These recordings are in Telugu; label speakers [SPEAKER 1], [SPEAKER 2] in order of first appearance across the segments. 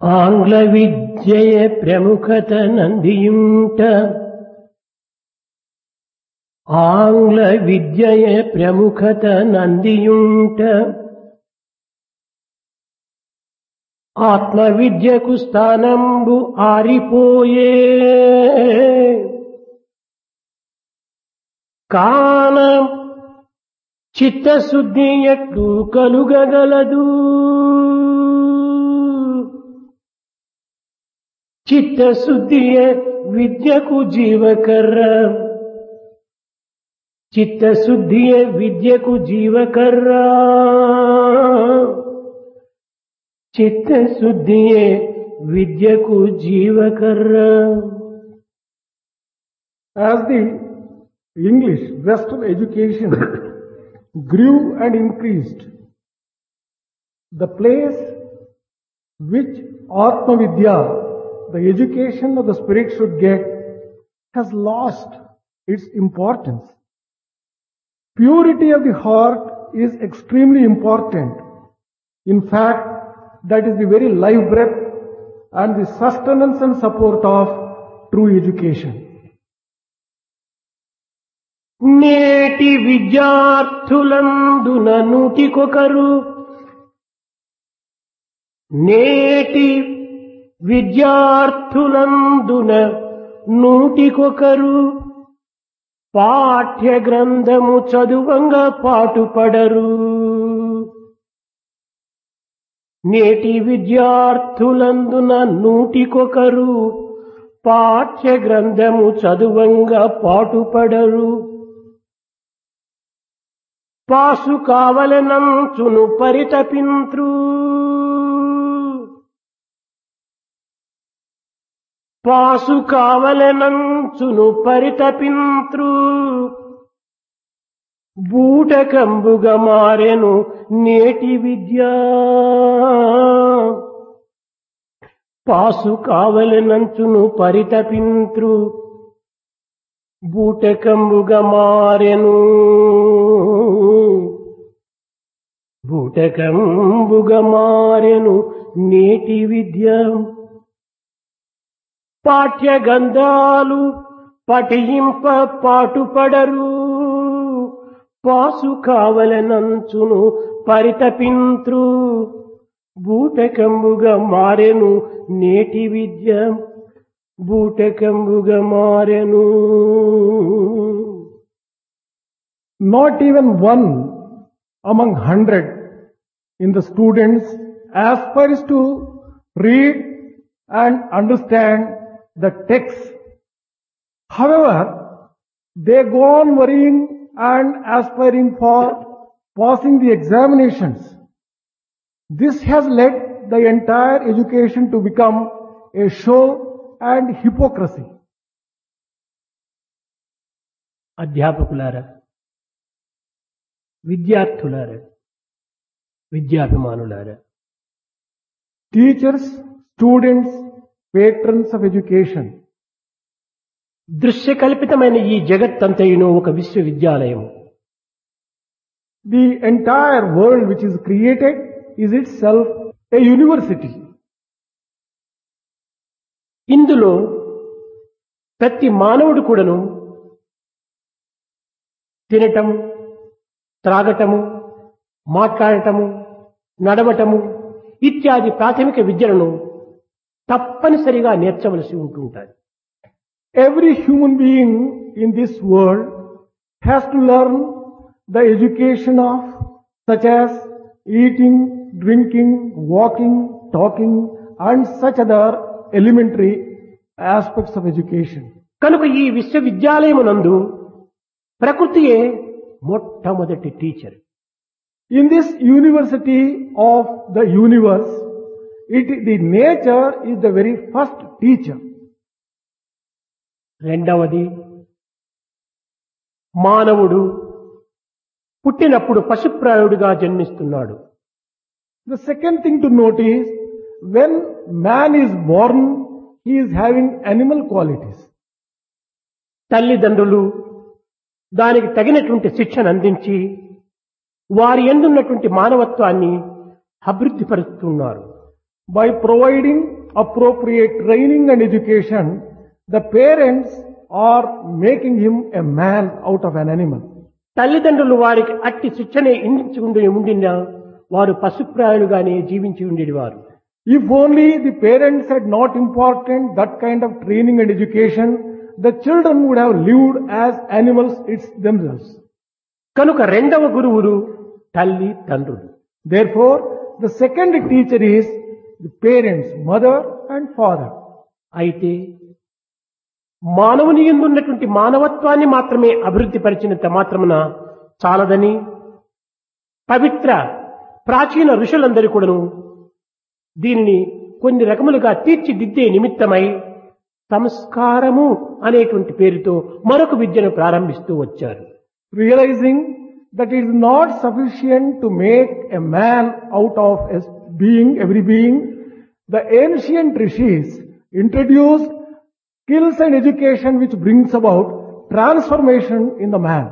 [SPEAKER 1] ఆంగ్ల విద్యయ ప్రముఖత నందియుంట ఆంగ్ల విద్యయ ప్రముఖత నందియుంట ఆత్మ విద్యకు స్థానంబు ఆరిపోయే కాన చిత్తశుద్ధి ఎట్లు కలుగగలదు చిత్తశుద్ధియే విద్యకు జీవకర్ర చిత్తశుద్ధియే విద్యకు జీవకర్ర చిత్తశుద్ధియే విద్యకు జీవకర్ర.
[SPEAKER 2] As the English Western education grew and increased, the place which Atma Vidya, the education of the spirit, should get has lost its importance. Purity of the heart is extremely important. In fact, that is the very life breath and the sustenance and support of true education.
[SPEAKER 1] నేటి విద్యార్థులందున నూటికొకరు నేటి విద్యార్థులందున నూటికొకరు పాఠ్య గ్రంథము చదువంగా పాటుపడరు. నేటి విద్యార్థులందున నూటికొకరు పాఠ్య గ్రంథము చదువంగా పాటుపడరు. పాసు కావలనంచును పరితపింత్రు పాసు కావలనంచును పరితపింత్రు బూటకంబుగా మారెను నేటి విద్య పాసు కావలనంచును పరితపింత్రు బూటకంబుగా మారెను బూటకంబుగా మారెను నేటి విద్య. పాఠ్య గ్రంథాలు పఠింప పాటుపడరు పాసు కావలనంచును పరితపింత్రు బూటకంబుగా మారెను నేటి విద్య బూటకంబుగా మారెను.
[SPEAKER 2] Not even one among 100 in the students aspires to read and understand the text. However, they go on worrying and aspiring for passing the examinations. This has led the entire education to become a show and hypocrisy.
[SPEAKER 1] అధ్యాపకులారా, విద్యార్థులారా, విద్యాభిమానులారా,
[SPEAKER 2] Teachers, students, patrons of education.
[SPEAKER 1] దృశ్యకల్పితమైన ఈ జగత్తంతయును ఒక విశ్వవిద్యాలయము.
[SPEAKER 2] The entire world which is created is itself a university.
[SPEAKER 1] ఇందులో ప్రతి మానవుడు కూడాను తినటము, త్రాగటము, మాట్లాడటము, నడవటము ఇత్యాది ప్రాథమిక విద్యలను తప్పనిసరిగా నేర్చవలసి ఉంటుంటారు.
[SPEAKER 2] Every human being in this world has to learn the education of such as eating, drinking, walking, talking and such other elementary aspects of education.
[SPEAKER 1] కనుక ఈ విశ్వవిద్యాలయమునందు ప్రకృతియే మొట్టమొదటి teacher.
[SPEAKER 2] In this university of the universe, the nature is the very first teacher.
[SPEAKER 1] రెండవది, మానవుడు పుట్టినప్పుడు పశుప్రాయుడుగా జన్మిస్తున్నాడు.
[SPEAKER 2] The second thing to note is, when man is born, he is having animal qualities.
[SPEAKER 1] తల్లిదండ్రులు దానికి తగినటువంటి శిక్షణ అందించి వారి యందున్నటువంటి మానవత్వాన్ని అభివృద్ధిపరుస్తున్నారు.
[SPEAKER 2] By providing appropriate training and education, the parents are making him a man out of an animal.
[SPEAKER 1] తల్లిదండ్రులు వారికి అట్టి శిక్షణ ఉండినా వారు పశుప్రాయులుగానే జీవించి ఉండేవారు.
[SPEAKER 2] If only the parents had not imparted that kind of training and education, the children would have lived as animals themselves.
[SPEAKER 1] కనుక రెండవ గురువులు తల్లి తండ్రులు.
[SPEAKER 2] Therefore, the second teacher is the parents, mother and father.
[SPEAKER 1] అయితే మానవుని యందు ఉన్నటువంటి మానవత్వాన్ని మాత్రమే అభివృద్ధి పరిచినంత మాత్రమున చాలదని పవిత్ర ప్రాచీన ఋషులందరూ కూడాను దీనిని కొన్ని రకములుగా తీర్చిదిద్దే నిమిత్తమై సంస్కారము అనేటువంటి పేరుతో మరొక విద్యను ప్రారంభిస్తూ వచ్చారు.
[SPEAKER 2] Realizing that it is not sufficient to make a man out of a being, every being, the ancient rishis introduced skills and education which brings about transformation in the man.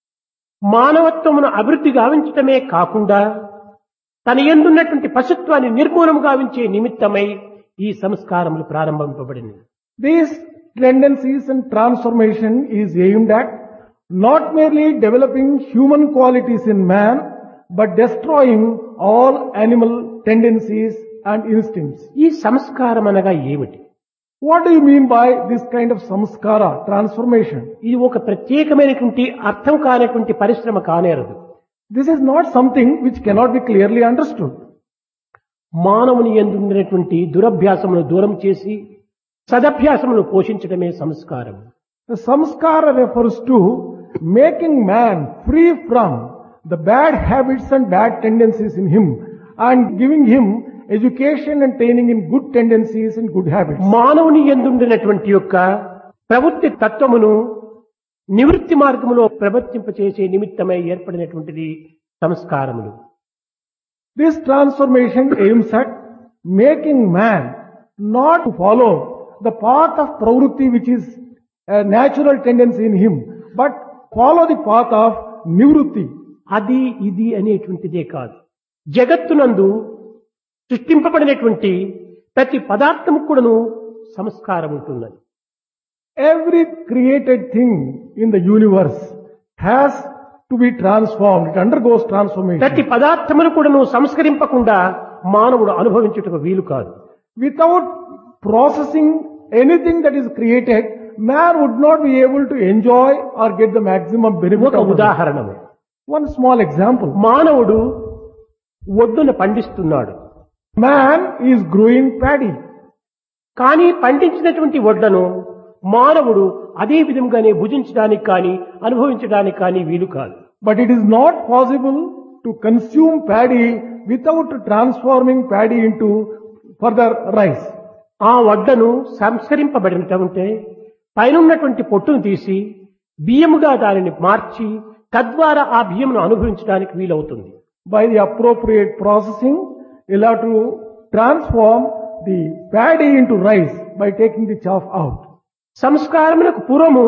[SPEAKER 1] మానవత్వమును అభివృద్ధి గావించటమే కాకుండా తన యందున్నటువంటి పశుత్వాన్ని నిర్మూలన గావించే నిమిత్తమై ఈ సంస్కారములు ప్రారంభింపబడినవి.
[SPEAKER 2] These tendencies and transformation is aimed at not merely developing human qualities in man, but destroying all animal tendencies and instincts.
[SPEAKER 1] ఈ సంస్కారం అనగా ఏమిటి?
[SPEAKER 2] What do you mean by this kind of samskara, transformation?
[SPEAKER 1] ఇది ఒక ప్రత్యేకమైనటువంటి అర్థం కానటువంటి పరిశ్రమ కానేరదు.
[SPEAKER 2] This is not something which cannot be clearly understood.
[SPEAKER 1] మానవుని యందు ఉన్నటువంటి దురభ్యాసమును దూరం చేసి సదభ్యాసమును పోషించడమే సంస్కారం.
[SPEAKER 2] The samskara refers to making man free from the bad habits and bad tendencies in him and giving him education and training in good tendencies and good habits.
[SPEAKER 1] మానవుని యందుండినటువంటి యొక్క ప్రవృత్తి తత్వమును నివృత్తి మార్గములో ప్రవర్తింపచేసే నిమిత్తమై ఏర్పడినటువంటిది సంస్కారములు.
[SPEAKER 2] This transformation aims at making man not to follow the path of pravrutti which is a natural tendency in him, but follow the path of nivrutti.
[SPEAKER 1] అది ఇది అనేటువంటిదే కాదు. జగత్తునందు సృష్టింపబడినటువంటి ప్రతి పదార్థము కూడాను సంస్కారం ఉంటున్నది.
[SPEAKER 2] Every created thing in the universe has to be transformed. It undergoes transformation.
[SPEAKER 1] ప్రతి పదార్థమును కూడాను సంస్కరింపకుండా మానవుడు అనుభవించుటకు వీలు కాదు.
[SPEAKER 2] Without processing anything that is created, man would not be able to enjoy or get the maximum benefit
[SPEAKER 1] ఒక
[SPEAKER 2] of it.
[SPEAKER 1] ఉదాహరణము.
[SPEAKER 2] One small example.
[SPEAKER 1] మానవుడు ఒడ్డును పండిస్తున్నాడు.
[SPEAKER 2] Man is growing paddy.
[SPEAKER 1] కానీ పండించినటువంటి వడ్లను మానవుడు అదే విధంగానే భుజించడానికి కానీ అనుభవించడానికి కానీ వీలు కాదు.
[SPEAKER 2] But it is not possible to consume paddy without transforming paddy into further rice.
[SPEAKER 1] ఆ వడ్లను సంస్కరింపబడినటువంటి పైనున్నటువంటి పొట్టును తీసి బియ్యముగా దానిని మార్చి తద్వారా ఆ బియ్యమును అనుభవించడానికి వీలవుతుంది.
[SPEAKER 2] By the appropriate processing, you'll have to transform the paddy into rice by taking the chaff out.
[SPEAKER 1] సంస్కారములకు పూర్వము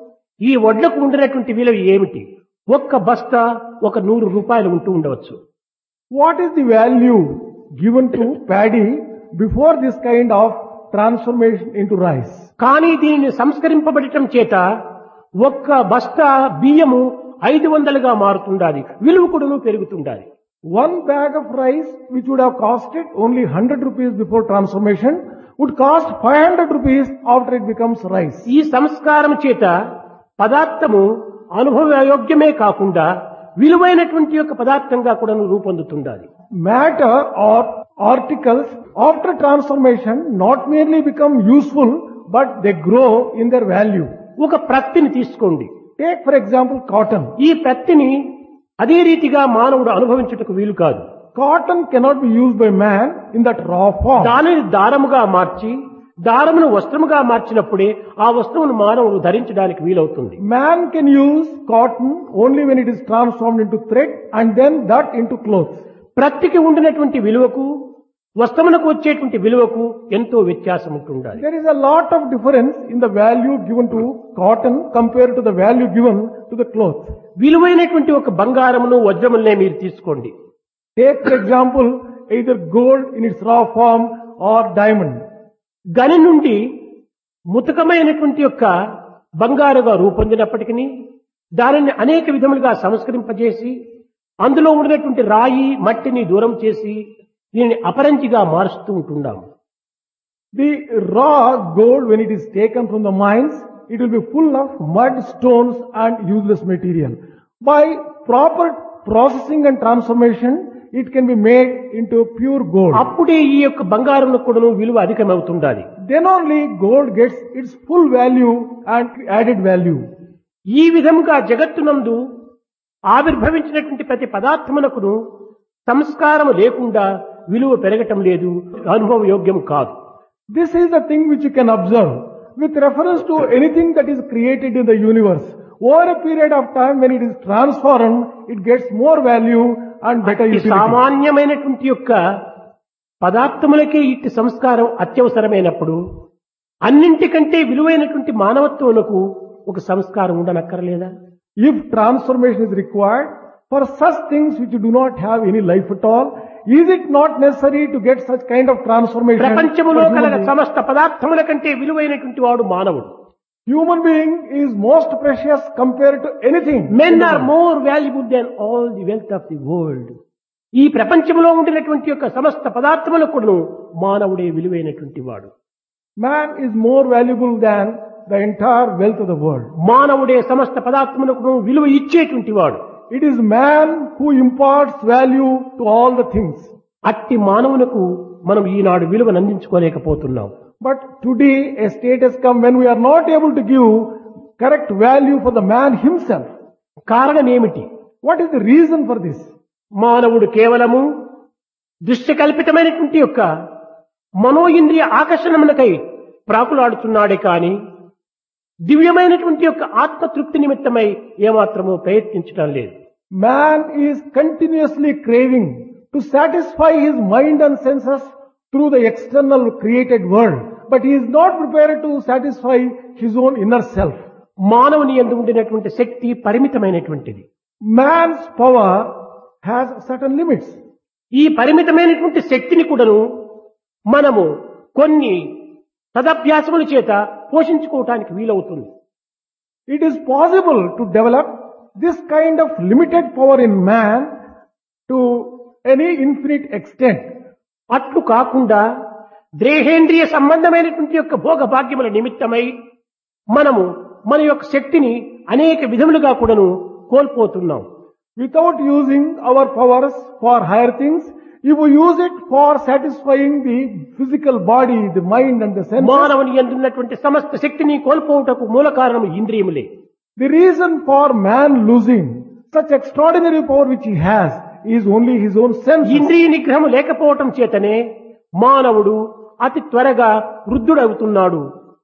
[SPEAKER 1] ఈ వడ్లకు ఉండినటువంటి విలువ ఏమిటి? ఒక్క బస్తా ఒక 100 రూపాయలు ఉంటూ ఉండవచ్చు.
[SPEAKER 2] What is the value given to paddy before this kind of transformation into rice?
[SPEAKER 1] కానీ దీనిని సంస్కరింపబడటం చేత ఒక్క బస్తా బియ్యము 500గా మారుతుండాలి. విలువ కూడాను పెరుగుతుండాలి.
[SPEAKER 2] One bag of rice which would have costed only 100 rupees before transformation would cost 500 rupees after it becomes rice.
[SPEAKER 1] ఈ సంస్కారం చేత పదార్థము అనుభవయోగ్యమే కాకుండా విలువైనటువంటి యొక్క పదార్థంగా కూడా రూపొందుతుండాలి.
[SPEAKER 2] Matter or articles after transformation not merely become useful but they grow in their value.
[SPEAKER 1] ఒక ప్రత్తిని తీసుకోండి.
[SPEAKER 2] Take for example cotton.
[SPEAKER 1] ఈ ప్రత్తిని అదే రీతిగా మానవుడు అనుభవించుటకు వీలు కాదు.
[SPEAKER 2] Cotton cannot be used by man in that raw form.
[SPEAKER 1] దానిని దారముగా మార్చి దారమును వస్త్రముగా మార్చినప్పుడే ఆ వస్త్రమును మానవుడు ధరించడానికి వీలవుతుంది.
[SPEAKER 2] Man can use cotton only when it is transformed into thread and then that into clothes.
[SPEAKER 1] ప్రత్తికి ఉండినటువంటి విలువకు వస్త్రమునకు వచ్చేటువంటి విలువకు ఎంతో వ్యత్యాసం ఉంటుండాలి.
[SPEAKER 2] There is a lot of difference in the value given to cotton compared to the value given to the cloth.
[SPEAKER 1] విలువైనటువంటి ఒక బంగారమును వజ్రములనే మీరు తీసుకోండి.
[SPEAKER 2] Take for example either gold in its raw form or diamond.
[SPEAKER 1] గని నుండి ముతకమైనటువంటి యొక్క బంగారుగా రూపొందినప్పటికీ దానిని అనేక విధములుగా సంస్కరింపజేసి అందులో ఉన్నటువంటి రాయి మట్టిని దూరం చేసి దీనిని అపరంజిగా మారుస్తూ ఉంటున్నాము.
[SPEAKER 2] The raw gold, when it is taken from the mines, it will be full of mud, stones and useless material. By proper processing and transformation, it can be made into pure gold.
[SPEAKER 1] అప్పుడే ఈ యొక్క బంగారం కూడా విలువ అధికమవుతుండాలి.
[SPEAKER 2] Then only gold gets its full value and added value.
[SPEAKER 1] ఈ విధముగా జగత్తునందు ఆవిర్భవించినటువంటి ప్రతి పదార్థమునకును సంస్కారం లేకుండా విలువ పెరగటం లేదు, అనుభవ యోగ్యం కాదు.
[SPEAKER 2] This is the thing which you can observe with reference to anything that is created in the universe. Over a period of time, when it is transformed, it gets more value and better
[SPEAKER 1] అట్టి
[SPEAKER 2] utility.
[SPEAKER 1] సామాన్యమైనటువంటి యొక్క పదార్థములకే ఇట్టి సంస్కారం అత్యవసరమైనప్పుడు అన్నింటికంటే విలువైనటువంటి మానవత్వమునకు ఒక సంస్కారం ఉండనక్కర్లేదా?
[SPEAKER 2] If transformation is required for such things which do not have any life at all, is it not necessary to get such kind of transformation?
[SPEAKER 1] ప్రపంచములో
[SPEAKER 2] for human
[SPEAKER 1] కలగ
[SPEAKER 2] being?
[SPEAKER 1] సమస్త పదార్థముల కంటే విలువైనటువంటి వాడు మానవుడు.
[SPEAKER 2] Human being is most precious compared to anything.
[SPEAKER 1] Men are more valuable than all the wealth of the world. ఈ ప్రపంచంలో ఉండినటువంటి యొక్క సమస్త పదార్థములకు మానవుడే విలువైనటువంటి వాడు.
[SPEAKER 2] Man is more valuable than the entire wealth of the world.
[SPEAKER 1] మానవుడే సమస్త పదార్థములకు విలువ ఇచ్చేటువంటి వాడు.
[SPEAKER 2] It is man who imparts value to all the things.
[SPEAKER 1] అట్టి మానవునకు మనం ఈనాడు విలువను అందించుకోలేకపోతున్నాం.
[SPEAKER 2] But today a state has come when we are not able to give correct value for the man himself.
[SPEAKER 1] కారణం ఏమిటి?
[SPEAKER 2] What is the reason for this?
[SPEAKER 1] మానవుడు కేవలము దృశ్యకల్పితమైనటువంటి యొక్క మనోఇంద్రియ ఆకర్షణములకై ప్రాకులాడుతున్నాడే కాని దివ్యమైనటువంటి యొక్క ఆత్మతృప్తి నిమిత్తమై ఏమాత్రమూ ప్రయత్నించడం లేదు.
[SPEAKER 2] Man is continuously craving to satisfy his mind and senses through the external created world, but he is not prepared to satisfy his own inner self.
[SPEAKER 1] మానవుని యందు ఉండినటువంటి శక్తి పరిమితమైనటువంటిది.
[SPEAKER 2] Man's power has certain limits.
[SPEAKER 1] ఈ పరిమితమైనటువంటి శక్తిని కూడాను మనము కొన్ని సదభ్యాసముల చేత పోషించుకోవటానికి వీలవుతుంది.
[SPEAKER 2] It is possible to develop this kind of limited power in man to any infinite extent.
[SPEAKER 1] అట్లు కాకుండా దేహేంద్రియ సంబంధమైనటువంటి యొక్క భోగ భాగ్యముల నిమిత్తమై మనము మన యొక్క శక్తిని అనేక విధములుగా కూడాను కోల్పోతున్నాం.
[SPEAKER 2] Without using our powers for higher things, if we use it for satisfying the physical body, the mind and the senses,
[SPEAKER 1] మానవుని యందు ఉన్నటువంటి సమస్త శక్తిని కోల్పోవుటకు మూల కారణం ఇంద్రియములే.
[SPEAKER 2] the reason for man losing such extraordinary power which he has is only his own senses.
[SPEAKER 1] ఇంద్రియ నిగ్రహం లేకపోవటం చేతనే మానవుడు అతి త్వరగా వృద్ధుడవుతున్నాడు.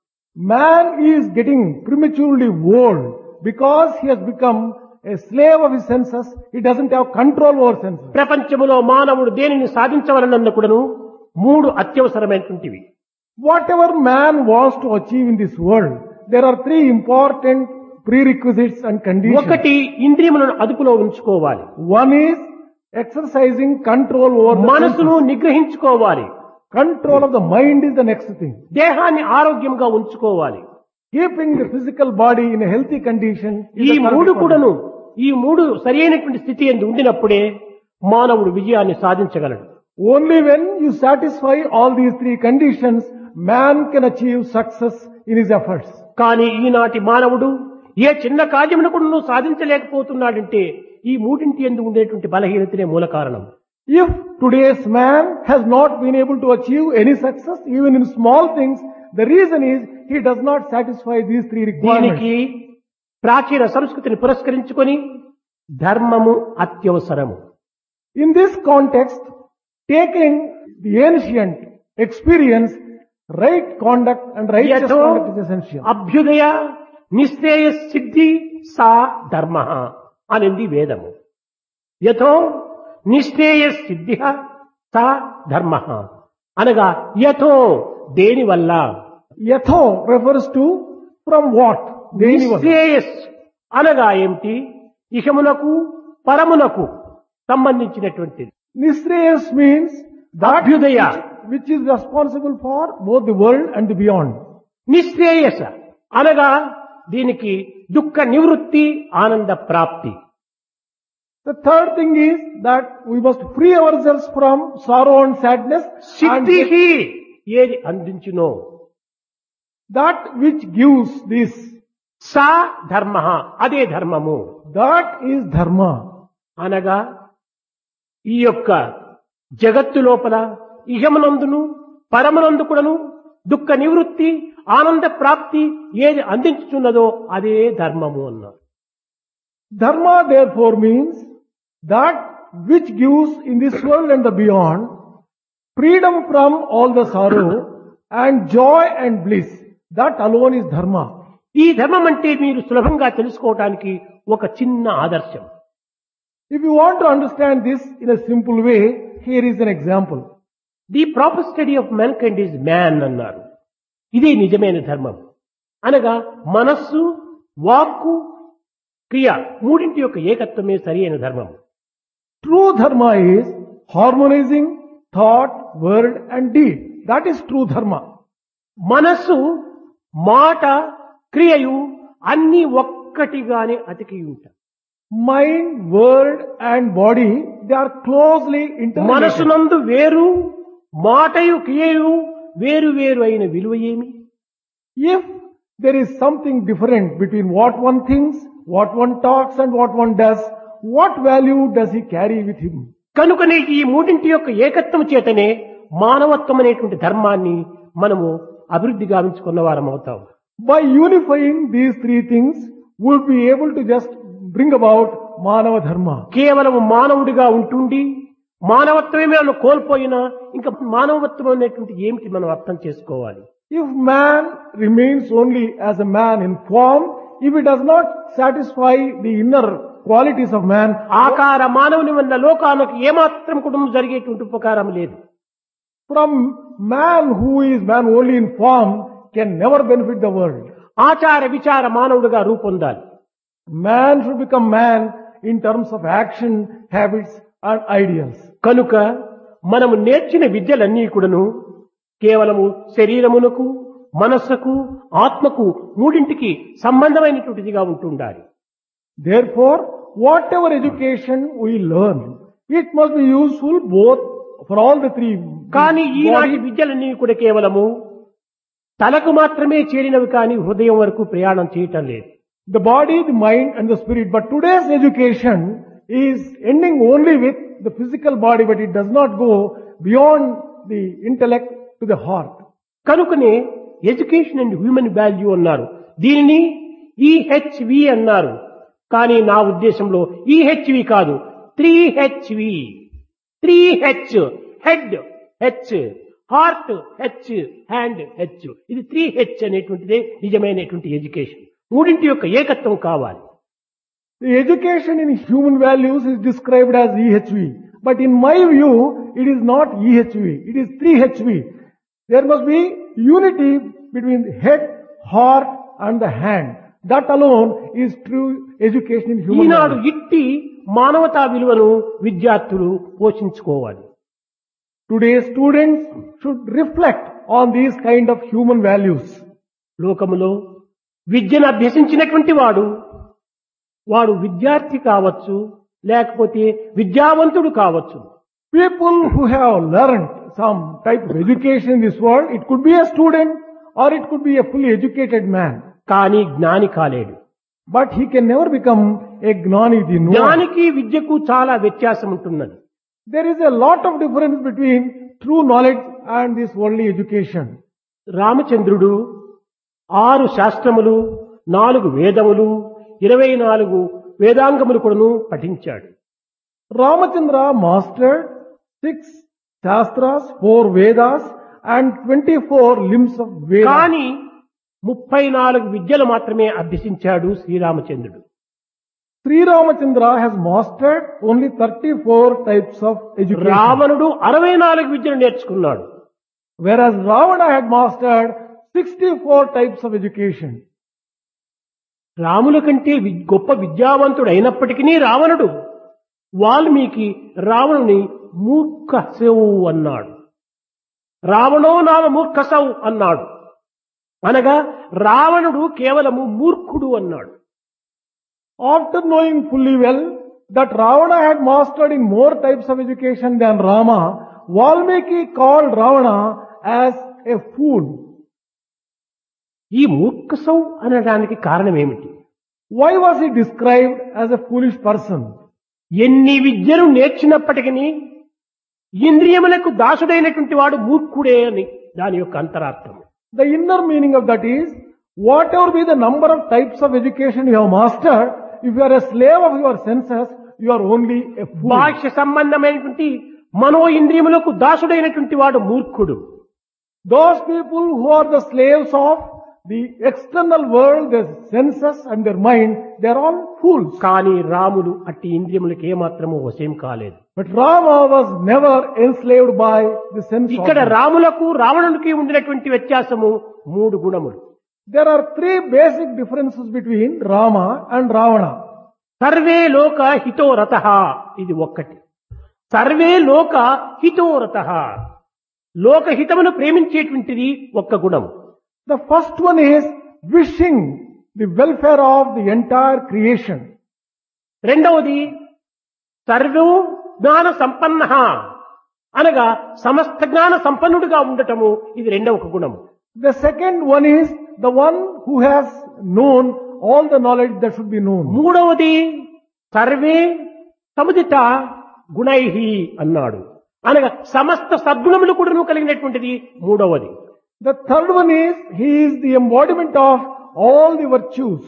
[SPEAKER 2] Man is getting prematurely old because he has become a slave of his senses. He doesn't have control over senses.
[SPEAKER 1] ప్రపంచములో మానవుడు దేనిని సాధించవలనన్న కూడాను మూడు అత్యవసరమైనటువంటివి.
[SPEAKER 2] Whatever man wants to achieve in this world, there are three important prerequisites and conditions.
[SPEAKER 1] ఒకటి ఇంద్రియములను అదుపులో ఉంచుకోవాలి.
[SPEAKER 2] One is exercising control over the
[SPEAKER 1] మనసును
[SPEAKER 2] senses.
[SPEAKER 1] నిగ్రహించుకోవాలి.
[SPEAKER 2] Control of the mind is the next thing.
[SPEAKER 1] దేహాన్ని ఆరోగ్యంగా ఉంచుకోవాలి.
[SPEAKER 2] Keeping the physical body in a healthy condition is
[SPEAKER 1] ఈ
[SPEAKER 2] the third
[SPEAKER 1] మూడు
[SPEAKER 2] requirement.
[SPEAKER 1] కూడాను ఈ మూడు సరి అయినటువంటి స్థితి ఎందు ఉండినప్పుడే మానవుడు విజయాన్ని సాధించగలడు.
[SPEAKER 2] Only when you satisfy all these three conditions, man can achieve success in his efforts.
[SPEAKER 1] కానీ ఈనాటి మానవుడు ఏ చిన్న కార్యమును కూడా సాధించలేకపోతున్నాడంటే ఈ మూడింటి ఎందు ఉండేటువంటి బలహీనతనే మూల కారణం.
[SPEAKER 2] If today's man has not been able to achieve any success even in small things, the reason is he does not satisfy these three requirements.
[SPEAKER 1] దీనికి ప్రాచీన సంస్కృతిని పురస్కరించుకొని ధర్మము అత్యవసరము.
[SPEAKER 2] In this context, taking the ancient experience, right conduct and righteous
[SPEAKER 1] యథో
[SPEAKER 2] conduct is essential.
[SPEAKER 1] అభ్యుదయ నిశ్రేయ సిద్ధి సా ధర్మ అనింది వేదము. యథో నిశ్రేయ సిద్ధి సా ధర్మ అనగా యథో దేని వల్ల,
[SPEAKER 2] Yatho refers to from what?
[SPEAKER 1] నిశ్రేయస్ అనగా ఏమిటి? ఇహమునకు పరమునకు సంబంధించినటువంటిది.
[SPEAKER 2] Nisreyas means that
[SPEAKER 1] అభ్యుదయ,
[SPEAKER 2] which is responsible for both the world and the beyond.
[SPEAKER 1] నిశ్రేయస అనగా దీనికి దుఃఖ నివృత్తి, ఆనంద ప్రాప్తి.
[SPEAKER 2] The third thing is that we must free ourselves from sorrow and sadness, and
[SPEAKER 1] సిద్ధి ఏది అందించునో
[SPEAKER 2] that which gives this,
[SPEAKER 1] సా ధర్మ, అదే ధర్మము
[SPEAKER 2] that is dharma.
[SPEAKER 1] అనగా ఈ యొక్క జగత్తు లోపల ఇహమునందును పరమనందు కూడాను దుఃఖ నివృత్తి, ఆనంద ప్రాప్తి ఏది అందించుతున్నదో అదే ధర్మము అన్నారు.
[SPEAKER 2] Dharma therefore means that which gives in this world and the beyond freedom from all the sorrow and joy and bliss. That alone is dharma.
[SPEAKER 1] ఈ ధర్మం అంటే మీరు సులభంగా తెలుసుకోవటానికి ఒక చిన్న ఆదర్శం.
[SPEAKER 2] If you want to understand this in a simple way, here is an example.
[SPEAKER 1] The proper study of mankind is man అన్నారు. ఇదే నిజమైన ధర్మం. అనగా మనస్సు, వాక్కు, క్రియ మూడింటి యొక్క ఏకత్వమే సరి అయిన ధర్మం.
[SPEAKER 2] True dharma is harmonizing thought, word and deed. That is true dharma.
[SPEAKER 1] మనస్సు, మాట, క్రియయు అన్ని ఒక్కటిగానే అతికి ఉంటాయి.
[SPEAKER 2] Mind, word and body, they are closely interrelated.
[SPEAKER 1] మనసునందు వేరు, మాటయు క్రియయు వేరు వేరు అయిన విలువ ఏమి?
[SPEAKER 2] If there is something different between what one thinks, what one talks and what one does, what value does he carry with him?
[SPEAKER 1] కనుకనే ఈ మూడింటి యొక్క ఏకత్వం చేతనే మానవత్వం అనేటువంటి ధర్మాన్ని మనము అభివృద్ధి గావించుకున్న వారం అవుతాం.
[SPEAKER 2] By unifying these three things, we would be able to just bring about Manava Dharma.
[SPEAKER 1] కేవలం మానవుడిగా ఉంటుండి మానవత్వమే మనం కోల్పోయినా ఇంకా మానవత్వం అనేటువంటి ఏమిటి మనం అర్థం చేసుకోవాలి.
[SPEAKER 2] If man remains only as a man in form, if he does not satisfy the inner qualities of man,
[SPEAKER 1] ఆకార మానవుని వల్ల లోకానికి ఏమాత్రం కుటుంబం జరిగేటువంటి ఉపకారం లేదు.
[SPEAKER 2] from man who is man only in form can never benefit the world.
[SPEAKER 1] ఆచార విచార మానవుడిగా రూపొందాలి.
[SPEAKER 2] Man should become man in terms of action, habits and ideals.
[SPEAKER 1] కనుక మనము నేర్చిన విద్యలన్నీ కూడాను కేవలము శరీరమునకు, మనస్సుకు, ఆత్మకు మూడింటికి సంబంధమైనటువంటిదిగా ఉంటుండాలి.
[SPEAKER 2] Therefore, whatever education we learn, it must be useful both for all the three.
[SPEAKER 1] కానీ ఈనాటి
[SPEAKER 2] body.
[SPEAKER 1] విద్యలన్నీ కూడా కేవలము తలకు మాత్రమే చేరినవి కానీ హృదయం వరకు ప్రయాణం చేయటం లేదు.
[SPEAKER 2] The body, the mind and the spirit. But today's education is ending only with the physical body, but it does not go beyond the intellect to the heart.
[SPEAKER 1] కనుకనే ఎడ్యుకేషన్ అండ్ హ్యూమన్ వాల్యూ అన్నారు. దీనిని ఈహెచ్వి అన్నారు. కానీ నా ఉద్దేశంలో ఈహెచ్వి కాదు, 3హెచ్వి. 3హెచ్, head H, heart H, hand H. ఇది 3హెచ్ అనేటువంటిదే నిజమైనటువంటి ఎడ్యుకేషన్. మూడింటి యొక్క ఏకత్వం కావాలి.
[SPEAKER 2] The education in human values is described as EHV. But in my view, it is not EHV. It is 3HV. There must be unity between the head, heart and the hand. That alone is true education in human
[SPEAKER 1] Eenadu
[SPEAKER 2] values.
[SPEAKER 1] ఇట్టి మానవతా విలువను విద్యార్థులు పోషించుకోవాలి.
[SPEAKER 2] Today's students should reflect on these kind of human values.
[SPEAKER 1] లోకములో విద్యను అభ్యసించినటువంటి వాడు విద్యార్థి కావచ్చు, లేకపోతే విద్యావంతుడు కావచ్చు.
[SPEAKER 2] People who have learned some type of education in this world, it could be a student or it could be a fully educated man.
[SPEAKER 1] కానీ జ్ఞాని కాలేడు.
[SPEAKER 2] But he can never become a gnani, the knower.
[SPEAKER 1] జ్ఞానికి విద్యకు చాలా వ్యత్యాసం ఉంటున్నది.
[SPEAKER 2] There is a lot of difference between true knowledge and this worldly education.
[SPEAKER 1] రామచంద్రుడు 6 శాస్త్రములు, 4 వేదములు, 24 వేదాంగములు కూడాను పఠించాడు.
[SPEAKER 2] Ramachandra mastered 6 Shastras, 4 Vedas and 24 limbs of Vedas.
[SPEAKER 1] కానీ 34 విద్యలు మాత్రమే అభ్యసించాడు శ్రీరామచంద్రుడు.
[SPEAKER 2] Sri Ramachandra has mastered only 34 types of education.
[SPEAKER 1] రావణుడు 64 విద్యలు నేర్చుకున్నాడు.
[SPEAKER 2] Whereas Ravana had mastered 64 types of education.
[SPEAKER 1] రాముల కంటే గొప్ప విద్యావంతుడు అయినప్పటికీ రావణుడు వాల్మీకి రావణుని మూర్ఖసౌ అన్నాడు. రావణో నామ మూర్ఖసౌ అన్నాడు. అనగా రావణుడు కేవలము మూర్ఖుడు అన్నాడు.
[SPEAKER 2] After knowing fully well that Ravana had mastered in more types of education than Rama, Valmiki called Ravana as a fool.
[SPEAKER 1] ఈ మూర్ఖసౌ అనడానికి కారణం ఏమిటి?
[SPEAKER 2] Why was he described as a foolish person?
[SPEAKER 1] ఎన్ని విద్యను నేర్చినప్పటికీ ఇంద్రియములకు దాసుడైనటువంటి వాడు మూర్ఖుడే అని దాని యొక్క అంతరార్థం.
[SPEAKER 2] The inner meaning of that is, whatever be the number of types of education you have mastered, if you are a slave of your senses, you are only a fool.
[SPEAKER 1] బాహ్య సంబంధమైనటువంటి మనో ఇంద్రియములకు దాసుడైనటువంటి వాడు మూర్ఖుడు.
[SPEAKER 2] Those people who are the slaves of the external world, their senses and their mind, they are all fools.
[SPEAKER 1] కానీ రాముడు అట్టి ఇంద్రియములకు ఏమాత్రము వశం కాలేదు.
[SPEAKER 2] But Rama was never enslaved by the sense
[SPEAKER 1] ఇక్కడ
[SPEAKER 2] organs.
[SPEAKER 1] రాములకు రావణునికి ఉండినటువంటి వ్యత్యాసము 3 గుణములు.
[SPEAKER 2] There are 3 basic differences between Rama and Ravana.
[SPEAKER 1] సర్వే లోక హితో రతః, ఇది ఒక్కటి. సర్వే లోక హితో రతః, లోకహితమును ప్రేమించేటువంటిది ఒక్క గుణం.
[SPEAKER 2] The first one is wishing the welfare of the entire creation.
[SPEAKER 1] రెండవది సర్వో జ్ఞాన సంపన్న, అనగా సమస్త జ్ఞాన సంపన్నుడిగా ఉండటము, ఇది రెండవ గుణము.
[SPEAKER 2] The second one is the one who has known all the knowledge that should be known.
[SPEAKER 1] మూడవది సర్వే సముదిత గుణైహి అన్నాడు, అనగా సమస్త సద్గుణములు కూడా కలిగినటువంటిది మూడవది.
[SPEAKER 2] The third one is he is the embodiment of all the virtues.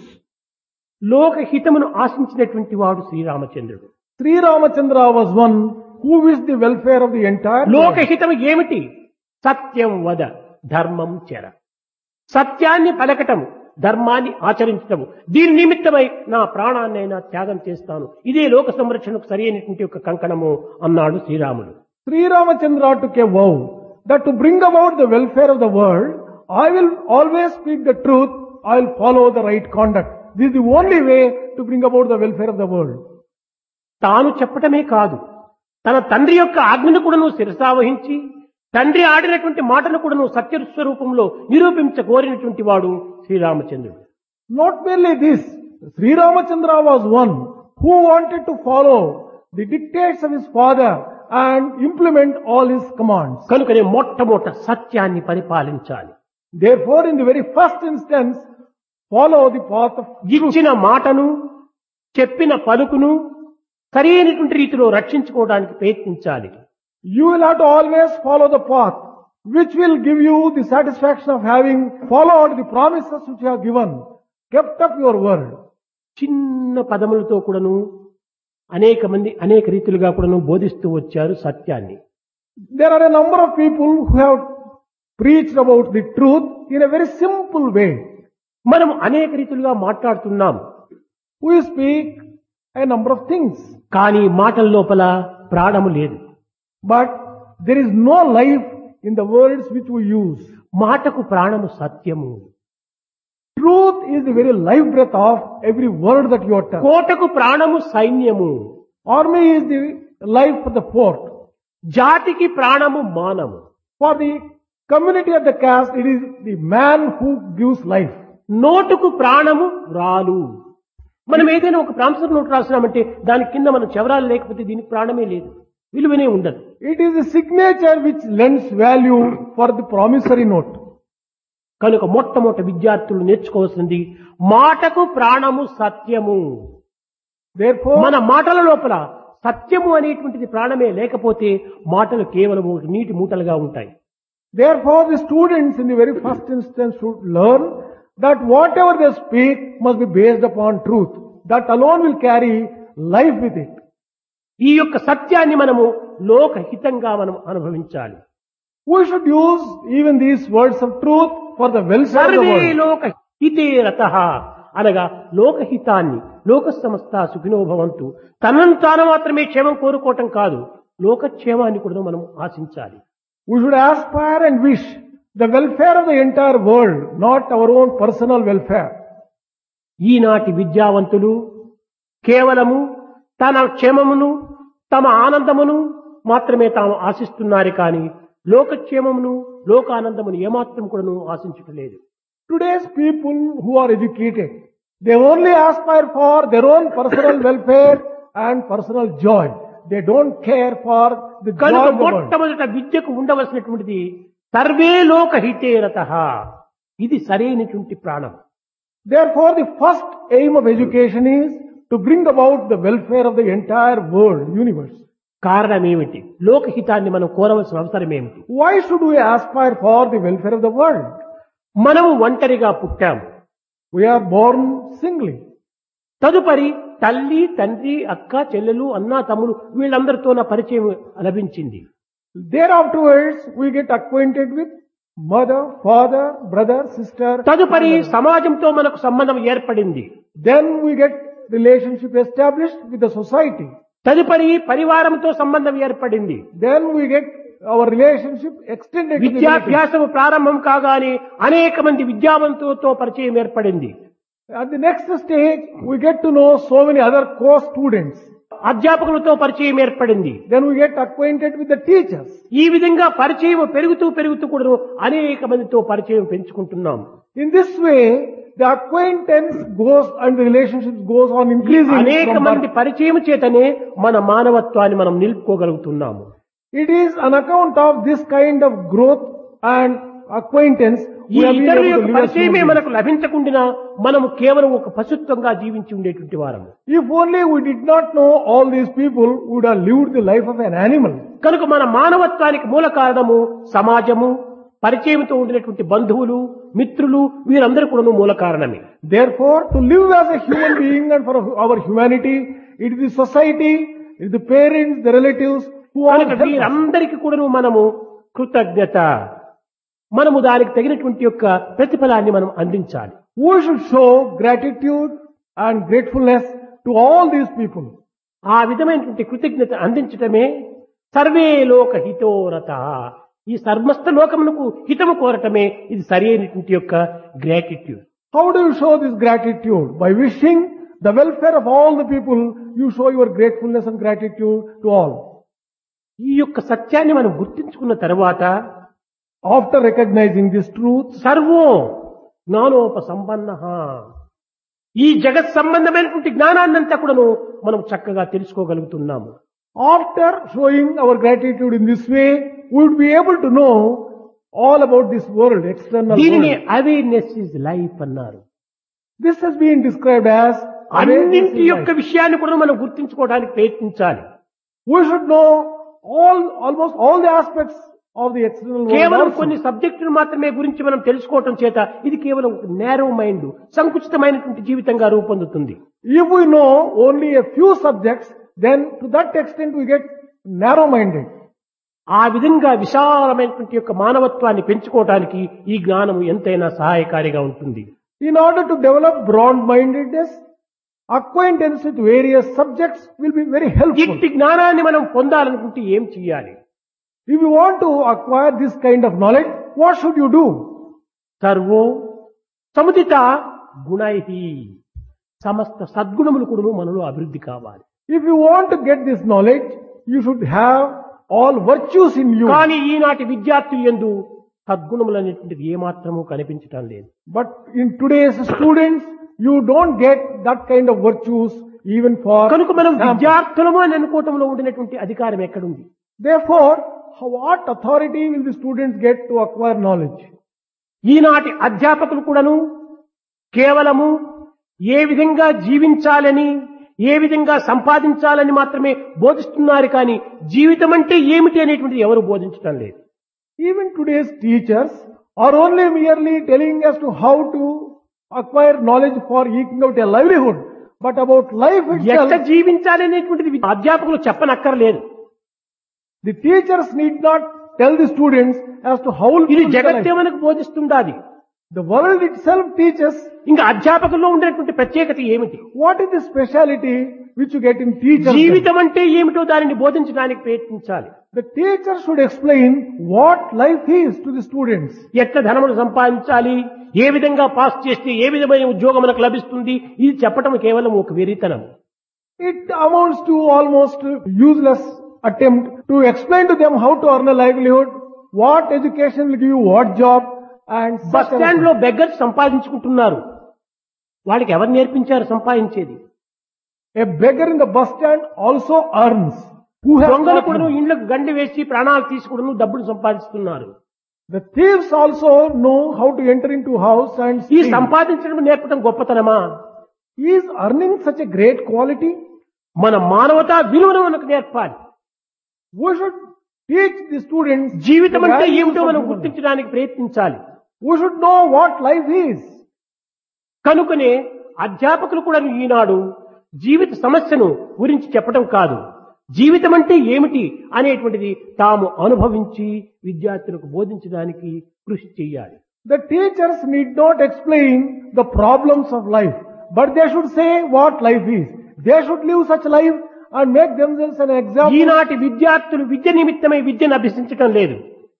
[SPEAKER 1] లోకహితమును ఆశించినటువంటి వాడు శ్రీరామచంద్రుడు.
[SPEAKER 2] Sri Ramachandra was one who wished the welfare of the entire world.
[SPEAKER 1] లోకహితము ఏమిటి? సత్యం వద ధర్మం చెర, సత్యాన్ని పలకటము, ధర్మాన్ని ఆచరించటము. దీని నిమిత్తమై నా ప్రాణాన్నైనా త్యాగం చేస్తాను, ఇదే లోక సంరక్షణకు సరి అయినటువంటి ఒక కంకణము అన్నాడు శ్రీరాముడు.
[SPEAKER 2] Sri Ramachandra took a vow that to bring about the welfare of the world, I will always speak the truth, I will follow the right conduct. This is the only way to bring about the welfare of the world.
[SPEAKER 1] తాను చెప్పటమే కాదు, తన తండ్రి యొక్క ఆజ్ఞను కూడా నువ్వు శిరసావహించి తండ్రి ఆడినటువంటి మాటను కూడా నువ్వు సత్యస్వరూపంలో నిరూపించగోరినటువంటి వాడు శ్రీరామచంద్రుడు.
[SPEAKER 2] Not merely this, Sri Ramachandra was one who wanted to follow the dictates of his father and implement all his commands.
[SPEAKER 1] కనుకనే మొట్టమొదట సత్యాన్ని పరిపాలించాలి.
[SPEAKER 2] Therefore, in the very first instance, follow the path of truth.
[SPEAKER 1] ఇచ్చిన మాటను చెప్పిన పలుకును సరైనటువంటి రీతిలో రక్షించుకోవడానికి ప్రయత్నించాలి.
[SPEAKER 2] You will have to always follow the path which will give you the satisfaction of having followed the promises which you have given, kept up your word.
[SPEAKER 1] చిన్న పదములతో కూడాను అనేక మంది అనేక రీతిలుగా కూడాను బోధిస్తూ వచ్చారు సత్యాన్ని.
[SPEAKER 2] There are a number of people who have preached about the truth in a very simple way.
[SPEAKER 1] మనం అనేక రీతిలుగా మాట్లాడుతున్నాం.
[SPEAKER 2] We speak a number of things,
[SPEAKER 1] కానీ మాటల లోపల ప్రాణము లేదు.
[SPEAKER 2] but there is no life in the words which we use.
[SPEAKER 1] మాటకు ప్రాణము సత్యము.
[SPEAKER 2] Truth is the very life breath of every word that you utter.
[SPEAKER 1] కోటకు ప్రాణము సైన్యము.
[SPEAKER 2] Army is the life for the fort.
[SPEAKER 1] జాతికి ప్రాణము మానము.
[SPEAKER 2] For the community of the caste, it is the man who gives life.
[SPEAKER 1] నోటుకు ప్రాణము రాలు. మనం ఏదైనా ఒక ప్రామిసరీ నోట్ రాసినామంటే దాని కింద మనం చెవరాలు లేకపోతే దీనికి ప్రాణమే లేదు, విలువనే ఉండదు.
[SPEAKER 2] It is the signature which lends value for the promissory note.
[SPEAKER 1] కనుక మొట్టమొదటి విద్యార్థులు నేర్చుకోవాల్సింది మాటకు ప్రాణము సత్యము.
[SPEAKER 2] Therefore,
[SPEAKER 1] మన మాటల లోపల సత్యము అనేటువంటిది ప్రాణమే లేకపోతే మాటలు కేవలం నీటి మూటలుగా ఉంటాయి.
[SPEAKER 2] Therefore, the students in the very first instance should learn that whatever they speak must be based upon truth. That alone will carry life with it.
[SPEAKER 1] ఈ యొక్క సత్యాన్ని మనము లోకహితంగా మనం అనుభవించాలి.
[SPEAKER 2] We should use even these words of truth for the welfare of the
[SPEAKER 1] సర్వే
[SPEAKER 2] world.
[SPEAKER 1] లోక హితే రతః, అనగా లోకహితాన్ని, లోక సమస్త సుఖినో భవంతు, తనను తాను మాత్రమే క్షేమం కోరుకోవటం కాదు, లోకక్షేమాన్ని కూడా మనం ఆశించాలి.
[SPEAKER 2] We should aspire and wish the welfare of the entire world, not our own personal welfare.
[SPEAKER 1] ఈనాటి విద్యావంతులు కేవలము తన క్షేమమును, తమ ఆనందమును, మాత్రమే తాము ఆశిస్తున్నారు కానీ లోకక్షేమమును లోకానందమును ఏమాత్రం కూడాను ఆశించటలేదు.
[SPEAKER 2] Today's people who are educated, they only aspire for their own personal welfare and personal joy. They don't care for the joy
[SPEAKER 1] కనుక
[SPEAKER 2] of the world.
[SPEAKER 1] మొట్టమొదట విద్యకు ఉండవలసినటువంటిది సర్వే లోక హితేరతః. ఇది సరైనటువంటి ప్రాణం.
[SPEAKER 2] Therefore, the first aim of education is to bring about the welfare of the entire world, universe.
[SPEAKER 1] కారణం ఏమిటి? లోకహితాన్ని మనం కోరవలసిన అవసరం ఏమిటి?
[SPEAKER 2] Why should we aspire for the welfare of the world?
[SPEAKER 1] మనం ఒంటరిగా పుట్టాము.
[SPEAKER 2] We are born singly.
[SPEAKER 1] తదుపరి తల్లి, తండ్రి, అక్క, చెల్లెలు, అన్న, తమ్ముడు వీళ్ళందరితో నా పరిచయం లభించింది.
[SPEAKER 2] Thereafterwards, we get acquainted with mother, father, brother, sister.
[SPEAKER 1] తదుపరి సమాజంతో మనకు సంబంధం ఏర్పడింది.
[SPEAKER 2] Then we get relationship established with the society.
[SPEAKER 1] తదుపరి పరివారంతో సంబంధం ఏర్పడింది.
[SPEAKER 2] Then we get our relationship extended to the relatives.
[SPEAKER 1] విద్యాభ్యాసం ప్రారంభం కాగానే అనేక మంది విద్యావంతులతో పరిచయం ఏర్పడింది.
[SPEAKER 2] At the next stage, we get to know so many other co-students.
[SPEAKER 1] అధ్యాపకులతో పరిచయం ఏర్పడింది.
[SPEAKER 2] Then we get acquainted with the teachers.
[SPEAKER 1] ఈ విధంగా పరిచయం పెరుగుతూ కూడా అనేక మందితో పరిచయం పెంచుకుంటున్నాం.
[SPEAKER 2] In this way, the acquaintance goes and the relationships goes on increasing.
[SPEAKER 1] అనేక మంది పరిచయం చేతనే మన మానవత్వాన్ని మనం నిలుపుకోగలుగుతున్నాము.
[SPEAKER 2] It is on account of this kind of growth and acquaintance
[SPEAKER 1] ఈ
[SPEAKER 2] we have been
[SPEAKER 1] ఇతరుల
[SPEAKER 2] able
[SPEAKER 1] యొక్క
[SPEAKER 2] to live as
[SPEAKER 1] పరిచయమే
[SPEAKER 2] human
[SPEAKER 1] మనకు లభించకుండా మనము కేవలం ఒక పశుత్వంగా జీవించి ఉండేటువంటి వారము.
[SPEAKER 2] beings. If only we did not know all these people, we would have lived the life of an animal.
[SPEAKER 1] కనుక మన మానవత్వానికి మూల కారణము సమాజము, పరిచయంతో ఉండినటువంటి బంధువులు, మిత్రులు వీరందరూ కూడా మూల కారణమే.
[SPEAKER 2] Therefore, to live as a human being and for our humanity, it is the society, it is the parents, the relatives who all
[SPEAKER 1] కనుక
[SPEAKER 2] help us.
[SPEAKER 1] వీరందరికీ కూడా మనము కృతజ్ఞత, మనము దానికి తగినటువంటి యొక్క ప్రతిఫలాన్ని మనం అందించాలి.
[SPEAKER 2] We should show gratitude and gratefulness to all these people.
[SPEAKER 1] ఆ విధమైనటువంటి కృతజ్ఞత అందించటమే సర్వే లోక హితోరత. ఈ సమస్త లోకమునకు హితము కోరటమే ఇది సరి అయినటువంటి యొక్క gratitude.
[SPEAKER 2] How do you show this gratitude? By wishing the welfare of all the people, you show your gratefulness and gratitude to all.
[SPEAKER 1] ఈ యొక్క సత్యాన్ని మనం గుర్తించుకున్న తర్వాత
[SPEAKER 2] After recognizing this truth,
[SPEAKER 1] సర్వో జ్ఞానోపసంపన్న, ఈ జగత్ సంబంధమైనటువంటి జ్ఞానాన్నంతా కూడాను మనం చక్కగా తెలుసుకోగలుగుతున్నాము.
[SPEAKER 2] after showing our gratitude in this way, we would be able to know all about this world, external
[SPEAKER 1] దీనిని
[SPEAKER 2] world.
[SPEAKER 1] అవేర్నెస్ ఇస్ లైఫ్ అన్నారు.
[SPEAKER 2] This has been described as awareness
[SPEAKER 1] అన్నింటి
[SPEAKER 2] in
[SPEAKER 1] యొక్క
[SPEAKER 2] life.
[SPEAKER 1] విషయాన్ని కూడా మనం గుర్తించుకోవడానికి ప్రయత్నించాలి.
[SPEAKER 2] We should know almost all the aspects of the external world.
[SPEAKER 1] కేవలం
[SPEAKER 2] also.
[SPEAKER 1] కొన్ని సబ్జెక్టులు మాత్రమే గురించి మనం తెలుసుకోవటం చేత ఇది కేవలం ఒక నేరో మైండ్, సంకుచితమైనటువంటి జీవితంగా రూపొందుతుంది.
[SPEAKER 2] If we know only a few subjects, then to that extent we get narrow-minded.
[SPEAKER 1] ఆ విధంగా విశాలమైనటువంటి యొక్క మానవత్వాన్ని పెంచుకోవడానికి ఈ జ్ఞానం ఎంతైనా సహాయకారిగా ఉంటుంది.
[SPEAKER 2] In order to develop broad-mindedness, acquaintance with various subjects will be very helpful.
[SPEAKER 1] ఇట్టి జ్ఞానాన్ని మనం పొందాలనుకుంటే ఏం చేయాలి?
[SPEAKER 2] If you want to acquire this kind of knowledge, what should you do?
[SPEAKER 1] సర్వో సముదిత గుణైహి, సమస్త సద్గుణములు కూడా మనలో అభివృద్ధి కావాలి.
[SPEAKER 2] If you want to get this knowledge, you should have all virtues in you.
[SPEAKER 1] కానీ ఈనాటి విద్యార్థులు యందు సద్గుణములు అనేటువంటిది ఏమాత్రము కనిపించటం లేదు.
[SPEAKER 2] But in today's students, you don't get that kind of virtues even for
[SPEAKER 1] కనుక మనం
[SPEAKER 2] example.
[SPEAKER 1] విద్యార్థులము అని అనుకోవటంలో ఉండినటువంటి అధికారం ఎక్కడుంది?
[SPEAKER 2] Therefore, what authority will the students get to acquire knowledge?
[SPEAKER 1] ఈనాటి అధ్యాపకులు కూడాను కేవలము ఏ విధంగా జీవించాలని, ఏ విధంగా సంపాదించాలని మాత్రమే బోధిస్తున్నారు కానీ జీవితం అంటే ఏమిటి అనేటువంటిది ఎవరు బోధించడం లేదు.
[SPEAKER 2] Even today's teachers are only merely telling us to how to acquire knowledge for eking out a livelihood. But about life
[SPEAKER 1] ఎట్లా
[SPEAKER 2] itself,
[SPEAKER 1] జీవించాలి అనేటువంటిది అధ్యాపకులు చెప్పనక్కర్లేదు.
[SPEAKER 2] the teachers need not tell the students as to how to
[SPEAKER 1] ఇది
[SPEAKER 2] live the
[SPEAKER 1] జగత్తే
[SPEAKER 2] life.
[SPEAKER 1] మనకు బోధిస్తుండాది.
[SPEAKER 2] The world itself teaches.
[SPEAKER 1] ఇంకా అధ్యాపకుల్లో ఉండేటువంటి ప్రత్యేకత ఏమిటి?
[SPEAKER 2] What is the speciality which you get in teachers?
[SPEAKER 1] జీవితం అంటే ఏమిటో దానిని బోధించడానికి ప్రయత్నించాలి.
[SPEAKER 2] The teacher should explain what life is to the students.
[SPEAKER 1] ఎట్లా ధనమును సంపాదించాలి, ఏ విధంగా పాస్ చేస్తే ఏ విధమైన ఉద్యోగం మనకు లభిస్తుంది, ఇది చెప్పటం కేవలం ఒక వెరితనం.
[SPEAKER 2] It amounts to almost useless attempt to explain to them how to earn a livelihood, what education will give you what job, and
[SPEAKER 1] bus
[SPEAKER 2] such
[SPEAKER 1] stand లో బెగ్గర్స్ సంపాదించుకుంటున్నారు. వాళ్ళకి ఎవరు నేర్పించారు సంపాదించేది?
[SPEAKER 2] a beggar in the bus stand also earns. Who has
[SPEAKER 1] దొంగలు
[SPEAKER 2] taught
[SPEAKER 1] కూడా
[SPEAKER 2] him?
[SPEAKER 1] ఇండ్లకు గండి వేసి ప్రాణాలు తీసుకుని డబ్బులు సంపాదిస్తున్నారు.
[SPEAKER 2] The thieves also know how to enter into house and
[SPEAKER 1] ఈ
[SPEAKER 2] steal.
[SPEAKER 1] సంపాదించడం నేర్పడం గొప్పతనమా?
[SPEAKER 2] Is earning such a great quality?
[SPEAKER 1] మన మానవతా విలువను మనకు నేర్పాలి.
[SPEAKER 2] We should teach the students
[SPEAKER 1] జీవితం
[SPEAKER 2] the
[SPEAKER 1] అంటే
[SPEAKER 2] values
[SPEAKER 1] ఏమిటో
[SPEAKER 2] of
[SPEAKER 1] మనం
[SPEAKER 2] human life.
[SPEAKER 1] గుర్తించడానికి ప్రయత్నించాలి.
[SPEAKER 2] We should know what life is.
[SPEAKER 1] కనుకనే అధ్యాపకులు కూడా ఈనాడు జీవిత సమస్యను గురించి చెప్పడం కాదు, జీవితం అంటే ఏమిటి అనేటువంటిది తాము అనుభవించి విద్యార్థులకు బోధించడానికి కృషి చేయాలి.
[SPEAKER 2] The teachers need not explain the problems of life, but they should say what life is. They should live such life and make themselves an example.
[SPEAKER 1] ఈనాటి విద్యార్థులు విద్య నిమిత్తమై విద్యను అభ్యసించడం లేదు.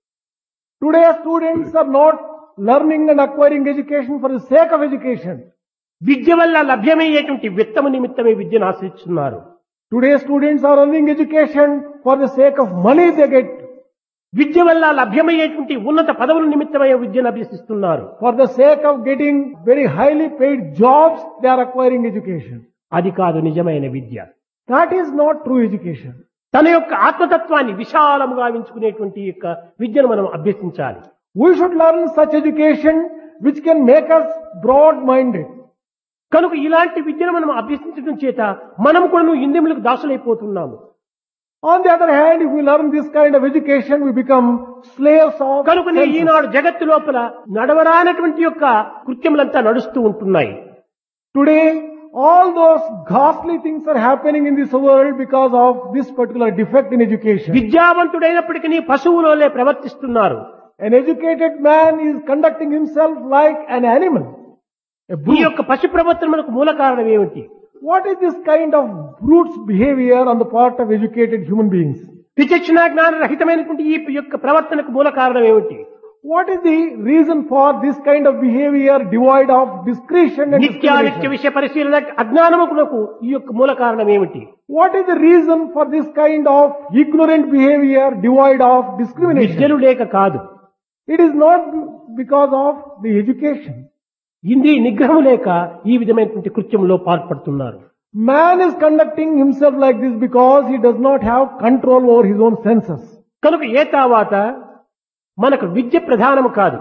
[SPEAKER 2] Today students are not learning and acquiring education for the sake of education.
[SPEAKER 1] విద్య వల్ల లభ్యమయ్యేటువంటి విత్తము నిమిత్తమే విద్యను ఆశ్రయిస్తున్నారు.
[SPEAKER 2] Today students are learning education for the sake of money they get.
[SPEAKER 1] విద్య వల్ల లభ్యమయ్యేటువంటి ఉన్నత పదవుల నిమిత్తమై విద్యను అభ్యసిస్తున్నారు.
[SPEAKER 2] For the sake of getting very highly paid jobs, they are acquiring education.
[SPEAKER 1] అది కాదు నిజమైన విద్య.
[SPEAKER 2] That is not true education.
[SPEAKER 1] తన యొక్క ఆత్మతత్వాన్ని విశాలముగా ఎంచుకునేటువంటి యొక్క విద్యను మనం అభ్యసించాలి.
[SPEAKER 2] We should learn such education which can make us broad-minded.
[SPEAKER 1] కనుక ఇలాంటి విద్యను మనం అభ్యసించడం చేత మనం కూడా ఇంద్రియములకు దాసులైపోతున్నాము.
[SPEAKER 2] On the other hand, if we learn this kind of education, we become slaves of
[SPEAKER 1] కనుకనే
[SPEAKER 2] senses.
[SPEAKER 1] ఈనాడు జగత్తు లోపల నడవరానటువంటి యొక్క కృత్యములంతా నడుస్తూ ఉంటున్నాయి.
[SPEAKER 2] Today, all those ghastly things are happening in this world because of this particular defect in education.
[SPEAKER 1] విద్యావంతుడైనప్పటికీ పశువులోనే ప్రవర్తిస్తున్నారు.
[SPEAKER 2] An educated man is conducting himself like an animal. A
[SPEAKER 1] ఈ
[SPEAKER 2] brute.
[SPEAKER 1] యొక్క పశు ప్రవర్తనకు మూల కారణం ఏమిటి?
[SPEAKER 2] What is this kind of brute's behavior on the part of educated human beings?
[SPEAKER 1] విచక్షణ జ్ఞాన రహితమైనటువంటి ఈ యొక్క ప్రవర్తనకు మూల కారణం ఏమిటి?
[SPEAKER 2] What is the reason for this kind of behavior devoid of discretion and
[SPEAKER 1] నిత్యానిత్య
[SPEAKER 2] discrimination?
[SPEAKER 1] విషయ పరిశీలన అజ్ఞానమునకు ఈ యొక్క మూల కారణం ఏమిటి?
[SPEAKER 2] What is the reason for this kind of ignorant behavior devoid of discrimination?
[SPEAKER 1] విద్యలు లేక కాదు,
[SPEAKER 2] It is not because of the education.
[SPEAKER 1] ఇంద్రియ నిగ్రహం లేక ఈ విధమైనటువంటి కృత్యంలో పాల్పడుతున్నారు.
[SPEAKER 2] Man is conducting himself like this because he does not have control over his own senses.
[SPEAKER 1] కనుక ఏ తర్వాత మనకు విద్య ప్రధానము కాదు.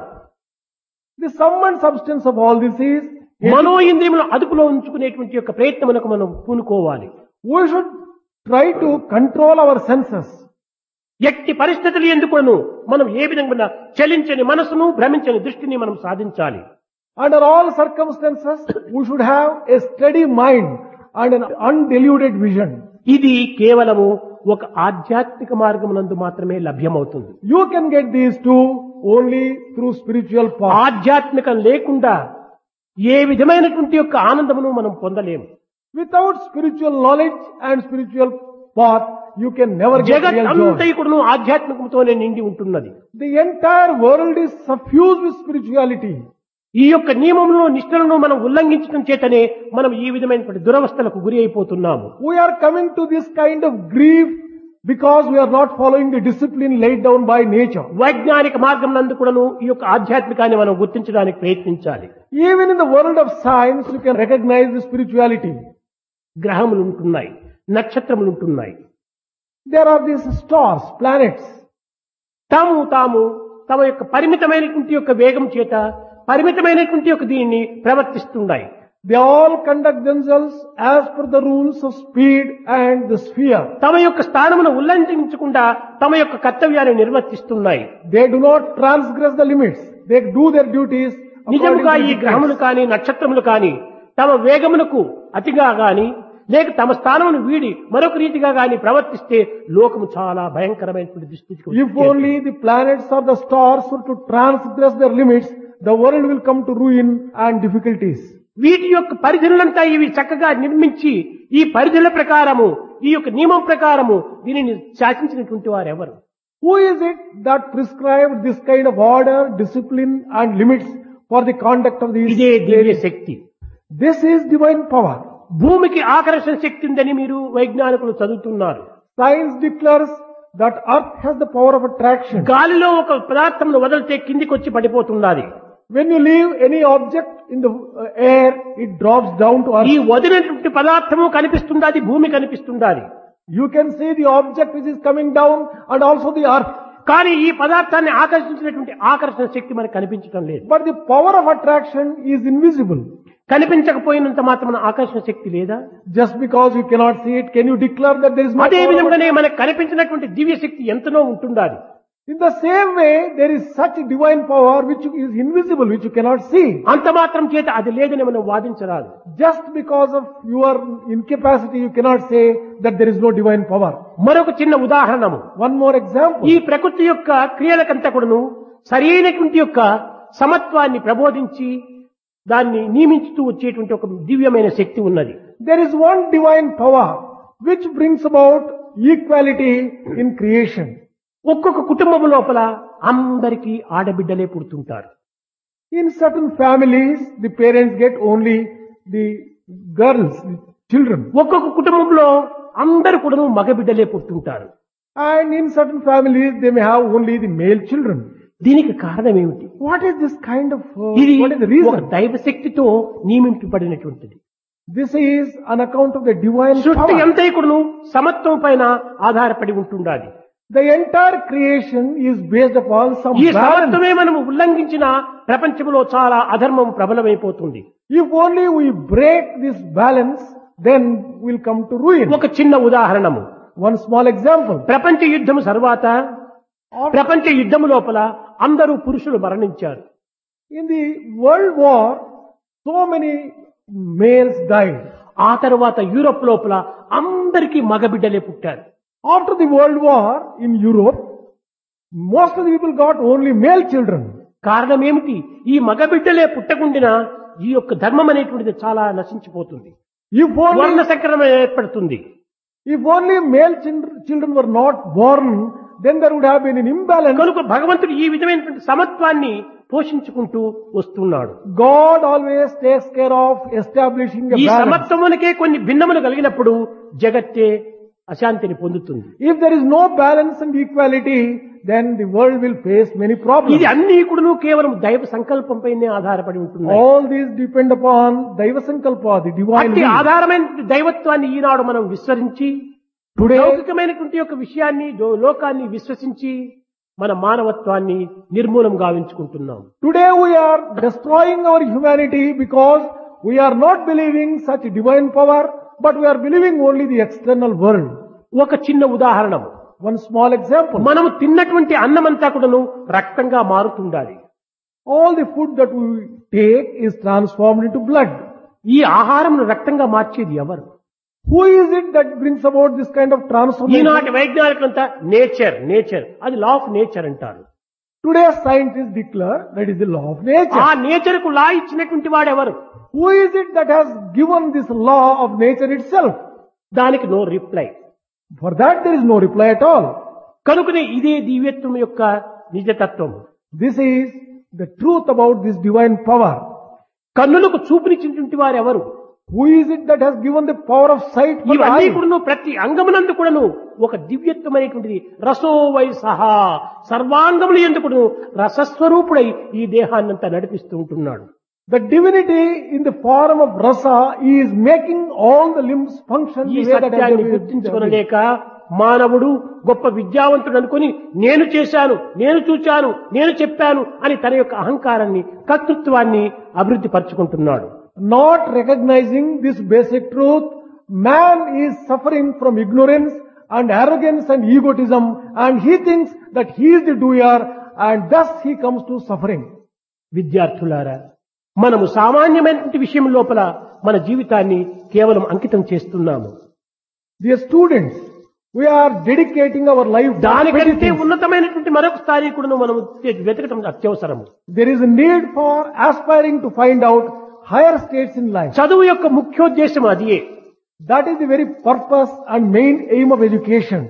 [SPEAKER 2] The sum and substance of all this is
[SPEAKER 1] మనో ఇంద్రియములను అదుపులో ఉంచుకునేటువంటి యొక్క ప్రయత్నమునకు మనం పూనుకోవాలి.
[SPEAKER 2] we should try to control our senses.
[SPEAKER 1] ఎట్టి పరిస్థితులు ఎందుకును మనం ఏ విధంగా చలించని మనసును భ్రమించని దృష్టిని మనం సాధించాలి.
[SPEAKER 2] Under all circumstances, we should have a steady mind and an undiluted vision.
[SPEAKER 1] ఇది కేవలము ఒక ఆధ్యాత్మిక మార్గమునందు మాత్రమే లభ్యమవుతుంది.
[SPEAKER 2] You can get these two only through spiritual path.
[SPEAKER 1] ఆధ్యాత్మికం లేకుండా ఏ విధమైనటువంటి యొక్క ఆనందమును మనం పొందలేము.
[SPEAKER 2] Without spiritual knowledge and spiritual path, you can never get
[SPEAKER 1] జగత్
[SPEAKER 2] real joy.
[SPEAKER 1] అంతైకుడును ఆధ్యాత్మికంతోనే నిండి ఉంటున్నది.
[SPEAKER 2] The entire world is suffused with spirituality.
[SPEAKER 1] ఈ యొక్క నియమములను నిష్ఠలను మనం ఉల్లంఘించడం చేతనే మనం ఈ విధమైనటువంటి దురవస్థలకు గురి అయిపోతున్నాము.
[SPEAKER 2] We are coming to this kind of grief because we are not following the discipline laid down by nature.
[SPEAKER 1] వైజ్ఞానిక మార్గం నందు కూడాను ఈ యొక్క ఆధ్యాత్మికాన్ని మనం గుర్తించడానికి ప్రయత్నించాలి.
[SPEAKER 2] Even in the world of science, you can recognize the spirituality.
[SPEAKER 1] గ్రహములు ఉంటున్నాయి, నక్షత్రములు ఉంటున్నాయి.
[SPEAKER 2] There are these stars, planets.
[SPEAKER 1] తమ యొక్క పరిమితమైనటువంటి యొక్క వేగం చేత పరిమితమైనటువంటి యొక్క దీనిని ప్రవర్తిస్తున్నాయి.
[SPEAKER 2] They all conduct themselves as per the rules of speed and the sphere.
[SPEAKER 1] తమ యొక్క స్థానమును ఉల్లంఘించకుండా తమ యొక్క కర్తవ్యాన్ని నిర్వర్తిస్తున్నాయి.
[SPEAKER 2] They do not transgress the limits. They do their duties. according
[SPEAKER 1] నిజముగా
[SPEAKER 2] to
[SPEAKER 1] ఈ
[SPEAKER 2] the
[SPEAKER 1] గ్రహములు
[SPEAKER 2] limits.
[SPEAKER 1] కానీ నక్షత్రములు కానీ తమ వేగమునకు అతిగా గాని లేక తమ స్థానమును వీడి మరొక రీతిగా గాని ప్రవర్తిస్తే లోకము చాలా భయంకరమైనటువంటి దుస్థితికి
[SPEAKER 2] If
[SPEAKER 1] వచ్చేది.
[SPEAKER 2] only the planets or the stars were to transgress their limits, the world will come to ruin and difficulties.
[SPEAKER 1] వీటి యొక్క పరిధులంతా ఇవి చక్కగా నిర్మించి ఈ పరిధుల ప్రకారము ఈ యొక్క నియమం ప్రకారము దీనిని శాసించినటువంటి వారు ఎవరు?
[SPEAKER 2] Who is it that prescribed this kind of order, discipline and limits for the conduct of these?
[SPEAKER 1] ఇదే దివ్య శక్తి.
[SPEAKER 2] This is divine power.
[SPEAKER 1] భూమికి ఆకర్షణ శక్తి ఉందని మీరు వైజ్ఞానికులు చదువుతున్నారు.
[SPEAKER 2] Science declares that earth has the power of attraction.
[SPEAKER 1] గాలిలో ఒక పదార్థంను వదిలితే కిందికి వచ్చి పడిపోతున్నది.
[SPEAKER 2] When you leave any object in the air, it drops down to
[SPEAKER 1] ఈ
[SPEAKER 2] earth.
[SPEAKER 1] వదిలినటువంటి పదార్థము కనిపిస్తున్నది, భూమి కనిపిస్తున్నది.
[SPEAKER 2] You can see the object which is coming down and also the earth.
[SPEAKER 1] కానీ ఈ పదార్థాన్ని ఆకర్షించినటువంటి ఆకర్షణ శక్తి మనకు కనిపించడం లేదు.
[SPEAKER 2] But the power of attraction is invisible.
[SPEAKER 1] కనిపించకపోయినంత మాత్రం ఆకర్షణ శక్తి లేదా?
[SPEAKER 2] Just because you cannot see it, can you declare that there is no
[SPEAKER 1] అదే
[SPEAKER 2] power of
[SPEAKER 1] విధంగానే మనకు కనిపించినటువంటి దివ్య శక్తి ఎంతనో ఉంటుండాలి.
[SPEAKER 2] In the same way, there is such a divine power which is invisible, which you cannot see.
[SPEAKER 1] అంత మాత్రం చేత అది లేదని మనం వాదించరాదు.
[SPEAKER 2] Just because of your incapacity, you cannot say that there is no divine power.
[SPEAKER 1] మరొక చిన్న ఉదాహరణము.
[SPEAKER 2] One more example.
[SPEAKER 1] ఈ ప్రకృతి యొక్క క్రియలకంతా కూడాను సరైనటువంటి యొక్క సమత్వాన్ని ప్రబోధించి దాన్ని నియమించుతూ వచ్చేటువంటి ఒక దివ్యమైన శక్తి ఉన్నది.
[SPEAKER 2] There is one divine power which brings about equality in creation.
[SPEAKER 1] ఒక్కొక్క కుటుంబం లోపల అందరికీ ఆడబిడ్డలే పుడుతుంటారు.
[SPEAKER 2] In certain families, the parents get only the girls, the children.
[SPEAKER 1] ఒక్కొక్క కుటుంబంలో అందరు కూడా మగబిడ్డలే పుడుతుంటారు.
[SPEAKER 2] And in certain families, they may have only the male children.
[SPEAKER 1] దీనికి కారణం ఏమిటి?
[SPEAKER 2] What is this kind of,
[SPEAKER 1] ఇది
[SPEAKER 2] what is the
[SPEAKER 1] ఒక
[SPEAKER 2] reason?
[SPEAKER 1] దైవ శక్తితో నియమింపబడినటువంటిది.
[SPEAKER 2] This is on account of the divine
[SPEAKER 1] సృష్టి
[SPEAKER 2] power.
[SPEAKER 1] అంతా కూడాను సమత్వం పైన ఆధారపడి ఉంటుండాలి.
[SPEAKER 2] The entire creation is based upon some
[SPEAKER 1] ఈ
[SPEAKER 2] balance.
[SPEAKER 1] సమత్వమే మనము ఉల్లంఘించిన ప్రపంచంలో చాలా అధర్మం ప్రబలమైపోతుంది.
[SPEAKER 2] If only we break this balance, then we'll come to ruin.
[SPEAKER 1] ఒక చిన్న ఉదాహరణము.
[SPEAKER 2] One small example.
[SPEAKER 1] ప్రపంచ యుద్ధం తర్వాత ప్రపంచ యుద్ధం లోపల అందరూ పురుషులు మరణించారు.
[SPEAKER 2] In the World War, so many males died.
[SPEAKER 1] ఆ తర్వాత యూరోప్ లోపల అందరికీ మగబిడ్డలే పుట్టారు.
[SPEAKER 2] After the World War in Europe, most of the people got only male children.
[SPEAKER 1] కారణం ఏమిటి? ఈ మగబిడ్డలే పుట్టకుండినా ఈ యొక్క ధర్మం అనేటువంటిది చాలా నశించిపోతుంది.
[SPEAKER 2] If
[SPEAKER 1] వర్ణ
[SPEAKER 2] only,
[SPEAKER 1] సంకరణ ఏర్పడుతుంది.
[SPEAKER 2] if only male children were not born, then there would have been an imbalance.
[SPEAKER 1] కనుక భగవంతుడు ఈ విధమైనటువంటి సమత్వాన్ని పోషించుకుంటూ వస్తున్నాడు.
[SPEAKER 2] God always takes care of establishing a
[SPEAKER 1] ఈ
[SPEAKER 2] balance.
[SPEAKER 1] సమత్వమునకే కొన్ని భిన్నములు కలిగినప్పుడు జగత్తే అశాంతిని పొందుతుంది.
[SPEAKER 2] If there is no balance and equality, then the world will face many problems.
[SPEAKER 1] ఇది అన్ని కూడా కేవలం దైవ సంకల్పంపైనే ఆధారపడి ఉంటుంది.
[SPEAKER 2] All these depend upon Daiva Sankalpa, the divine
[SPEAKER 1] అట్టి
[SPEAKER 2] will.
[SPEAKER 1] ఆధారమైన దైవత్వాన్ని ఈనాడు మనం విస్మరించి
[SPEAKER 2] Today,
[SPEAKER 1] లౌకికమైనటువంటి యొక్క విషయాన్ని లోకాన్ని విశ్వసించి మన మానవత్వాన్ని నిర్మూలం గావించుకుంటున్నాం.
[SPEAKER 2] today we are destroying our humanity because we are not believing such divine power, but we are believing only the external world.
[SPEAKER 1] ఒక చిన్న ఉదాహరణం.
[SPEAKER 2] One small example.
[SPEAKER 1] మనము తిన్నటువంటి అన్నమంతా కూడాను రక్తంగా మారుతుండాలి.
[SPEAKER 2] All the food that we take is transformed into blood.
[SPEAKER 1] ఈ ఆహారంను రక్తంగా మార్చేది ఎవరు?
[SPEAKER 2] Who is it that brings about this kind of transformation?
[SPEAKER 1] ఈనాటి వైజ్ఞానికులంతా నేచర్ అది లా ఆఫ్ నేచర్ అంటారు.
[SPEAKER 2] Today scientists declare that is the law of nature.
[SPEAKER 1] ఆ నేచర్ కు లా ఇచ్చినటువంటి వాడెవరు?
[SPEAKER 2] Who is it that has given this law of nature itself?
[SPEAKER 1] దానికి no reply.
[SPEAKER 2] For that there is no reply at all.
[SPEAKER 1] కనుకనే ఇదే దివ్యత్వం యొక్క నిజతత్వం.
[SPEAKER 2] This is the truth about this divine power.
[SPEAKER 1] కన్నులకు చూపునిచ్చినటువంటి వారెవరు?
[SPEAKER 2] Who is it that has given the power of sight for the
[SPEAKER 1] ఇవన్నీ
[SPEAKER 2] eye?
[SPEAKER 1] కూడాను ప్రతి అంగమునందు కూడాను ఒక దివ్యత్వమైనటువంటిది రసో వై సహా సర్వాంగములు ఎందుకు రసస్వరూపుడై ఈ దేహాన్నంతా నడిపిస్తూ ఉంటున్నాడు.
[SPEAKER 2] The divinity in the form of rasa is making all the limbs function
[SPEAKER 1] ఈ
[SPEAKER 2] the way that
[SPEAKER 1] సత్యాన్ని గుర్తించుకొనలేక మానవుడు గొప్ప విద్యావంతుడు అనుకుని నేను చేశాను, నేను చూచాను, నేను చెప్పాను అని తన యొక్క అహంకారాన్ని కర్తృత్వాన్ని అభివృద్ధి పరుచుకుంటున్నాడు.
[SPEAKER 2] Not recognizing this basic truth, man is suffering from ignorance and arrogance and egotism, and he thinks that he is the doer, and thus he comes to suffering.
[SPEAKER 1] విద్యార్థులారా, మనము సామాన్యమైనటువంటి విషయం లోపల మన జీవితాన్ని కేవలం అంకితం చేస్తున్నాము.
[SPEAKER 2] Dear students, we are dedicating our life to
[SPEAKER 1] దానికంటే
[SPEAKER 2] medicine.
[SPEAKER 1] ఉన్నతమైనటువంటి మరొక స్థాయి కూడా మనము వెతకటం అత్యవసరము.
[SPEAKER 2] There is a need for aspiring to find out higher states in life.
[SPEAKER 1] చదువు యొక్క ముఖ్యోద్దేశం అదియే.
[SPEAKER 2] That is the very purpose and main aim of education.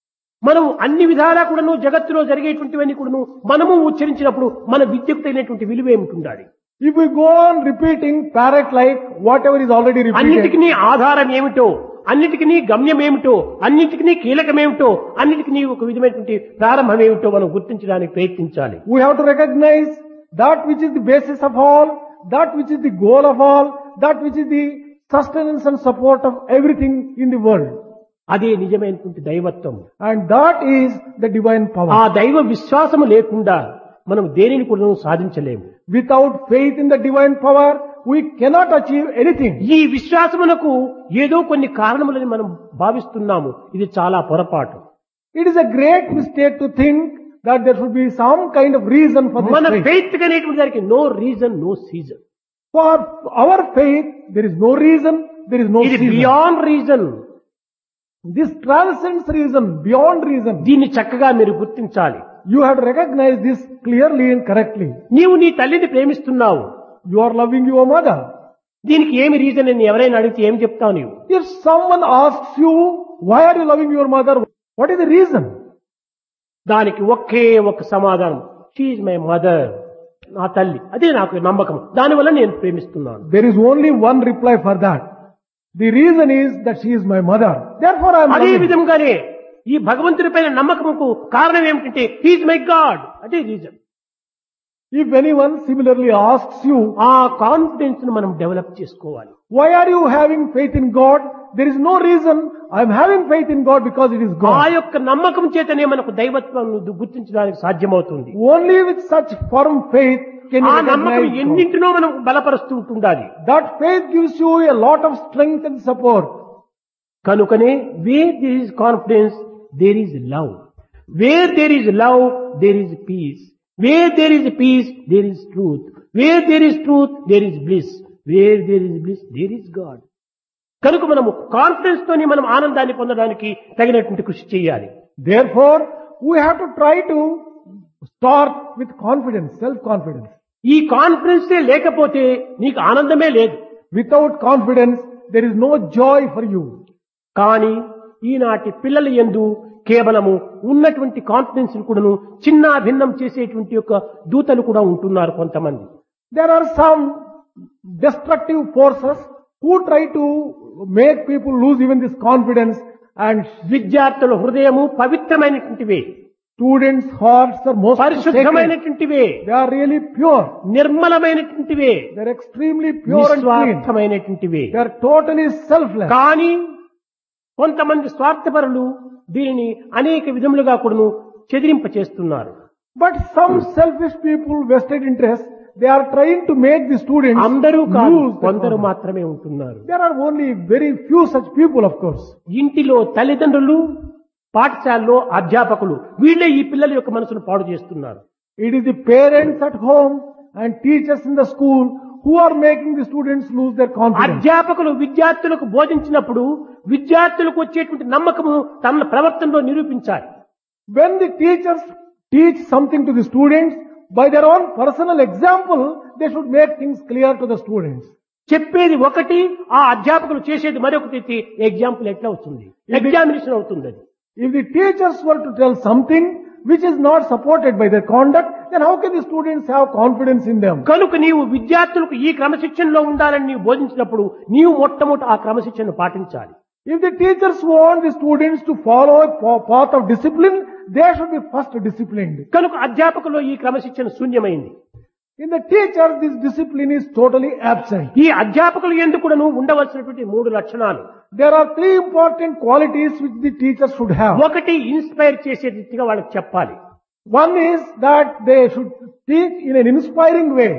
[SPEAKER 1] మనం అన్ని విధాలా కూడాను జగత్తులో జరిగేటువంటివన్నీ కూడాను మనము ఉచ్చరించినప్పుడు మన విద్యకు తగినటువంటి విలువ ఏమిటి ఉండాలి?
[SPEAKER 2] If we go on repeating parrot like whatever is already repeated,
[SPEAKER 1] అన్నిటికీ ఆధారం ఏమిటో అన్నిటికీ గమ్యం ఏమిటో, అన్నిటికీ కీలకమేమిటో, అన్నిటికీ ఒక విధమైనటువంటి ప్రారంభం ఏమిటో మనం గుర్తించడానికి ప్రయత్నించాలి.
[SPEAKER 2] We have to recognize that which is the basis of all, that which is the goal of all, that which is the sustenance and support of everything in the world.
[SPEAKER 1] అదే నిజమైనటువంటి దైవత్వం.
[SPEAKER 2] And that is the divine
[SPEAKER 1] ఆ
[SPEAKER 2] power.
[SPEAKER 1] దైవ విశ్వాసము లేకుండా మనం దేనిని కూడా సాధించలేము.
[SPEAKER 2] Without faith in the divine power, we cannot achieve anything.
[SPEAKER 1] ఈ విశ్వాసమునకు ఏదో కొన్ని కారణములని మనం భావిస్తున్నాము. ఇది చాలా పొరపాటు.
[SPEAKER 2] It is a great mistake to think that there should be some kind of reason for this
[SPEAKER 1] మన
[SPEAKER 2] faith.
[SPEAKER 1] ఫెయిత్ అనేటువంటి దానికి no reason, no season.
[SPEAKER 2] For our faith, there is no reason, there is no
[SPEAKER 1] ఇది
[SPEAKER 2] season.
[SPEAKER 1] Beyond reason.
[SPEAKER 2] This transcends reason, beyond reason.
[SPEAKER 1] దీన్ని చక్కగా మీరు గుర్తించాలి.
[SPEAKER 2] You have to recognize this clearly and correctly.
[SPEAKER 1] నీవు నీ తల్లిని ప్రేమిస్తున్నావు.
[SPEAKER 2] You are loving your mother.
[SPEAKER 1] దీనికి ఏమి రీజన్ అని ఎవరైనా అడిగితే ఏం చెప్తావు నీవు?
[SPEAKER 2] If someone asks you, why are you loving your mother? What is the reason?
[SPEAKER 1] దానికి ఒకే ఒక సమాధానం, షీ ఈజ్ మై మదర్, నా తల్లి, అదే నాకు నమ్మకం, దానివల్ల నేను ప్రేమిస్తున్నాను.
[SPEAKER 2] There is only one reply for that. The reason is that she is my mother. Therefore I am
[SPEAKER 1] అదే
[SPEAKER 2] loving.
[SPEAKER 1] విధంగానే ఈ భగవంతుడి పైన నమ్మకముకు కారణం ఏమిటంటే హీ ఈజ్ మై గాడ్, అదే reason.
[SPEAKER 2] If anyone similarly asks you,
[SPEAKER 1] ఆ కాన్ఫిడెన్స్ ను మనం డెవలప్ చేసుకోవాలి.
[SPEAKER 2] why are you having faith in God? There is no reason. I am having faith in God because it is
[SPEAKER 1] ఆ
[SPEAKER 2] God.
[SPEAKER 1] యొక్క నమ్మకం చేతనే మనకు దైవత్వం గుర్తించడానికి సాధ్యమవుతుంది.
[SPEAKER 2] Only with such firm faith can
[SPEAKER 1] ఆ
[SPEAKER 2] you
[SPEAKER 1] నమ్మకం
[SPEAKER 2] recognize God.
[SPEAKER 1] ఎన్నింటినో మనం బలపరుస్తూ ఉంటుండాలి.
[SPEAKER 2] That faith gives you a lot of strength and support.
[SPEAKER 1] కనుకనే where there is confidence there is love, where there is love there is peace, where there is peace there is truth, where there is truth there is bliss, where there is bliss there is God. కనుక మనము కాన్ఫిడెన్స్ తోని మనం ఆనందాన్ని పొందడానికి తగినటువంటి కృషి చేయాలి.
[SPEAKER 2] Therefore, we have to try to start with confidence, self-confidence.
[SPEAKER 1] ఈ కాన్ఫిడెన్స్ లేకపోతే నీకు ఆనందమే లేదు.
[SPEAKER 2] Without confidence, there is no joy for you.
[SPEAKER 1] కానీ ఈనాటి పిల్లల యందు కేవలము ఉన్నటువంటి కాన్ఫిడెన్స్ కూడాను చిన్న భిన్నం చేసేటువంటి యొక్క దూతలు కూడా ఉంటున్నారు కొంతమంది.
[SPEAKER 2] There are some destructive forces who try to make people lose even this confidence, and
[SPEAKER 1] విద్యార్థుల హృదయము పవిత్రమైనటువంటివే,
[SPEAKER 2] students' hearts are most sacred.
[SPEAKER 1] పరిశుద్ధమైనటువంటివే,
[SPEAKER 2] They are really pure.
[SPEAKER 1] నిర్మలమైనటువంటివే,
[SPEAKER 2] They are extremely pure and clean.
[SPEAKER 1] నిస్వార్థమైనటువంటివే.
[SPEAKER 2] They are totally selfless.
[SPEAKER 1] కానీ కొంతమంది స్వార్థపరులు దీనిని అనేక విధములుగా కూడాను చెదిరింప చేస్తున్నారు.
[SPEAKER 2] But some selfish people, vested interests, they are trying to make the students
[SPEAKER 1] అందరూ కాదు,
[SPEAKER 2] lose the
[SPEAKER 1] కొందరు
[SPEAKER 2] confidence.
[SPEAKER 1] మాత్రమే ఉంటున్నారు.
[SPEAKER 2] There are only very few such people, of course.
[SPEAKER 1] ఇంటిలో తల్లిదండ్రులు, పాఠశాలలో అధ్యాపకులు, వీళ్ళే ఈ పిల్లల యొక్క మనసును పాడు చేస్తున్నారు.
[SPEAKER 2] It is the parents at home and teachers in the school who are making the students lose their confidence.
[SPEAKER 1] అధ్యాపకులు విద్యార్థులకు బోధించినప్పుడు విద్యార్థులకు వచ్చేటువంటి నమ్మకము తన ప్రవర్తనలో నిరూపించాలి.
[SPEAKER 2] When the teachers teach something to the students, by their own personal example, they should make things clear to the students.
[SPEAKER 1] చెప్పేది ఒకటి, ఆ అధ్యాపకులు చేసేది మరొకటి, ఎగ్జాంపుల్ ఎట్లా అవుతుంది? ఎగ్జామినేషన్ అవుతుంది అది.
[SPEAKER 2] If the teachers were to tell something which is not supported by their conduct, then how can the students have confidence in them?
[SPEAKER 1] కనుక నీవు విద్యార్థులకు ఈ క్రమశిక్షణలో ఉండాలని నీవు బోధించినప్పుడు నీవు మొట్టమొదటి ఆ క్రమశిక్షణను పాటించాలి.
[SPEAKER 2] If the teachers want the students to follow a path of discipline, they should be first disciplined.
[SPEAKER 1] కనుక అధ్యాపకుల్లో ఈ క్రమశిక్షణ శూన్యమైంది.
[SPEAKER 2] In the teachers, this discipline is totally absent.
[SPEAKER 1] ఈ అధ్యాపకులు ఎందుకు కూడాను ఉండవలసినటువంటి 3 లక్షణాలు.
[SPEAKER 2] There are 3 important qualities which the teachers should have.
[SPEAKER 1] ఒకటి, ఇన్స్పైర్ చేసే రీతిగా వాళ్ళకి చెప్పాలి.
[SPEAKER 2] One is that they should teach in an inspiring way.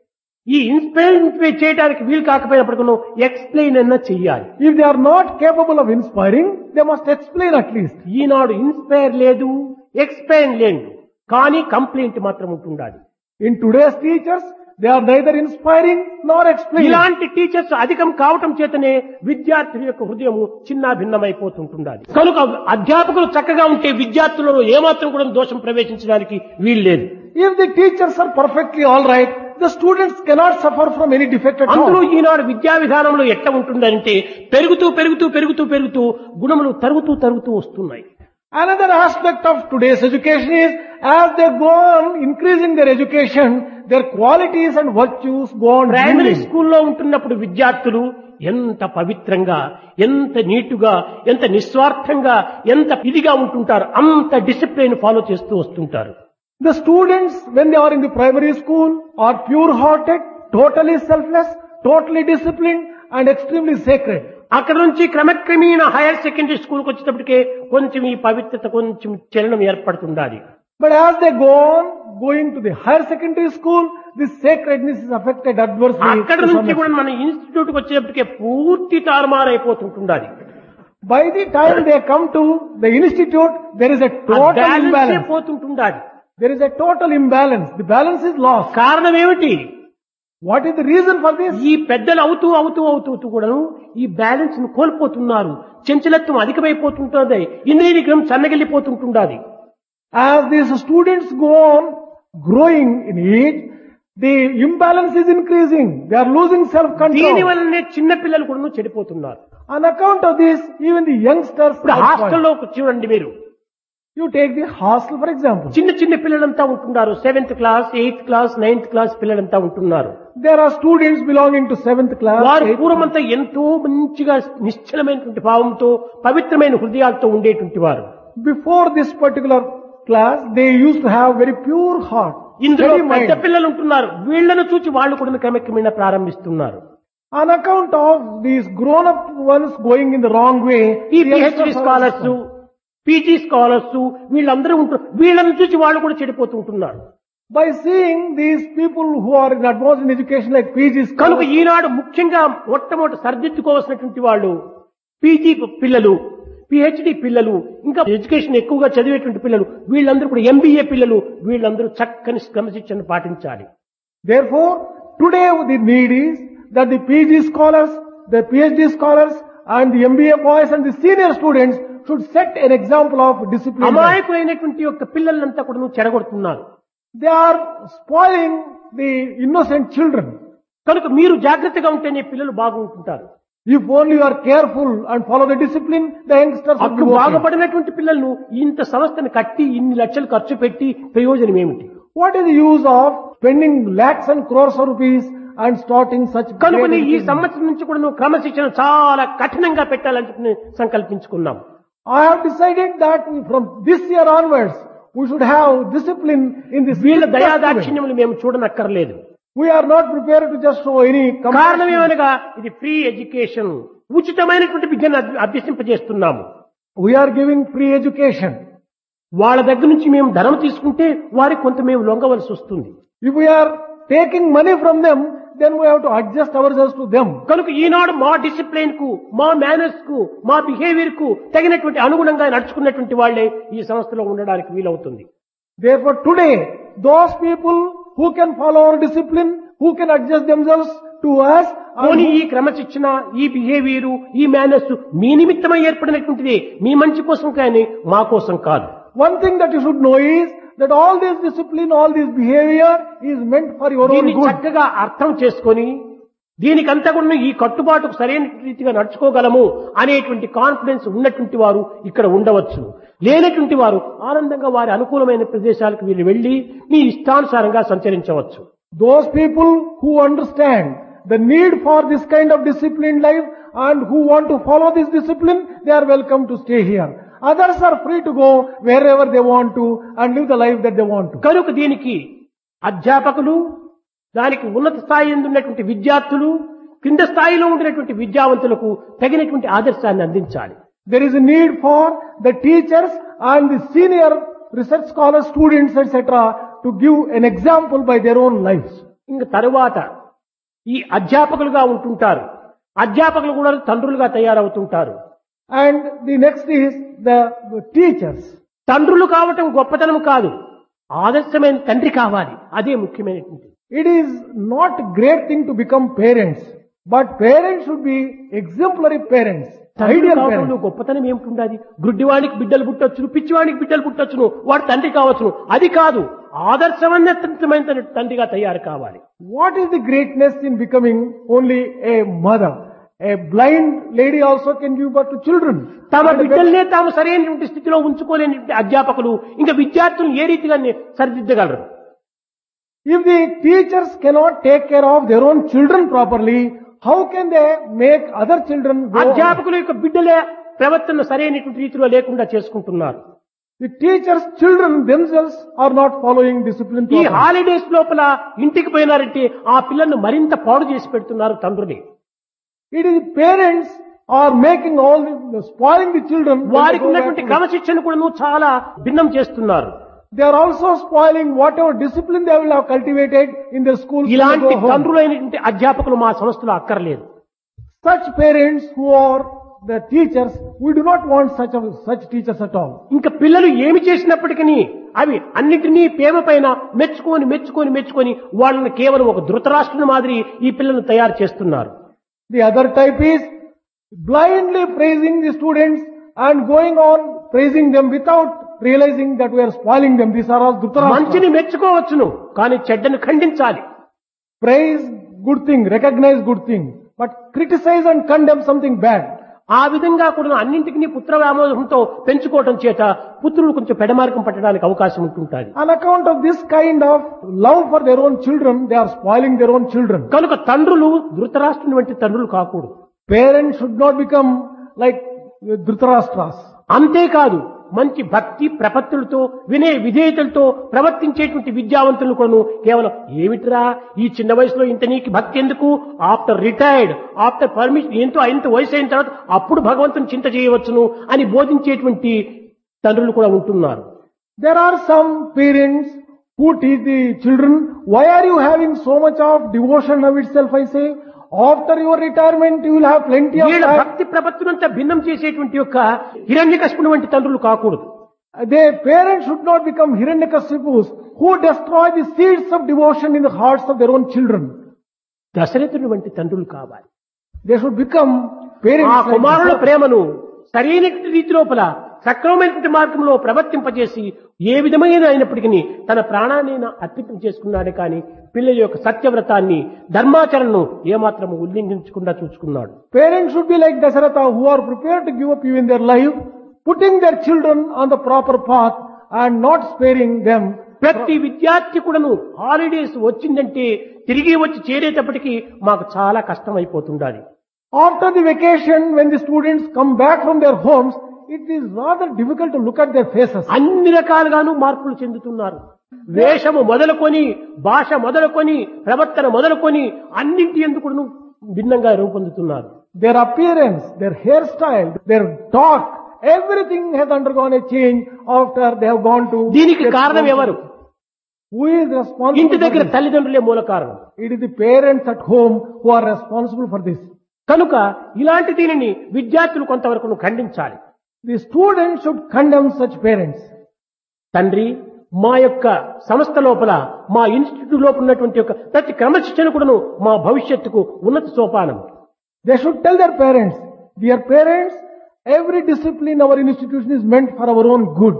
[SPEAKER 1] ఈ ఇన్స్పైరింగ్ చేయడానికి వీలు కాకపోయినప్పుడు ఎక్స్ప్లెయిన్ అన్నా చెయ్యాలి.
[SPEAKER 2] If they are not capable of inspiring, they must explain at least.
[SPEAKER 1] ఈనాడు ఇన్స్పైర్ లేదు, ఎక్స్ప్లెయిన్ లేదు, కానీ కంప్లైంట్ మాత్రం ఉంటుండాలి.
[SPEAKER 2] In today's teachers, they are neither inspiring nor explaining.
[SPEAKER 1] ఇలాంటి టీచర్స్ అధికం కావటం చేతనే విద్యార్థుల యొక్క హృదయం చిన్న భిన్నమైపోతుంటుండాలి. కనుక అధ్యాపకులు చక్కగా ఉంటే విద్యార్థులలో ఏమాత్రం కూడా దోషం ప్రవేశించడానికి వీల్లేదు.
[SPEAKER 2] If the teachers are perfectly all right, the students cannot suffer from any defect at
[SPEAKER 1] అందరూ
[SPEAKER 2] all.
[SPEAKER 1] ఈనాడు విద్యా విధానంలో ఎట్లా ఉంటుందంటే పెరుగుతూ గుణములు తరుగుతూ వస్తున్నాయి.
[SPEAKER 2] Another aspect of today's education is as they go on increasing their education, their qualities and virtues go on
[SPEAKER 1] primary
[SPEAKER 2] building.
[SPEAKER 1] స్కూల్లో ఉంటున్నప్పుడు విద్యార్థులు ఎంత పవిత్రంగా, ఎంత నీటుగా, ఎంత నిస్వార్థంగా, ఎంత ఇదిగా ఉంటుంటారు, అంత డిసిప్లిన్ ఫాలో చేస్తూ వస్తుంటారు.
[SPEAKER 2] The students, when they are in the primary school, are pure-hearted, totally selfless, totally disciplined, and extremely sacred.
[SPEAKER 1] అక్కడ నుంచి క్రమక్రమేణ హైయర్ సెకండరీ స్కూల్కి వచ్చేటప్పటికే కొంచెం ఈ పవిత్రత కొంచెం చలనం ఏర్పడుతుండాలి.
[SPEAKER 2] But as they go on, going to the higher secondary school, this sacredness is affected adversely.
[SPEAKER 1] అక్కడ
[SPEAKER 2] to some
[SPEAKER 1] నుంచి కూడా
[SPEAKER 2] extent.
[SPEAKER 1] మన ఇన్స్టిట్యూట్ కి వచ్చేటప్పటికే పూర్తి తారుమారైపోతుంటుండాలి.
[SPEAKER 2] By the time they come to the institute, there is a total
[SPEAKER 1] balance
[SPEAKER 2] imbalance.
[SPEAKER 1] పోతుంటుండాలి.
[SPEAKER 2] There is a total imbalance. The balance is lost.
[SPEAKER 1] కారణం ఏమిటి?
[SPEAKER 2] What is the reason for this?
[SPEAKER 1] ఈ పెద్దలు అవుతూ అవుతూ అవుతూ కూడాను ఈ బ్యాలెన్స్ ను కోల్పోతున్నారు. చంచలత్వం అధికమైపోతుంటుంది. ఇంద్రియ నిగ్రహం సన్నగిల్లిపోతుంటుండాలి.
[SPEAKER 2] As these students go on growing in age, the imbalance is increasing. They are losing
[SPEAKER 1] దీని
[SPEAKER 2] self-control.
[SPEAKER 1] వల్లనే చిన్న పిల్లలు కూడా చెడిపోతున్నారు.
[SPEAKER 2] On account of this, even the youngsters
[SPEAKER 1] ఇప్పుడు
[SPEAKER 2] are spoiled.
[SPEAKER 1] హాస్టల్లో చూడండి మీరు,
[SPEAKER 2] You take the hostel for example.
[SPEAKER 1] చిన్న చిన్న పిల్లలంతా ఉంటున్నారు. 7th class, 8th class, 9th class పిల్లలంతా ఉంటున్నారు.
[SPEAKER 2] There are students belonging to 7th class.
[SPEAKER 1] వారు
[SPEAKER 2] 8th
[SPEAKER 1] పూర్వమంతా ఎంతో మంచిగా నిశ్చలమైనటువంటి భావంతో పవిత్రమైన హృదయాలతో ఉండేటువంటి వారు.
[SPEAKER 2] Before this particular class, they used to have very pure heart.
[SPEAKER 1] ఇందులో
[SPEAKER 2] steady
[SPEAKER 1] పెద్ద
[SPEAKER 2] mind.
[SPEAKER 1] పిల్లలు ఉంటున్నారు. వీళ్లను చూసి వాళ్ళు కూడా క్రమక్రమేణా ప్రారంభిస్తున్నారు.
[SPEAKER 2] On account of these grown-up ones going in the wrong way,
[SPEAKER 1] ఈ
[SPEAKER 2] the
[SPEAKER 1] PhD
[SPEAKER 2] youngsters are
[SPEAKER 1] scholars, PG scholars వీళ్ళందరూ ఉంటారు. వీళ్ళని చూసి వాళ్ళు కూడా చెడిపోతూ ఉంటున్నారు.
[SPEAKER 2] by seeing these people who are in advanced in education like PG
[SPEAKER 1] కనుక
[SPEAKER 2] scholars,
[SPEAKER 1] ఈనాడు ముఖ్యంగా మొట్టమొదటి సరిదిద్దుకోవాల్సినటువంటి వాళ్ళు పీజీ పిల్లలు, పిహెచ్డి పిల్లలు, ఇంకా ఎడ్యుకేషన్ ఎక్కువగా చదివేటువంటి పిల్లలు, వీళ్ళందరూ కూడా ఎంబీఏ పిల్లలు, వీళ్ళందరూ చక్కని క్రమశిక్షణ పాటించాలి.
[SPEAKER 2] therefore, today the need is that the PG scholars, the PhD scholars, and the MBA boys and the senior students should set an example of discipline.
[SPEAKER 1] అమాయకులైనటువంటి యొక్క పిల్లలంతా కూడా చెడగొడుతున్నారు.
[SPEAKER 2] They are spoiling the innocent children.
[SPEAKER 1] కనుక మీరు జాగ్రత్తగా ఉంటేనే పిల్లలు బాగుంటుంటారు.
[SPEAKER 2] If only you are careful and follow the discipline, the youngsters will
[SPEAKER 1] అప్పుడు
[SPEAKER 2] be okay.
[SPEAKER 1] బాగుపడినటువంటి పిల్లలను ఇంత సంస్థను కట్టి ఇన్ని లక్షలు ఖర్చు పెట్టి ప్రయోజనం ఏమిటి?
[SPEAKER 2] What is the use of spending lakhs and crores of rupees and starting such
[SPEAKER 1] కనుకని
[SPEAKER 2] great
[SPEAKER 1] ఈ
[SPEAKER 2] institutions?
[SPEAKER 1] సంవత్సరం నుంచి కూడా నువ్వు క్రమశిక్షణ చాలా కఠినంగా పెట్టాలని చెప్పి సంకల్పించుకున్నాం.
[SPEAKER 2] I have decided that from this year onwards, we should have discipline in this.
[SPEAKER 1] వీళ్ళ
[SPEAKER 2] strict way.
[SPEAKER 1] దయాదాక్షిణ్యములు మేము చూడనక్కర్లేదు.
[SPEAKER 2] We are not prepared to just show any
[SPEAKER 1] కారణం
[SPEAKER 2] compassion.
[SPEAKER 1] ఏమనగా ఇది ఫ్రీ ఎడ్యుకేషన్, ఉచితమైనటువంటి విద్యను అభ్యసింపజేస్తున్నాము.
[SPEAKER 2] We are giving free education.
[SPEAKER 1] వాళ్ళ దగ్గర నుంచి మేము ధనం తీసుకుంటే వారికి కొంత మేము లొంగవలసి వస్తుంది.
[SPEAKER 2] If we are taking money from them, then we have to adjust ourselves to them.
[SPEAKER 1] కనుక ఈనాడు మా డిసిప్లిన్ కు, మా మేనర్స్ కు, మా బిహేవియర్ కు తగినటువంటి అనుగుణంగా నడుచుకున్నటువంటి వాళ్లే ఈ సంస్థలో ఉండడానికి వీలవుతుంది.
[SPEAKER 2] Therefore today, those people who can follow our discipline, who can adjust themselves to us,
[SPEAKER 1] పోనీ ఈ క్రమశిక్షణ, ఈ బిహేవియర్, ఈ మేనర్స్ మీ నిమిత్తమై ఏర్పడినటువంటిది, మీ మంచి కోసం కానీ మా కోసం కాదు.
[SPEAKER 2] one thing that you should know is that all this discipline, all this behavior is meant for your own
[SPEAKER 1] దీన్ని
[SPEAKER 2] good.
[SPEAKER 1] చక్కగా అర్థం చేసుకొని దీనికంతా కూడా ఈ కట్టుబాటుకు సరైన రీతిగా నడుచుకోగలము అనేటువంటి కాన్ఫిడెన్స్ ఉన్నటువంటి వారు ఇక్కడ ఉండవచ్చు. లేనటువంటి వారు ఆనందంగా వారి అనుకూలమైన ప్రదేశాలకు వీళ్ళు వెళ్లి మీ ఇష్టానుసారంగా సంచరించవచ్చు.
[SPEAKER 2] Those people who understand the need for this kind of disciplined life and who want to follow this discipline, they are welcome to stay here. Others are free to go wherever they want to and live the life that they want to.
[SPEAKER 1] కనుక దీనికి అధ్యాపకులు, దానికి ఉన్నత స్థాయి ఉన్నటువంటి విద్యార్థులు, కింద స్థాయిలో ఉండినటువంటి విద్యావంతులకు తగినటువంటి ఆదర్శాన్ని అందించాలి.
[SPEAKER 2] There is a need for the teachers and the senior research scholars, students, etc. to give an example by their own lives.
[SPEAKER 1] ఇంకా తరువాత ఈ అధ్యాపకులుగా ఉంటుంటారు. అధ్యాపకులు కూడా తండ్రులుగా తయారవుతుంటారు.
[SPEAKER 2] And the next is the teachers.
[SPEAKER 1] తండ్రులు కావటం గొప్పతనం కాదు, ఆదర్శమైన తండ్రి కావాలి. అదే ముఖ్యమైనటువంటి.
[SPEAKER 2] It is not great thing to become parents, but parents should be exemplary parents.
[SPEAKER 1] తండ్రి
[SPEAKER 2] Ideal
[SPEAKER 1] కావటంలో
[SPEAKER 2] parents.
[SPEAKER 1] గొప్పతనం ఏమిటి? గుడ్డివాడికి బిడ్డలు పుట్టొచ్చును, పిచ్చివాడికి బిడ్డలు పుట్టొచ్చును, వాడు తండ్రి కావచ్చును. అది కాదు, ఆదర్శవంతమైన తండ్రిగా తయారు కావాలి.
[SPEAKER 2] What is the greatness in becoming only a mother? A blind lady also can give birth to children.
[SPEAKER 1] తమ బిడ్డల్నే తాము సరైనటువంటి స్థితిలో ఉంచుకోలేని అధ్యాపకులు ఇంకా విద్యార్థులను ఏ రీతిగా సరిదిద్దగలరు?
[SPEAKER 2] If the teachers cannot take care of their own children properly, how can they make other children go?
[SPEAKER 1] అధ్యాపకుల యొక్క బిడ్డలే ప్రవర్తన సరైనటువంటి రీతిలో లేకుండా చేసుకుంటున్నారు.
[SPEAKER 2] The teachers' children themselves are not following discipline
[SPEAKER 1] ఈ
[SPEAKER 2] properly.
[SPEAKER 1] హాలిడేస్ లోపల ఇంటికి పోయినారంటే ఆ పిల్లలను మరింత పాడు చేసి పెడుతున్నారు తండ్రుని.
[SPEAKER 2] It is the parents are making all the spoiling the children. when they
[SPEAKER 1] వారికి
[SPEAKER 2] go back
[SPEAKER 1] ఉన్నటువంటి
[SPEAKER 2] to-
[SPEAKER 1] క్రమశిక్షణ కూడా చాలా భిన్నం చేస్తున్నారు.
[SPEAKER 2] They are also spoiling whatever discipline they will have cultivated in their schools. when they
[SPEAKER 1] ఇలాంటి
[SPEAKER 2] go home.
[SPEAKER 1] తండ్రులైనటువంటి అధ్యాపకులు మా సంస్థలో అక్కర్లేదు.
[SPEAKER 2] Such parents who are the teachers, we do not want such teachers at all.
[SPEAKER 1] ఇంకా పిల్లలు ఏమి చేసినప్పటికీ అవి అన్నిటినీ ప్రేమ పైన మెచ్చుకొని వాళ్ళని కేవలం ఒక ధృతరాష్ట్రుని మాదిరి ఈ పిల్లలను తయారు చేస్తున్నారు.
[SPEAKER 2] The other type is blindly praising the students and going on praising them without realizing that we are spoiling them. These are all Dhritarashtra.
[SPEAKER 1] మంచిని మెచ్చుకోవచ్చును కానీ చెడ్డను ఖండించాలి.
[SPEAKER 2] Praise good thing, recognize good thing, but criticize and condemn something bad.
[SPEAKER 1] ఆ విధంగా కూడా అన్నింటినీ పుత్ర వ్యామోహంతో పెంచుకోవటం చేత పుత్రులు కొంచెం పెడమార్గం పట్టడానికి అవకాశం ఉంటుంటుంది.
[SPEAKER 2] On account of this kind of love for their own children, they are spoiling their own children.
[SPEAKER 1] కనుక తండ్రులు ధృతరాష్ట్రుని వంటి తండ్రులు కాకూడదు.
[SPEAKER 2] Parents should not become like Dhritarashtras.
[SPEAKER 1] అంతేకాదు మంచి భక్తి ప్రపత్తులతో వినయ విధేయతలతో ప్రవర్తించేటువంటి విద్యావంతులను కొను కేవలం ఏమిట్రా ఈ చిన్న వయసులో ఇంత నీకు భక్తి ఎందుకు, ఆఫ్టర్ రిటైర్డ్ ఆఫ్టర్ పర్మిషన్ ఇంత వయసు అయిన తర్వాత అప్పుడు భగవంతుని చింత చేయవచ్చును అని బోధించేటువంటి తండ్రులు కూడా ఉంటున్నారు.
[SPEAKER 2] There are some parents who teach the children, why are you having so much of devotion of itself, I say? After your retirement, you will have plenty of
[SPEAKER 1] వీళ్ళ
[SPEAKER 2] time.
[SPEAKER 1] భక్తి ప్రపత్తులంతా భిన్నం చేసేటువంటి యొక్క హిరణ్యకశిపుని వంటి తండ్రులు కాకూడదు.
[SPEAKER 2] Their parents should not become Hiranyakashipus who destroy the seeds of devotion in the hearts of their own children.
[SPEAKER 1] దశరథుని వంటి తండ్రులు కావాలి.
[SPEAKER 2] They should become parents
[SPEAKER 1] ఆ
[SPEAKER 2] like
[SPEAKER 1] కుమారుల
[SPEAKER 2] Dasharatha.
[SPEAKER 1] ప్రేమను సరైన రీతి లోపల సక్రమమైనటువంటి మార్గంలో ప్రవర్తింపజేసి ఏ విధమైన అయినప్పటికీ తన ప్రాణాన్ని అర్పితం చేసుకున్నాడే కానీ పిల్లల యొక్క సత్యవ్రతాన్ని ధర్మాచరణను ఏమాత్రము ఉల్లంఘించకుండా చూసుకున్నాడు.
[SPEAKER 2] Parents should be like Dasharatha who are prepared to give up even their life, putting their children on the proper path and not sparing them.
[SPEAKER 1] ప్రతి విద్యార్థి కూడాను హాలిడేస్ వచ్చిందంటే తిరిగి వచ్చి చేరేటప్పటికి మాకు చాలా కష్టం అయిపోతుండాలి.
[SPEAKER 2] After the vacation, when the students come back from their homes, it is rather difficult to look at their faces.
[SPEAKER 1] అన్ని రకాలుగాను మార్పులు చెందుతున్నారు. వేషము మొదలుకొని భాష మొదలుకొని ప్రవర్తన మొదలుకొని అన్నింటి ఎందుకు భిన్నంగా రూపొందుతున్నారు.
[SPEAKER 2] Their appearance, their hairstyle, their talk, everything has undergone a change after they have gone to.
[SPEAKER 1] దీనికి కారణం ఎవరు?
[SPEAKER 2] Who is responsible?
[SPEAKER 1] ఇంటి దగ్గర
[SPEAKER 2] for this?
[SPEAKER 1] తల్లిదండ్రులే మూల కారణం.
[SPEAKER 2] It is the parents at home who are responsible for this.
[SPEAKER 1] కనుక ఇలాంటి దీనిని విద్యార్థులు కొంతవరకు ఖండించాలి.
[SPEAKER 2] The students should condemn such parents.
[SPEAKER 1] తండ్రి మా యొక్క సంస్థ లోపల మా ఇన్స్టిట్యూట్ లోపల ఉన్నటువంటి యొక్క ప్రతి క్రమశిక్షణ కూడాను మా భవిష్యత్తుకు ఉన్నత సోపానం.
[SPEAKER 2] They should tell their parents, dear parents, every discipline in our institution is meant for our own good.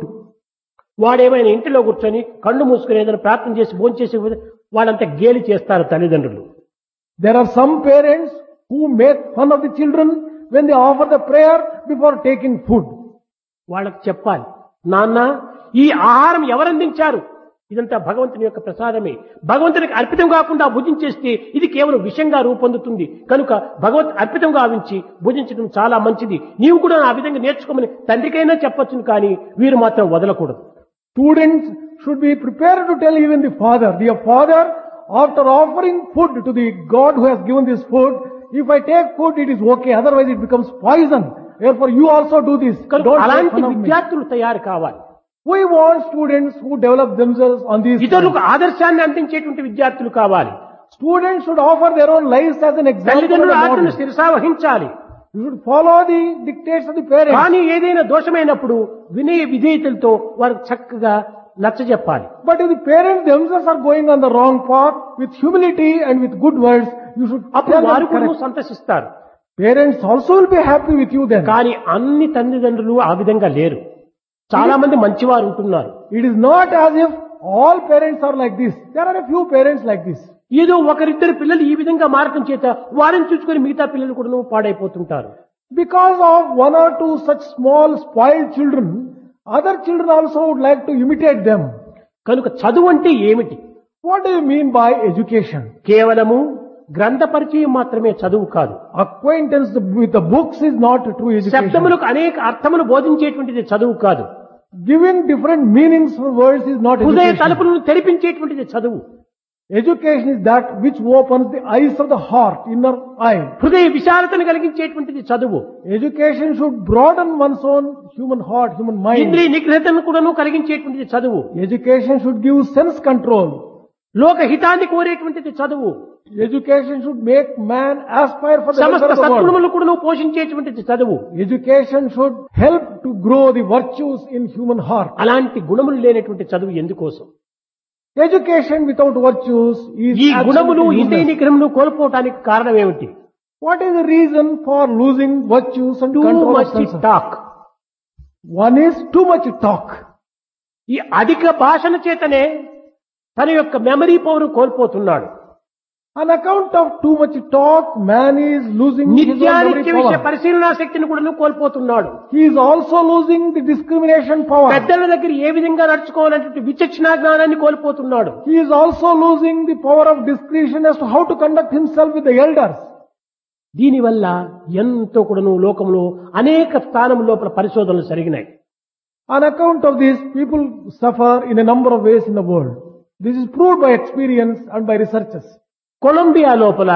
[SPEAKER 1] వాడేమైనా ఇంటిలో కూర్చొని కళ్ళు మూసుకుని ఏదైనా ప్రార్థన చేసి భోంచేసి వాళ్ళంతా గేలి చేస్తారు తల్లిదండ్రులు.
[SPEAKER 2] There are some parents who make fun of the children when they offer the prayer before taking food.
[SPEAKER 1] వాళ్ళకి చెప్పాలి, నాన్న ఈ ఆహారం ఎవరందించారు, ఇదంతా భగవంతుని యొక్క ప్రసాదమే. భగవంతునికి అర్పితం కాకుండా భుజించేస్తే ఇది కేవలం విషంగా రూపొందుతుంది. కనుక భగవత్ అర్పితం గావించి భుజించడం చాలా మంచిది. నీవు కూడా ఆ విధంగా నేర్చుకోమని తండ్రికైనా చెప్పొచ్చును, కానీ వీరు మాత్రం వదలకూడదు.
[SPEAKER 2] Students should be prepared to tell even the father, dear father, after offering food to the God who has given this food, if I take food it is okay, otherwise it becomes poison. Therefore you also do this.
[SPEAKER 1] కనుక
[SPEAKER 2] Don't make
[SPEAKER 1] అలాంటి
[SPEAKER 2] fun of me.
[SPEAKER 1] విద్యార్థులు తయారు కావాలి.
[SPEAKER 2] We want students who develop themselves on these
[SPEAKER 1] ఇతరులకు
[SPEAKER 2] lines.
[SPEAKER 1] ఆదర్శాన్ని అందించేటువంటి విద్యార్థులు కావాలి.
[SPEAKER 2] Students should offer their own lives as an example.
[SPEAKER 1] తల్లిదండ్రుల
[SPEAKER 2] and a
[SPEAKER 1] ఆజ్ఞను
[SPEAKER 2] model.
[SPEAKER 1] శిరసా వహించాలి.
[SPEAKER 2] You should follow the dictates of the parents.
[SPEAKER 1] కానీ ఏదైనా దోషమైనప్పుడు వినయ విధేయతలతో వారికి చక్కగా నచ్చజెప్పాలి.
[SPEAKER 2] But if the parents themselves are going on the wrong path, with humility and with good words, you should
[SPEAKER 1] అప్పుడు
[SPEAKER 2] tell
[SPEAKER 1] వారు
[SPEAKER 2] them
[SPEAKER 1] కూడా
[SPEAKER 2] correct.
[SPEAKER 1] సంతసిస్తారు.
[SPEAKER 2] Parents also will be happy with you then.
[SPEAKER 1] కానీ అన్ని తల్లిదండ్రులు ఆ విధంగా లేరు. చాలా మంది మంచివారు ఉంటున్నారు.
[SPEAKER 2] It is not as if all parents are like this. There are a few parents like this.
[SPEAKER 1] ఏదో ఒకరిద్దరు పిల్లలు ఈ విధంగా మారటం చేత వారిని చూసుకొని మిగతా పిల్లలు కూడా పాడైపోతుంటారు.
[SPEAKER 2] Because of one or two such small spoiled children, other children also would like to imitate them.
[SPEAKER 1] కనుక చదువు అంటే ఏమిటి?
[SPEAKER 2] What do you mean by education?
[SPEAKER 1] కేవలము గ్రంథ పరిచయం మాత్రమే చదువు కాదు.
[SPEAKER 2] Acquaintance with the books is not true education.
[SPEAKER 1] శబ్దములకు అనేక అర్థములు బోధించేటువంటిది చదువు కాదు.
[SPEAKER 2] Giving different meanings for words is not
[SPEAKER 1] హృదయ
[SPEAKER 2] education.
[SPEAKER 1] తలుపులను తెరిపించేటువంటిది చదువు.
[SPEAKER 2] Education is that which opens the eyes of the heart, inner eye.
[SPEAKER 1] హృదయ విశాలతను కలిగించేటువంటిది చదువు.
[SPEAKER 2] Education should broaden one's own human heart, human mind.
[SPEAKER 1] ఇంద్రియ నిగ్రహతను కూడాను కలిగించేటువంటిది చదువు.
[SPEAKER 2] Education should give sense control.
[SPEAKER 1] లోక హితాన్ని కోరేటువంటిది చదువు.
[SPEAKER 2] Education should make man aspire for the
[SPEAKER 1] సమస్త
[SPEAKER 2] better of the world.
[SPEAKER 1] సద్గుణములు కూడాను పోషించేటువంటిది చదువు.
[SPEAKER 2] Education should help to grow the virtues in human heart.
[SPEAKER 1] అలాంటి గుణములు లేనటువంటి చదువు ఎందుకోసం?
[SPEAKER 2] Education without virtues is
[SPEAKER 1] ఈ గుణములు
[SPEAKER 2] absolutely
[SPEAKER 1] ఇంద్రియ
[SPEAKER 2] useless.
[SPEAKER 1] నిగ్రహమును కోల్పోవటానికి కారణం ఏమిటి?
[SPEAKER 2] What is the reason for losing virtues and
[SPEAKER 1] too
[SPEAKER 2] control of
[SPEAKER 1] much
[SPEAKER 2] senses?
[SPEAKER 1] Talk.
[SPEAKER 2] One is too much talk.
[SPEAKER 1] ఈ అధిక భాషణ చేతనే తన యొక్క మెమరీ పవర్ కోల్పోతున్నాడు.
[SPEAKER 2] On account of too much talk, man is losing his own memory
[SPEAKER 1] నిత్యానిత్య విషయ
[SPEAKER 2] power.
[SPEAKER 1] పరిశీలనా శక్తిని కూడా కోల్పోతున్నాడు.
[SPEAKER 2] He is also losing the discrimination power.
[SPEAKER 1] పెద్దల దగ్గర ఏ విధంగా నడుచుకోవాలంటే విచక్షణా జ్ఞానాన్ని కోల్పోతున్నాడు.
[SPEAKER 2] He is also losing the power of discretion as to how to conduct himself with the elders.
[SPEAKER 1] దీనివల్ల ఎంతో కూడాను లోకంలో అనేక స్థానం లోపల పరిశోధనలు జరిగినాయి.
[SPEAKER 2] On account of this, people suffer in a number of ways in the world. This is proved by experience and by researchers.
[SPEAKER 1] Colombia లోపల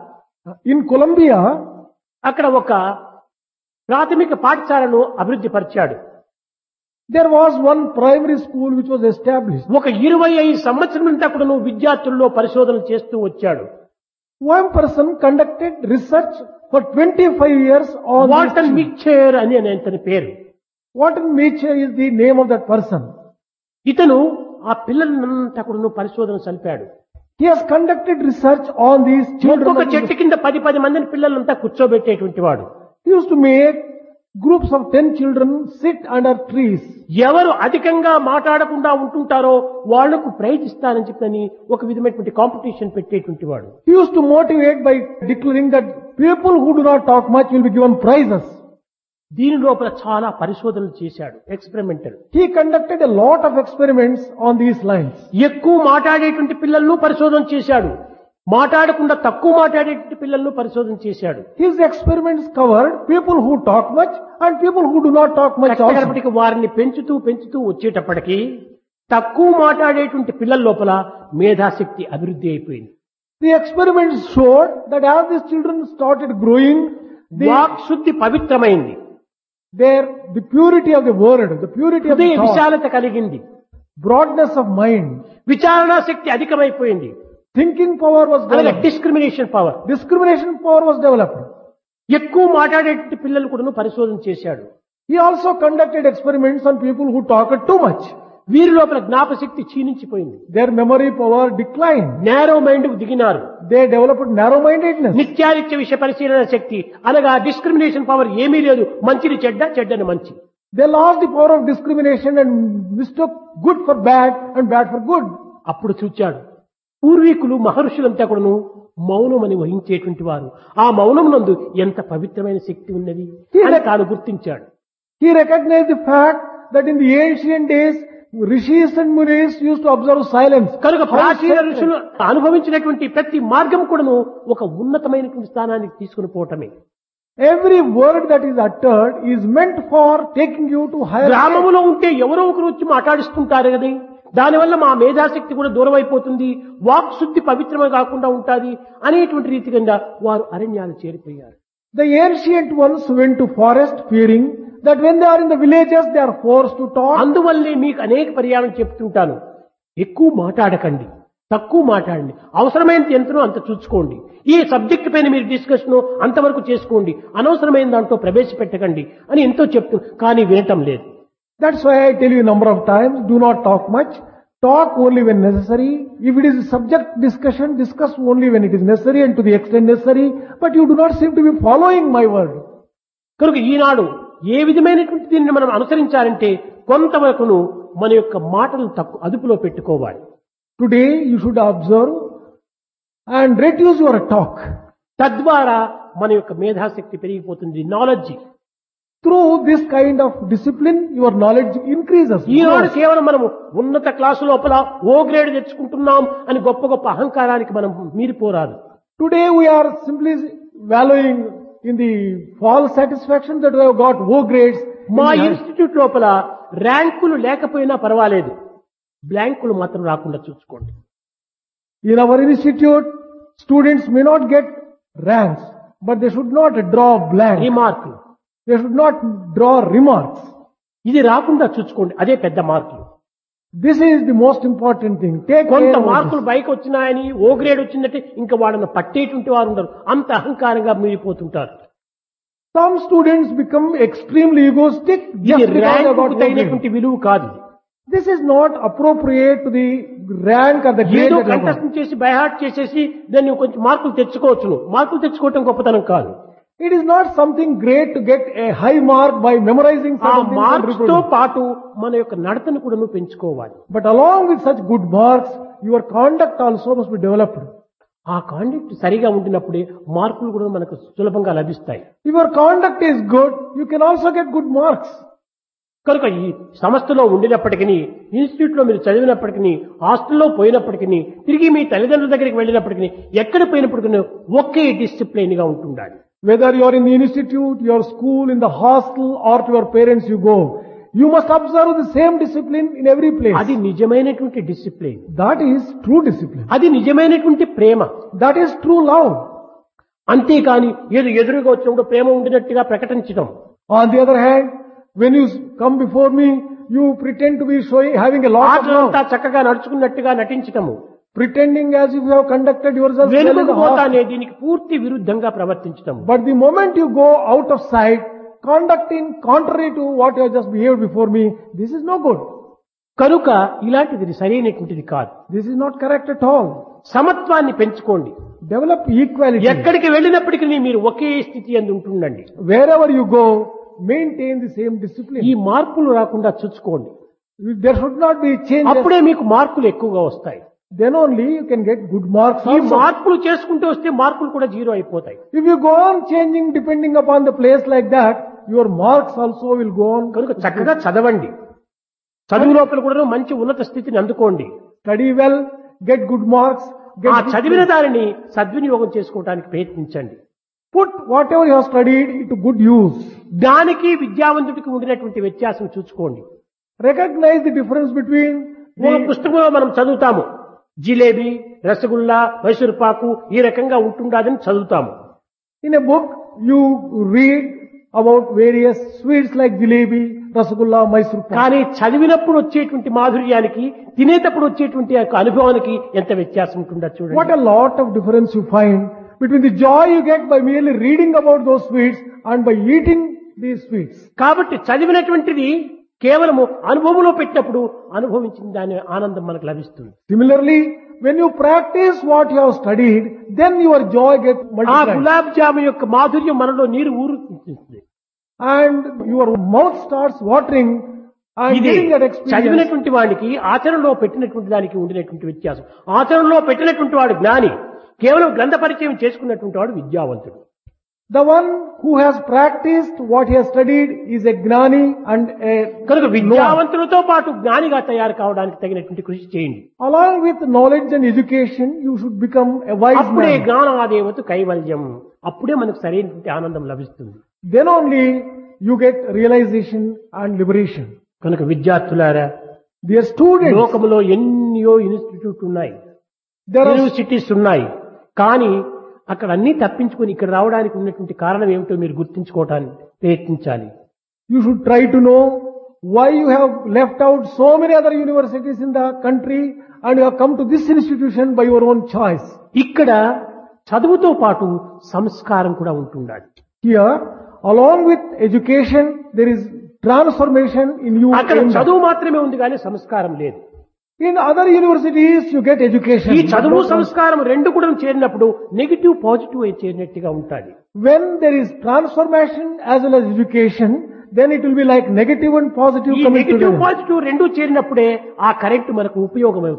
[SPEAKER 2] In Colombia,
[SPEAKER 1] అక్కడ ఒక ప్రాథమిక పాఠశాలను అభివృద్ధి పరిచాడు.
[SPEAKER 2] there was one primary school which was established.
[SPEAKER 1] ఒక 25 సంవత్సరం నుండి కూడాను విద్యార్థుల్లో పరిశోధనలు చేస్తూ వచ్చాడు.
[SPEAKER 2] One person conducted research for 25 years on
[SPEAKER 1] Walton
[SPEAKER 2] this.
[SPEAKER 1] మిక్చర్ అని అతని పేరు.
[SPEAKER 2] Walter Mitchell is the name of that person.
[SPEAKER 1] ఇతను ఆ పిల్లలంతా కూడాను పరిశోధన సలిపాడు.
[SPEAKER 2] He has conducted research on these children.
[SPEAKER 1] ఒక్కొక్క చెట్టు కింద 10 మందిని పిల్లలంతా కూర్చోబెట్టేటువంటి వాడు.
[SPEAKER 2] He used to make groups of 10 children sit under trees.
[SPEAKER 1] ఎవరు అధికంగా మాట్లాడకుండా ఉంటుంటారో వాళ్లకు ప్రైజ్ ఇస్తానని చెప్పని ఒక విధమైనటువంటి కాంపిటీషన్ పెట్టేటువంటి వాడు.
[SPEAKER 2] He used to motivate by declaring that people who do not talk much will be given prizes.
[SPEAKER 1] దీని లోపల చాలా పరిశోధనలు చేశాడు. Experimental.
[SPEAKER 2] He conducted a lot of experiments on these lines.
[SPEAKER 1] ఎక్కువ మాట్లాడేటువంటి పిల్లలను పరిశోధన చేశాడు. మాట్లాడకుండా తక్కువ మాట్లాడేటువంటి పిల్లలను పరిశోధన చేశాడు.
[SPEAKER 2] His experiments covered people who talk much and people who do not talk much also.
[SPEAKER 1] కష్టపడికి వారిని పెంచుతూ వచ్చేటప్పటికి తక్కువ మాట్లాడేటువంటి పిల్లల లోపల మేధాశక్తి అభివృద్ధి అయిపోయింది.
[SPEAKER 2] The experiments showed that as these children started growing,
[SPEAKER 1] వాక్ శుద్ధి పవిత్రమైంది.
[SPEAKER 2] the purity of the word, the purity of
[SPEAKER 1] హృదయ
[SPEAKER 2] the thought,
[SPEAKER 1] విశాలత కలిగింది.
[SPEAKER 2] broadness of mind,
[SPEAKER 1] విచారణా శక్తి అధికమైపోయింది.
[SPEAKER 2] thinking power was
[SPEAKER 1] అలాగే
[SPEAKER 2] developed,
[SPEAKER 1] discrimination power.
[SPEAKER 2] discrimination power was developed.
[SPEAKER 1] ఎక్కువ మాట్లాడేటువంటి పిల్లలు కూడా పరిశోధన చేశాడు.
[SPEAKER 2] He also conducted experiments on people who talked too much.
[SPEAKER 1] వీరి లోపల జ్ఞాపశక్తి క్షీణించిపోయింది.
[SPEAKER 2] Their memory power declined.
[SPEAKER 1] Narrow mind కు దిగినారు.
[SPEAKER 2] They developed narrow-mindedness.
[SPEAKER 1] నిత్యానిత్య విషయ పరిశీలన శక్తి అనగా డిస్క్రిమినేషన్ పవర్ ఏమీ లేదు. మంచిని చెడ్డని మంచి.
[SPEAKER 2] They lost the power of discrimination and mistook good for bad and bad for good.
[SPEAKER 1] అప్పుడు చూచాడు పూర్వీకులు మహర్షులంతా కూడాను మౌనమని వహించేటువంటి వారు. ఆ మౌనం నందు ఎంత పవిత్రమైన శక్తి ఉన్నది అని తాను గుర్తించాడు.
[SPEAKER 2] He recognized the fact that in the ancient days, rishis and munis used to observe silence.
[SPEAKER 1] కనుక ప్రాచీన ఋషులు అనుభవించినటువంటి ప్రతి మార్గం కూడాను ఒక ఉన్నతమైనటువంటి స్థానానికి తీసుకుని పోవటమే.
[SPEAKER 2] Every word that is uttered is meant for taking you to higher.
[SPEAKER 1] గ్రామములో ఉంటే ఎవరో ఒకరు వచ్చి మాట్లాడిస్తుంటారు కదా, దానివల్ల మా మేధాశక్తి కూడా దూరం అయిపోతుంది, వాక్ శుద్ధి పవిత్రమే కాకుండా ఉంటుంది అనేటువంటి రీతిగా వారు అరణ్యాలు చేరిపోయారు.
[SPEAKER 2] The ancient ones went to forest fearing that when they are in the villages they are forced to talk.
[SPEAKER 1] అందువల్లే మీకు అనేక పర్యాయం చెప్తుంటాను, ఎక్కువ మాట్లాడకండి, తక్కువ మాట్లాడండి, అవసరమైనంత ఎంతనో అంత చూసుకోండి, ఈ సబ్జెక్ట్ పైన మీరు డిస్కషన్ అంతవరకు చేసుకోండి, అనవసరమైన దాంట్లో ప్రవేశపెట్టకండి అని ఎంతో చెప్తూ కానీ వినటం లేదు.
[SPEAKER 2] That's why I tell you a number of times, do not talk much. Talk only when necessary. If it is a subject discussion, discuss only when it is necessary and to the extent necessary. But you do not seem to be following my word.
[SPEAKER 1] కనుక ఈనాడు ఏ విధమైనటువంటి దీనిని మనం అనుసరించాలంటే కొంతవరకును మన యొక్క మాటలు అదుపులో పెట్టుకోవాలి.
[SPEAKER 2] Today you should observe and reduce your talk.
[SPEAKER 1] తద్వారా మన యొక్క మేధాశక్తి పెరిగిపోతుంది, knowledge.
[SPEAKER 2] Through this kind of discipline, your knowledge increases.
[SPEAKER 1] ఈనాడు కేవలం మనము ఉన్నత క్లాసు లోపల ఓ గ్రేడ్ తెచ్చుకుంటున్నాం అని గొప్ప గొప్ప అహంకారానికి మనం మీరిపోరాదు.
[SPEAKER 2] Today we are simply valuing in the false satisfaction that we have got O grades.
[SPEAKER 1] మా ఇన్స్టిట్యూట్ లోపల ర్యాంకులు లేకపోయినా పర్వాలేదు, బ్లాంకులు మాత్రం రాకుండా చూసుకోండి.
[SPEAKER 2] In our institute, students may not get ranks, but they should not draw blank.
[SPEAKER 1] రిమార్కులు
[SPEAKER 2] They should not draw remarks.
[SPEAKER 1] ఇది రాకుండా చూసుకోండి, అదే పెద్ద మార్కులు.
[SPEAKER 2] This is the most important thing. Take
[SPEAKER 1] కొంత
[SPEAKER 2] care of
[SPEAKER 1] మార్కులు
[SPEAKER 2] this.
[SPEAKER 1] బైక్ వచ్చినాయని ఓ గ్రేడ్ వచ్చిందంటే ఇంకా వాళ్ళని పట్టేటువంటి వారు ఉండరు, అంత అహంకారంగా మీరిపోతుంటారు.
[SPEAKER 2] Some students become extremely egoistic
[SPEAKER 1] ఇది
[SPEAKER 2] just because they
[SPEAKER 1] rank
[SPEAKER 2] got O grade.
[SPEAKER 1] తగినటువంటి విలువ కాదు.
[SPEAKER 2] This is not appropriate to the rank or the grade
[SPEAKER 1] ఏదో
[SPEAKER 2] that you have got.
[SPEAKER 1] Contest చేసి బైహార్ట్ చేసేసి దాన్ని కొంచెం మార్కులు తెచ్చుకోవచ్చును. మార్కులు తెచ్చుకోవటం గొప్పతనం కాదు.
[SPEAKER 2] It is not something great to get a high mark by memorizing
[SPEAKER 1] ఆ
[SPEAKER 2] certain things and
[SPEAKER 1] మార్క్స్ తో
[SPEAKER 2] reproducing.
[SPEAKER 1] పాటు మన యొక్క నడతను కూడా నువ్వు పెంచుకోవాలి.
[SPEAKER 2] But along with such good marks, your conduct also must be developed.
[SPEAKER 1] ఆ కాండక్ట్ సరిగా ఉండినప్పుడే మార్కులు కూడా మనకు సులభంగా లభిస్తాయి.
[SPEAKER 2] If your conduct is good, you can also get good marks.
[SPEAKER 1] కనుక ఈ సంస్థలో ఉండినప్పటికీ, ఇన్స్టిట్యూట్ లో మీరు చదివినప్పటికీ, హాస్టల్లో పోయినప్పటికీ, తిరిగి మీ తల్లిదండ్రుల దగ్గరికి వెళ్ళినప్పటికీ, ఎక్కడ పోయినప్పటికీ ఒకే డిసిప్లైన్ గా ఉంటుండాలి.
[SPEAKER 2] Whether you are in the institute, your school, in the hostel, or to your parents you go, you must observe the same discipline in every place.
[SPEAKER 1] అది నిజమైనటువంటి discipline,
[SPEAKER 2] That is true discipline.
[SPEAKER 1] అది నిజమైనటువంటి ప్రేమ.
[SPEAKER 2] That is true love.
[SPEAKER 1] అంతేకాని ఏదో ఎదురుగా వచ్చినప్పుడు ప్రేమ ఉండినట్టుగా ప్రకటించడం,
[SPEAKER 2] On the other hand, when you come before me, you pretend to be showing, having a lot of
[SPEAKER 1] ఆటలంతా
[SPEAKER 2] love,
[SPEAKER 1] చక్కగా నడుచుకున్నట్టుగా నటించటము,
[SPEAKER 2] pretending as if you have conducted yourself well in
[SPEAKER 1] వెనుకకు
[SPEAKER 2] the hostel.
[SPEAKER 1] పోతానే దీనికి పూర్తి విరుద్ధంగా ప్రవర్తించటము.
[SPEAKER 2] But the moment you go out of sight, conducting contrary to what you have just behaved before me, this is no good.
[SPEAKER 1] కనుక ఇలాంటిది సరైనటువంటిది కాదు.
[SPEAKER 2] This is not correct at all.
[SPEAKER 1] సమత్వాన్ని పెంచుకోండి.
[SPEAKER 2] Develop equality.
[SPEAKER 1] ఎక్కడికి వెళ్ళినప్పటికీ మీరు ఒకే స్థితి అందు ఉంటుండండి.
[SPEAKER 2] Wherever you go, maintain the same discipline.
[SPEAKER 1] ఈ మార్పులు రాకుండా చూసుకోండి.
[SPEAKER 2] There should not be changes.
[SPEAKER 1] అప్పుడే మీకు మార్కులు ఎక్కువగా వస్తాయి.
[SPEAKER 2] Then only you can get good marks
[SPEAKER 1] ఈ
[SPEAKER 2] also.
[SPEAKER 1] మార్పులు చేసుకుంటూ వస్తే మార్కులు కూడా జీరో అయిపోతాయి.
[SPEAKER 2] If you go on changing depending upon the place like that, your marks also will go on.
[SPEAKER 1] కనుక చక్కగా చదవండి. చదువు లోపల కూడా మంచి ఉన్నత స్థితిని అందుకోండి.
[SPEAKER 2] Study well, get good marks. Get
[SPEAKER 1] ఆ
[SPEAKER 2] good
[SPEAKER 1] చదివిన
[SPEAKER 2] grades.
[SPEAKER 1] దానిని సద్వినియోగం చేసుకోవడానికి ప్రయత్నించండి.
[SPEAKER 2] Put whatever you have studied into good use.
[SPEAKER 1] దానికి విద్యావంతుడికి ఉండినటువంటి వ్యత్యాసం చూసుకోండి.
[SPEAKER 2] Recognize the difference between
[SPEAKER 1] ఒక
[SPEAKER 2] the
[SPEAKER 1] పుస్తకంలో మనం చదువుతాము, జిలేబీ, రసగుల్లా, మైసూర్ పాకు ఈ రకంగా ఉంటుండదని చదువుతాము.
[SPEAKER 2] in a book you read about various sweets like jalebi, rasgulla, Mysore pak.
[SPEAKER 1] కానీ చదివినప్పుడు వచ్చేటువంటి మాధుర్యానికి, తినేటప్పుడు వచ్చేటువంటి యొక్క అనుభవానికి ఎంత వ్యత్యాసం ఉంటుందో
[SPEAKER 2] What
[SPEAKER 1] చూడండి.
[SPEAKER 2] a lot of difference you find between the joy you get by merely reading about those sweets and by eating these sweets.
[SPEAKER 1] కాబట్టి చదివినటువంటిది కేవలము అనుభవంలో పెట్టినప్పుడు అనుభవించిన దాని ఆనందం మనకు లభిస్తుంది.
[SPEAKER 2] Similarly, when you practice what you have studied, then your joy gets
[SPEAKER 1] ఆ
[SPEAKER 2] multiplied.
[SPEAKER 1] గులాబ్ జాము యొక్క మాధుర్యం మనలో నీరు ఊరుతుంది.
[SPEAKER 2] And your mouth starts watering and
[SPEAKER 1] ఇది
[SPEAKER 2] getting that experience.
[SPEAKER 1] చదివినటువంటి వాడికి ఆచరణలో పెట్టినటువంటి దానికి ఉండినటువంటి వ్యత్యాసం. ఆచరణలో పెట్టినటువంటి వాడు జ్ఞాని, కేవలం గ్రంథ పరిచయం చేసుకున్నటువంటి వాడు విద్యావంతుడు.
[SPEAKER 2] The one who has practiced what he has studied is a gnani and a
[SPEAKER 1] కనుక
[SPEAKER 2] knower.
[SPEAKER 1] విద్యావంతులతో పాటు జ్ఞానిగా తయారు కావడానికి తగినటువంటి కృషి చేయండి.
[SPEAKER 2] Along with knowledge and education, you should become a wise
[SPEAKER 1] అప్పుడే
[SPEAKER 2] man.
[SPEAKER 1] జ్ఞానాదేవత కైవల్యం, అప్పుడే మనకు సరైనటువంటి ఆనందం లభిస్తుంది.
[SPEAKER 2] Then only you get realization and liberation.
[SPEAKER 1] కనుక విద్యార్థులారా,
[SPEAKER 2] Dear students,
[SPEAKER 1] లోకములో ఎన్నో ఇన్స్టిట్యూట్ ఉన్నాయి,
[SPEAKER 2] there are
[SPEAKER 1] యూనివర్సిటీస్ ఉన్నాయి. కానీ అక్కడ అన్ని తప్పించుకొని ఇక్కడ రావడానికి ఉన్నటువంటి కారణం ఏమిటో మీరు గుర్తించుకోవడానికి ప్రయత్నించాలి.
[SPEAKER 2] you should try to know why you have left out so many other universities in the country and you have come to this institution by your own choice.
[SPEAKER 1] ఇక్కడ చదువుతో పాటు సంస్కారం కూడా ఉంటుండాలి.
[SPEAKER 2] Here, along with education, there is transformation in you.
[SPEAKER 1] అక్కడ
[SPEAKER 2] in
[SPEAKER 1] చదువు మాత్రమే ఉంది కానీ సంస్కారం లేదు.
[SPEAKER 2] In other universities, you get education.
[SPEAKER 1] ఈ
[SPEAKER 2] but
[SPEAKER 1] చదువు
[SPEAKER 2] not
[SPEAKER 1] సంస్కారం రెండు కూడా చేరినప్పుడు నెగిటివ్ పాజిటివ్ అయి చేరినట్టుగా ఉంటుంది.
[SPEAKER 2] when there is transformation as well as education, then it will be like negative and positive
[SPEAKER 1] ఈ
[SPEAKER 2] coming
[SPEAKER 1] నెగిటివ్
[SPEAKER 2] together.
[SPEAKER 1] పాజిటివ్ రెండు చేరినప్పుడే ఆ కరెంట్ మనకు ఉపయోగం అవుతుంది.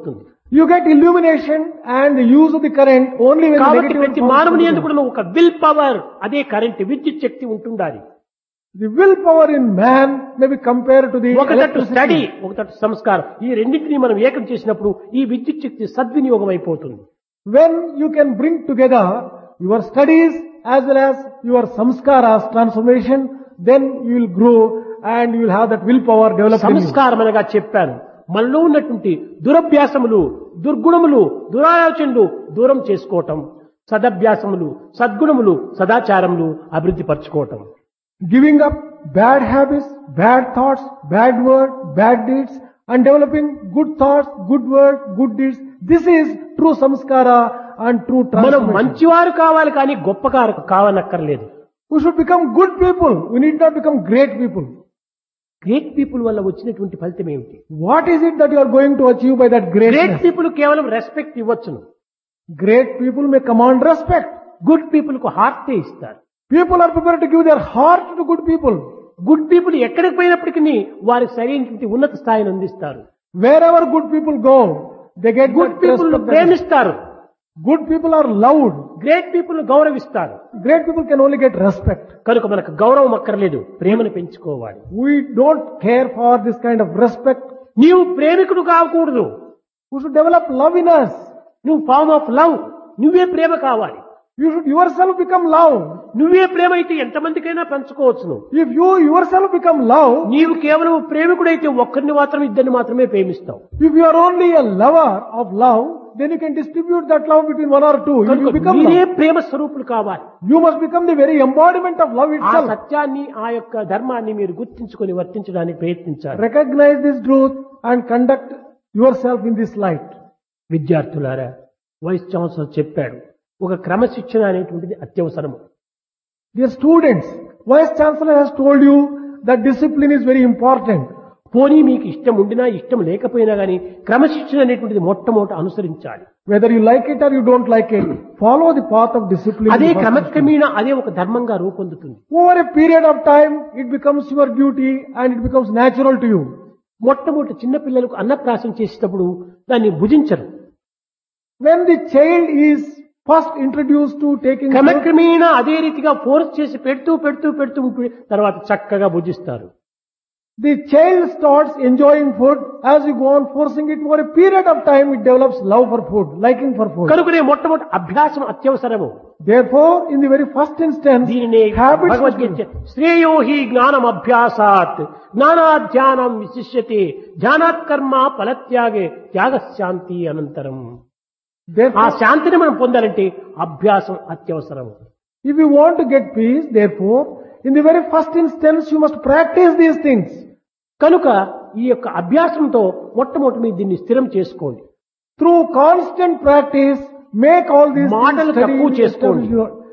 [SPEAKER 2] You get illumination and the use of the current only when the
[SPEAKER 1] కాబట్టి
[SPEAKER 2] negative
[SPEAKER 1] ప్రతి
[SPEAKER 2] force
[SPEAKER 1] మానవుని
[SPEAKER 2] comes
[SPEAKER 1] ఎందుకు
[SPEAKER 2] in.
[SPEAKER 1] ఒక విల్ పవర్, అదే కరెంట్, విద్యుత్ శక్తి ఉంటుండాలి.
[SPEAKER 2] The willpower in man may be compared to the
[SPEAKER 1] ఒక తట్టు స్టడీ,
[SPEAKER 2] electricity.
[SPEAKER 1] ఒక తట్టు సంస్కారం. ఈ రెండింటినీ మనం ఏకం చేసినప్పుడు ఈ విద్యుత్ శక్తి సద్వినియోగం అయిపోతుంది.
[SPEAKER 2] When you can bring together your studies as well as your samskaras transformation, then you will grow and you will have that willpower developed in you.
[SPEAKER 1] సంస్కారం అనగా చెప్పాను, మనలో ఉన్నటువంటి దురభ్యాసములు, దుర్గుణములు, దురాలోచనలు దూరం చేసుకోవటం, సదభ్యాసములు, సద్గుణములు, సదాచారములు అభివృద్ధి పరచుకోవటం.
[SPEAKER 2] Giving up bad habits, bad thoughts, bad word, bad deeds, and developing good thoughts, good word, good deeds. This is true samskara and true
[SPEAKER 1] మనం
[SPEAKER 2] transformation.
[SPEAKER 1] మంచివారు కావాలి కానీ గొప్పవారు కావనక్కర్లేదు.
[SPEAKER 2] We should become good people. We need not become great people.
[SPEAKER 1] Great people వల్ల వచ్చినటువంటి ఫలితం ఏమిటి?
[SPEAKER 2] What is it that you are going to achieve by that
[SPEAKER 1] great
[SPEAKER 2] greatness?
[SPEAKER 1] People కేవలం రెస్పెక్ట్ ఇవ్వచ్చును.
[SPEAKER 2] Great people may command respect.
[SPEAKER 1] Good people కు హార్టే ఇస్తారు.
[SPEAKER 2] People are prepared to give their heart to good people.
[SPEAKER 1] Good people ఎక్కడికి పోయినప్పటికీ వారికి సరైనటువంటి ఉన్నత స్థాయిని అందిస్తారు.
[SPEAKER 2] Wherever good people go, they get
[SPEAKER 1] good
[SPEAKER 2] that
[SPEAKER 1] people
[SPEAKER 2] respect.
[SPEAKER 1] ప్రేమిస్తారు.
[SPEAKER 2] Good people are loved.
[SPEAKER 1] Great people గౌరవిస్తారు.
[SPEAKER 2] Great people can only get respect.
[SPEAKER 1] కనుక మనకు గౌరవం అక్కర్లేదు, ప్రేమను పెంచుకోవాలి.
[SPEAKER 2] We don't care for this kind of respect.
[SPEAKER 1] నీవు ప్రేమికుడు కాకూడదు,
[SPEAKER 2] We should develop love in us.
[SPEAKER 1] నువ్వు ఫార్మ్ ఆఫ్ లవ్, నువ్వే ప్రేమ కావాలి.
[SPEAKER 2] You should yourself become love.
[SPEAKER 1] నువ్వే ప్రేమ అయితే ఎంతమందికైనా పంచుకోవచ్చును.
[SPEAKER 2] If you yourself become love,
[SPEAKER 1] నీవు కేవలం ప్రేమికుడైతే ఒక్కరిని మాత్రం, ఇద్దరిని మాత్రమే ప్రేమిస్తావు.
[SPEAKER 2] if you are only a lover of love, then you can distribute that love between one or two. If you
[SPEAKER 1] కనుక
[SPEAKER 2] become
[SPEAKER 1] మీరే
[SPEAKER 2] love,
[SPEAKER 1] ప్రేమ స్వరూపులు కావాలి.
[SPEAKER 2] you must become the very embodiment of love
[SPEAKER 1] ఆ
[SPEAKER 2] itself.
[SPEAKER 1] సత్యాన్ని, ఆ యొక్క ధర్మాన్ని మీరు గుర్తించుకొని వర్తించడానికి ప్రయత్నించాలి.
[SPEAKER 2] Recognize this truth and conduct yourself in this light.
[SPEAKER 1] విద్యార్థులారా, వైస్ ఛాన్సలర్ చెప్పాడు, ఒక క్రమశిక్షణ అనేటువంటిది అత్యవసరము.
[SPEAKER 2] Dear students, Vice Chancellor has told you that discipline is very important.
[SPEAKER 1] పోనీ మీకు ఇష్టం ఉండినా ఇష్టం లేకపోయినా గానీ క్రమశిక్షణ అనేటువంటిది మొట్టమొదట అనుసరించాలి.
[SPEAKER 2] Whether you like it or you don't like it, follow the path of discipline.
[SPEAKER 1] అదే
[SPEAKER 2] in the first instance.
[SPEAKER 1] క్రమక్రమేణా అదే ఒక ధర్మంగా రూపొందుతుంది.
[SPEAKER 2] Over a period of time, it becomes your duty and it becomes natural to you.
[SPEAKER 1] మొట్టమొదటి చిన్న పిల్లలకు అన్నప్రాసం చేసేటప్పుడు దాన్ని భుజించరు.
[SPEAKER 2] When the child is first introduced to taking food,
[SPEAKER 1] క్రమక్రమేణా అదే రీతిగా ఫోర్స్ చేసి పెడుతూ ఉంటే తర్వాత చక్కగా భుజిస్తారు.
[SPEAKER 2] the child starts enjoying food. As you go on forcing it over a period of time, it develops love for food, liking for food.
[SPEAKER 1] కనుకనే మొట్టమొదటి అభ్యాసం అత్యవసరము.
[SPEAKER 2] Therefore, in the very first instance,
[SPEAKER 1] దీనినే
[SPEAKER 2] habits must
[SPEAKER 1] భగవద్గీత
[SPEAKER 2] be-
[SPEAKER 1] శ్రేయో హి జ్ఞానం అభ్యాసాత్ జ్ఞానాధ్యానం విశిష్యతే ధ్యానాత్ కర్మ ఫలత్యాగే త్యాగశాంతి అనంతరం. ఆ
[SPEAKER 2] Therefore,
[SPEAKER 1] శాంతిని మనం పొందాలంటే అభ్యాసం అత్యవసరం.
[SPEAKER 2] if you want to get peace, therefore, in the very first instance, you must practice these things.
[SPEAKER 1] కనుక ఈ యొక్క అభ్యాసంతో మొట్టమొదటి మీరు దీన్ని స్థిరం చేసుకోండి.
[SPEAKER 2] Through constant practice, make all these
[SPEAKER 1] మాటలు
[SPEAKER 2] things
[SPEAKER 1] తక్కువ
[SPEAKER 2] steady,
[SPEAKER 1] చేసుకోండి.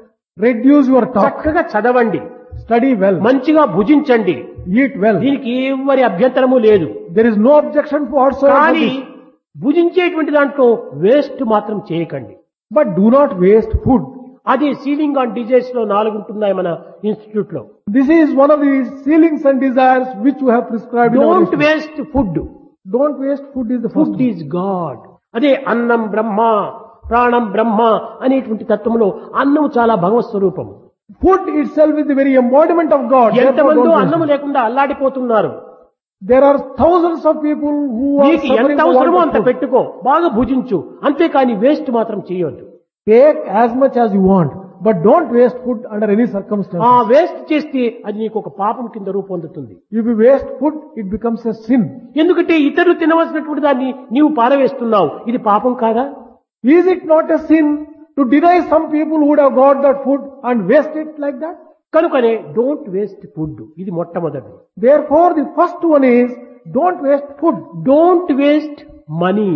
[SPEAKER 2] reduce your talk,
[SPEAKER 1] చక్కగా చదవండి,
[SPEAKER 2] study well,
[SPEAKER 1] మంచిగా భుజించండి.
[SPEAKER 2] eat well.
[SPEAKER 1] దీనికి ఎవరి అభ్యంతరము లేదు.
[SPEAKER 2] There is no objection whatsoever to
[SPEAKER 1] కానీ
[SPEAKER 2] this.
[SPEAKER 1] భుజించేటువంటి దాంట్లో వేస్ట్ మాత్రం చేయకండి.
[SPEAKER 2] But do not waste food.
[SPEAKER 1] అది సీలింగ్ ఆన్ డిజైర్స్ లో 4 ఉంటున్నాయి మన ఇన్స్టిట్యూట్ లో.
[SPEAKER 2] This is one of the ceilings and desires which you have prescribed. in our
[SPEAKER 1] don't
[SPEAKER 2] institute.
[SPEAKER 1] Waste food.
[SPEAKER 2] Don't waste food is the first
[SPEAKER 1] food
[SPEAKER 2] one.
[SPEAKER 1] Is god. అదే అన్నం బ్రహ్మ, ప్రాణం బ్రహ్మ అనేటువంటి తత్వంలో అన్నం చాలా భగవత్ స్వరూపం.
[SPEAKER 2] Food itself is the very embodiment of God. Therefore,
[SPEAKER 1] ఎంతమందో
[SPEAKER 2] don't waste
[SPEAKER 1] అన్నం
[SPEAKER 2] it.
[SPEAKER 1] లేకుండా అల్లాడిపోతున్నారు.
[SPEAKER 2] There are thousands of people who are
[SPEAKER 1] నీకు
[SPEAKER 2] suffering
[SPEAKER 1] ఎంత
[SPEAKER 2] for
[SPEAKER 1] అవసరమో
[SPEAKER 2] want
[SPEAKER 1] అంత
[SPEAKER 2] of food.
[SPEAKER 1] పెట్టుకో, బాగా భుజించు, అంతేకాని వేస్ట్ మాత్రం చేయవద్దు.
[SPEAKER 2] Take as much as you want, but don't waste food under any
[SPEAKER 1] ఆ
[SPEAKER 2] circumstances.
[SPEAKER 1] వేస్ట్ చేస్తే అది నీకు ఒక పాపం కింద రూపొందుతుంది.
[SPEAKER 2] If you waste food, it becomes a sin.
[SPEAKER 1] ఎందుకంటే ఇతరులు తినవలసినటువంటి దాన్ని నీవు పారవేస్తున్నావు. ఇది పాపం కాదా?
[SPEAKER 2] Is it not a sin to deny some people who would have got that food and waste it like that?
[SPEAKER 1] కనుకనే డోంట్ వేస్ట్ ఫుడ్. ఇది మొట్టమొదటి.
[SPEAKER 2] Therefore, the first one is don't waste food.
[SPEAKER 1] Don't waste money.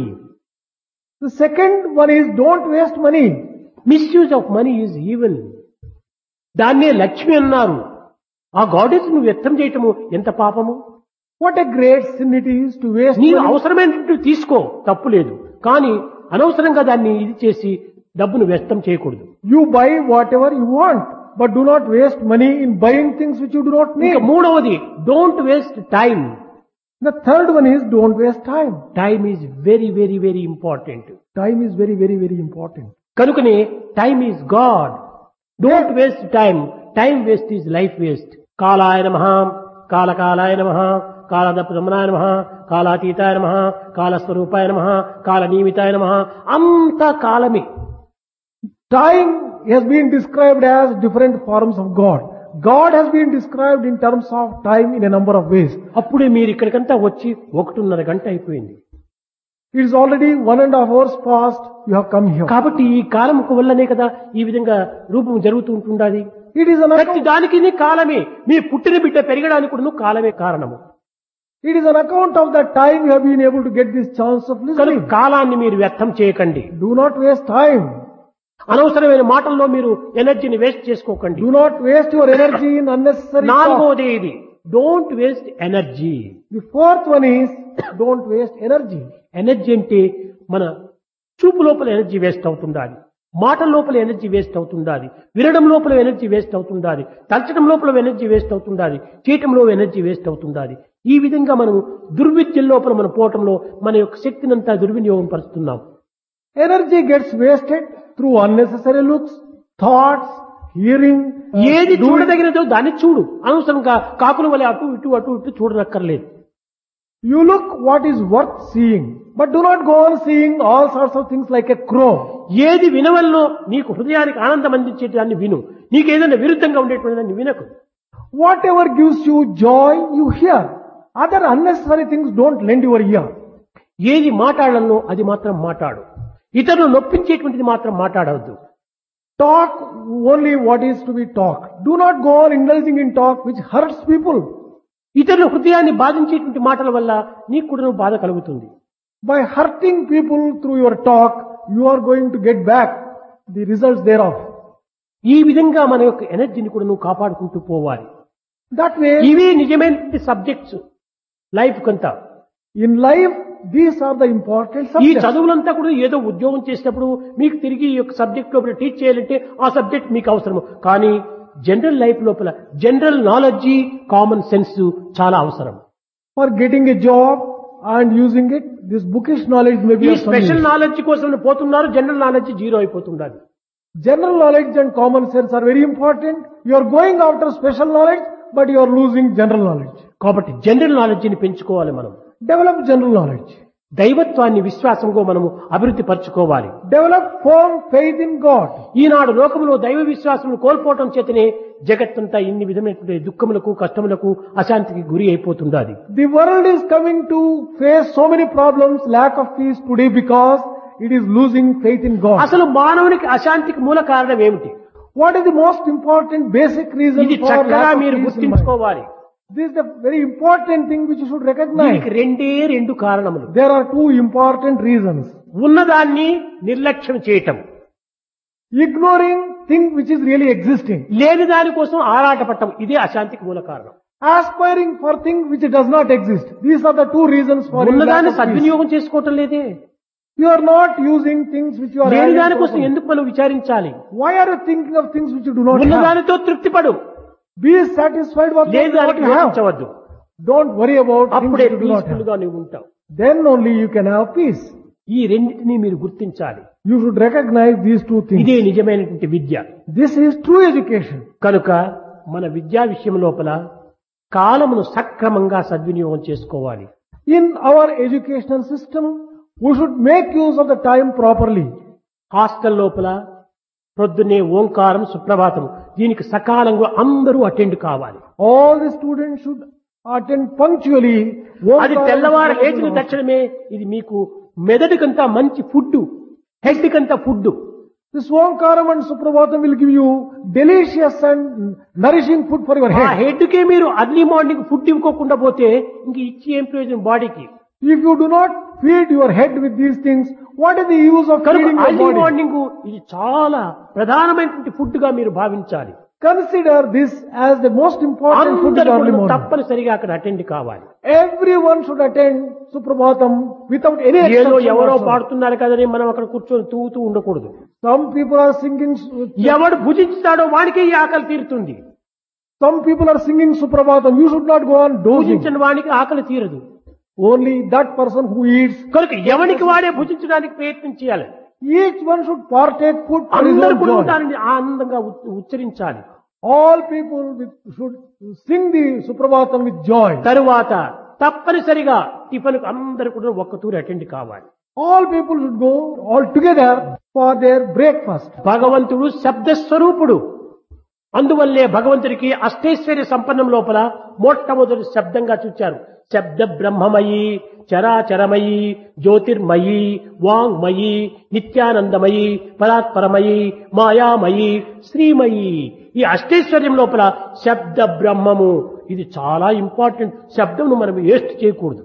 [SPEAKER 2] The second one is don't waste money.
[SPEAKER 1] Misuse of money is evil. దాన్నే లక్ష్మి అన్నారు. ఆ గాడెస్ నువ్వు వ్యక్తం చేయటము ఎంత పాపము.
[SPEAKER 2] What a great sin it is to waste
[SPEAKER 1] నీవు
[SPEAKER 2] money.
[SPEAKER 1] అవసరమైనట్టు తీసుకో, తప్పు లేదు. కానీ అనవసరంగా దాన్ని ఇది చేసి డబ్బును వ్యర్థం చేయకూడదు.
[SPEAKER 2] You buy whatever you want, but do not waste money in buying things which you do not need.
[SPEAKER 1] ఇంకా మూడవది don't waste time.
[SPEAKER 2] The third one is don't waste time.
[SPEAKER 1] Time is very very very important.
[SPEAKER 2] Time is very, very, very important.
[SPEAKER 1] కనుకనే time is god. Don't waste time. Time waste is life waste. కాలాయ నమః, కాలకాలాయ నమః, కాలదప్రమణాయ నమః, కాలాతీతాయ నమః, కాలస్వరూపాయ నమః, కాలనియమితాయ నమః. అంతా కాలమే.
[SPEAKER 2] Time has been described as different forms of God. God has been described in terms of time in a number of ways.
[SPEAKER 1] అప్పుడే మీరు ఇక్కడికంతా వచ్చి 1.5 గంట అయిపోయింది.
[SPEAKER 2] It is already 1.5 hours past you have come here.
[SPEAKER 1] కాబట్టి ఈ కాలముకు వల్లనే కదా ఈ విధంగా రూపం జరుగుతూ ఉంటుండాలి.
[SPEAKER 2] It is an
[SPEAKER 1] ప్రతి
[SPEAKER 2] account,
[SPEAKER 1] దానికి కాలమే. మీ పుట్టిన బిడ్డ పెరగడానికి కూడా కాలమే కారణము.
[SPEAKER 2] it is an account of the time you have been able to get this chance of
[SPEAKER 1] కనుక
[SPEAKER 2] listening.
[SPEAKER 1] కాలాన్ని మీరు వ్యర్థం చేయకండి.
[SPEAKER 2] Do not waste time.
[SPEAKER 1] అనవసరమైన మాటల్లో మీరు ఎనర్జీని వేస్ట్ చేసుకోకండి.
[SPEAKER 2] Do not waste your energy in unnecessary talk.
[SPEAKER 1] నాలుగోది ఇది, don't waste energy.
[SPEAKER 2] The fourth one is don't waste energy.
[SPEAKER 1] Energy అంటే మన చూపు లోపల ఎనర్జీ వేస్ట్ అవుతుండాలి, మాటల లోపల ఎనర్జీ వేస్ట్ అవుతుండాలి, వినడం లోపల ఎనర్జీ వేస్ట్ అవుతుండాలి, తలచడం లోపల ఎనర్జీ వేస్ట్ అవుతుండాలి, చేయటంలో ఎనర్జీ వేస్ట్ అవుతుండాలి. ఈ విధంగా మనం దుర్విద్యం లోపల మనం పోవటంలో మన యొక్క శక్తినంతా దుర్వినియోగం పరుస్తున్నాం.
[SPEAKER 2] Energy gets wasted through unnecessary looks, thoughts, hearing.
[SPEAKER 1] ఏది
[SPEAKER 2] doing.
[SPEAKER 1] చూడదగినదో దాన్ని చూడు. అనవసరంగా కాకుల వల్ల అటు ఇటు చూడనక్కర్లేదు.
[SPEAKER 2] You look what is worth seeing, but do not go on seeing all sorts of things like a crow.
[SPEAKER 1] ఏది వినవల్లో నీకు హృదయానికి ఆనందం అందించేదాన్ని విను. నీకు ఏదైనా విరుద్ధంగా ఉండేటువంటి దాన్ని వినకు.
[SPEAKER 2] Whatever gives you joy, you hear. Other unnecessary things don't lend your ear.
[SPEAKER 1] ఏది మాట్లాడాలనో అది మాత్రం మాట్లాడు. ఇతరులు నొప్పించేటువంటిది మాత్రం మాట్లాడవద్దు.
[SPEAKER 2] Talk only what is to be talked. Do not go on indulging in talk which hurts people.
[SPEAKER 1] ఇతరుల హృదయాన్ని బాధించేటువంటి మాటల వల్ల నీకు కూడా బాధ కలుగుతుంది.
[SPEAKER 2] By hurting people through your talk, you are going to get back the results thereof.
[SPEAKER 1] ఈ విధంగా మన యొక్క ఎనర్జీని కూడా నువ్వు కాపాడుకుంటూ పోవాలి.
[SPEAKER 2] That way,
[SPEAKER 1] ఇవే నిజమైన సబ్జెక్ట్స్ లైఫ్ కంతా.
[SPEAKER 2] in life, these are the important
[SPEAKER 1] ఈ
[SPEAKER 2] subjects.
[SPEAKER 1] చదువులంతా కూడా ఏదో ఉద్యోగం చేసినప్పుడు మీకు తిరిగి ఈ యొక్క సబ్జెక్ట్ లోపల టీచ్ చేయాలంటే ఆ సబ్జెక్ట్ మీకు అవసరము. కానీ జనరల్ లైఫ్ లోపల జనరల్ నాలెడ్జి, కామన్ సెన్స్ చాలా అవసరం.
[SPEAKER 2] For getting a job and using it, this bookish knowledge may be
[SPEAKER 1] ఈ
[SPEAKER 2] of some
[SPEAKER 1] special
[SPEAKER 2] use.
[SPEAKER 1] Knowledge కోసం పోతున్నారు, జనరల్ నాలెడ్జ్ జీరో అయిపోతుండాలి.
[SPEAKER 2] General knowledge and common sense are very important. You are going after special knowledge, but you are losing general knowledge.
[SPEAKER 1] కాబట్టి జనరల్ నాలెడ్జిని పెంచుకోవాలి. మనం
[SPEAKER 2] Develop general knowledge.
[SPEAKER 1] దైవత్వాన్ని విశ్వాసంగా మనము అభివృద్ధి పరచుకోవాలి.
[SPEAKER 2] Develop firm faith in God.
[SPEAKER 1] ఈనాడు లోకంలో దైవ విశ్వాసం కోల్పోవటం చేతనే జగత్తంతా ఇన్ని విధమైనటువంటి దుఃఖములకు, కష్టములకు, అశాంతికి గురి అయిపోతుండాలి.
[SPEAKER 2] The world is coming to face so many problems, lack of peace today because it is losing faith in God.
[SPEAKER 1] అసలు మానవునికి అశాంతికి మూల కారణం ఏమిటి?
[SPEAKER 2] What is the most important basic reason
[SPEAKER 1] ఇది
[SPEAKER 2] for
[SPEAKER 1] చక్కగా
[SPEAKER 2] lack of
[SPEAKER 1] మీరు
[SPEAKER 2] peace in mind?
[SPEAKER 1] గుర్తించుకోవాలి.
[SPEAKER 2] This is the very important thing which you should recognize.
[SPEAKER 1] దీనికి రెండు కారణములు.
[SPEAKER 2] There are two important reasons.
[SPEAKER 1] ఉన్నదాన్ని నిర్లక్ష్యం చేయటం,
[SPEAKER 2] Ignoring things which is really existing.
[SPEAKER 1] లేని దాని కోసం ఆరాటపడటం, ఇదే అశాంతికి మూల కారణం.
[SPEAKER 2] Aspiring for things which does not exist. These are the two reasons for your lack
[SPEAKER 1] ఉన్నదాన్ని
[SPEAKER 2] of peace.
[SPEAKER 1] సద్వినియోగం చేసుకోవటం లేదే.
[SPEAKER 2] You are not using things which you are
[SPEAKER 1] లేని
[SPEAKER 2] having
[SPEAKER 1] దాని కోసం
[SPEAKER 2] properly.
[SPEAKER 1] ఎందుకు మనం విచారించాలి?
[SPEAKER 2] Why are you thinking of things which you do not have?
[SPEAKER 1] ఉన్నదానితో తృప్తిపడు,
[SPEAKER 2] Be satisfied with
[SPEAKER 1] లేని
[SPEAKER 2] what
[SPEAKER 1] దానికి
[SPEAKER 2] you have.
[SPEAKER 1] యోచించవద్దు.
[SPEAKER 2] Don't worry about things
[SPEAKER 1] అప్పుడే
[SPEAKER 2] which you do not
[SPEAKER 1] peaceful
[SPEAKER 2] have.
[SPEAKER 1] గా నువ్వు ఉంటావు.
[SPEAKER 2] Then only you can have peace.
[SPEAKER 1] ఈ రెండింటినీ మీరు గుర్తించాలి.
[SPEAKER 2] You should recognize these two
[SPEAKER 1] ఇదే
[SPEAKER 2] things.
[SPEAKER 1] నిజమైనటువంటి విద్య.
[SPEAKER 2] This is true education.
[SPEAKER 1] కనుక మన విద్యా విషయం లోపల కాలమును సక్రమంగా సద్వినియోగం చేసుకోవాలి.
[SPEAKER 2] In our educational system, we should make use of the time properly.
[SPEAKER 1] Hostel లోపల ప్రొద్దునే ఓంకారం, సుప్రభాతం, దీనికి సకాలంగా అందరూ అటెండ్ కావాలి.
[SPEAKER 2] All the students should attend punctually.
[SPEAKER 1] అది తెల్లవారు లేచిన తక్షణమే ఇది మీకు మెదడుకంతా మంచి ఫుడ్, హెల్త్ కంతా food.
[SPEAKER 2] This Omkaram and Suprabhatam will give you delicious and nourishing food for your
[SPEAKER 1] ఆ
[SPEAKER 2] head.
[SPEAKER 1] హెడ్ కే మీరు అర్లీ మార్నింగ్ ఫుడ్ ఇవ్వకుండా పోతే ఇంక ఇచ్చి ఏం ప్రయోజనం బాడీకి?
[SPEAKER 2] If you do not feed your head with these things, what is the use of
[SPEAKER 1] కనుక
[SPEAKER 2] feeding your
[SPEAKER 1] early
[SPEAKER 2] body?
[SPEAKER 1] Morning ఇది చాలా ప్రధానమైనటువంటి ఫుడ్ గా మీరు భావించాలి.
[SPEAKER 2] Consider this as the most important food in
[SPEAKER 1] అందరూ
[SPEAKER 2] the early
[SPEAKER 1] కూడా
[SPEAKER 2] morning.
[SPEAKER 1] తప్పనిసరిగా అక్కడ అటెండ్ కావాలి.
[SPEAKER 2] Everyone should attend Suprabhatam without any
[SPEAKER 1] ఏదో
[SPEAKER 2] exception
[SPEAKER 1] ఎవరో
[SPEAKER 2] whatsoever.
[SPEAKER 1] పాడుతున్నారు కదని మనం అక్కడ కూర్చొని తూగుతూ ఉండకూడదు.
[SPEAKER 2] Some people are singing,
[SPEAKER 1] ఎవడు భుజించుతాడో వాడికే ఈ ఆకలి తీరుతుంది.
[SPEAKER 2] some people are singing Suprabhatam. You should not go on dozing.
[SPEAKER 1] భుజించిన వాడికి ఆకలి తీరదు.
[SPEAKER 2] Only that person who eats,
[SPEAKER 1] కనుక ఎవరికి వాడే భుజించడానికి ప్రయత్నం చేయాలి.
[SPEAKER 2] each one should partake food for his
[SPEAKER 1] అందరూ
[SPEAKER 2] own
[SPEAKER 1] కూడా
[SPEAKER 2] joy.
[SPEAKER 1] దానిని ఆనందంగా ఉచ్చరించాలి.
[SPEAKER 2] All people should sing the Suprabhatam with joy.
[SPEAKER 1] తరువాత తప్పనిసరిగా టిఫిన్ అందరూ కూడా ఒక్క తూరి అటెండ్ కావాలి.
[SPEAKER 2] All people should go all together for their breakfast.
[SPEAKER 1] భగవంతుడు శబ్ద స్వరూపుడు. అందువల్లే భగవంతుడికి అష్టైశ్వర్య సంపన్నం లోపల మొట్టమొదటి శబ్దంగా చూచారు. శబ్ద బ్రహ్మమయి, చరాచరమయి, జ్యోతిర్మయి, వాంగ్మయి, నిత్యానందమయి, పరాత్పరమయి, మాయామయి, శ్రీమయి. ఈ అష్టైశ్వర్యం లోపల శబ్ద బ్రహ్మము ఇది చాలా ఇంపార్టెంట్. శబ్దంను మనం వేస్ట్ చేయకూడదు.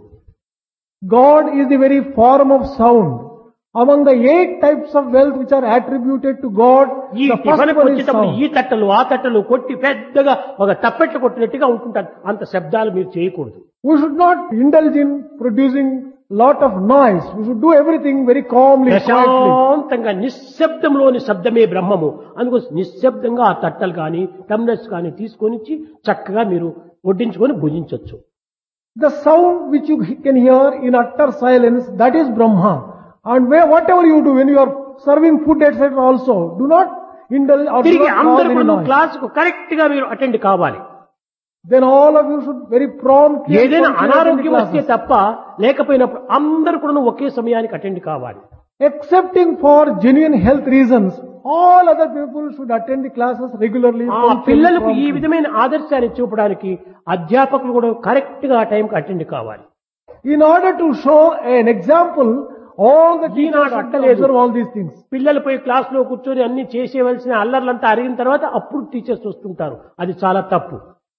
[SPEAKER 2] God is the very form of sound. Among the 8 types of wealth which are attributed to God,
[SPEAKER 1] ఈ
[SPEAKER 2] the first
[SPEAKER 1] టిఫిన్కి
[SPEAKER 2] one is
[SPEAKER 1] వచ్చేటప్పుడు ఈ
[SPEAKER 2] sound.
[SPEAKER 1] తట్టలు ఆ తట్టలు కొట్టి పెద్దగా ఒక తప్పెట్లు కొట్టినట్టుగా ఉంటుంటారు. అంత శబ్దాలు మీరు చేయకూడదు.
[SPEAKER 2] We should not indulge in producing lot of noise. We should do everything very calmly, quietly.
[SPEAKER 1] ప్రశాంతంగా నిశ్శబ్దంలోని శబ్దమే బ్రహ్మము. అందుకోసం నిశ్శబ్దంగా ఆ తట్టలు కానీ టమ్లర్స్ కానీ తీసుకొని చక్కగా మీరు వడ్డించుకొని భుజించవచ్చు.
[SPEAKER 2] The sound which you can hear in utter silence, that is Brahma. And whatever you do when you are serving food, etc. also, do not indulge or do
[SPEAKER 1] తిరిగి
[SPEAKER 2] not
[SPEAKER 1] అందరూ
[SPEAKER 2] cause any
[SPEAKER 1] కూడా
[SPEAKER 2] noise.
[SPEAKER 1] క్లాసుకు కరెక్ట్ గా మీరు అటెండ్ కావాలి.
[SPEAKER 2] Then all of you should very promptly and
[SPEAKER 1] ఏదైనా
[SPEAKER 2] punctually attend the
[SPEAKER 1] అనారోగ్యం వస్తే
[SPEAKER 2] classes.
[SPEAKER 1] తప్ప లేకపోయినప్పుడు అందరూ కూడా ఒకే సమయానికి అటెండ్ కావాలి.
[SPEAKER 2] Excepting for genuine health reasons, all other people should attend the classes regularly.
[SPEAKER 1] ఆ
[SPEAKER 2] punctually,
[SPEAKER 1] పిల్లలకు ఈ
[SPEAKER 2] promptly.
[SPEAKER 1] విధమైన ఆదర్శాన్ని చూపడానికి అధ్యాపకులు కూడా కరెక్ట్ గా ఆ టైంకి అటెండ్ కావాలి.
[SPEAKER 2] In order to show an example, all the teachers
[SPEAKER 1] Eenadu
[SPEAKER 2] should
[SPEAKER 1] అట్టలేదు.
[SPEAKER 2] observe all these things.
[SPEAKER 1] పిల్లలు పోయి క్లాస్ లో కూర్చొని అన్ని చేసేవలసిన అల్లర్లంతా అరిగిన తర్వాత అప్పుడు టీచర్స్ వస్తుంటారు. అది చాలా తప్పు.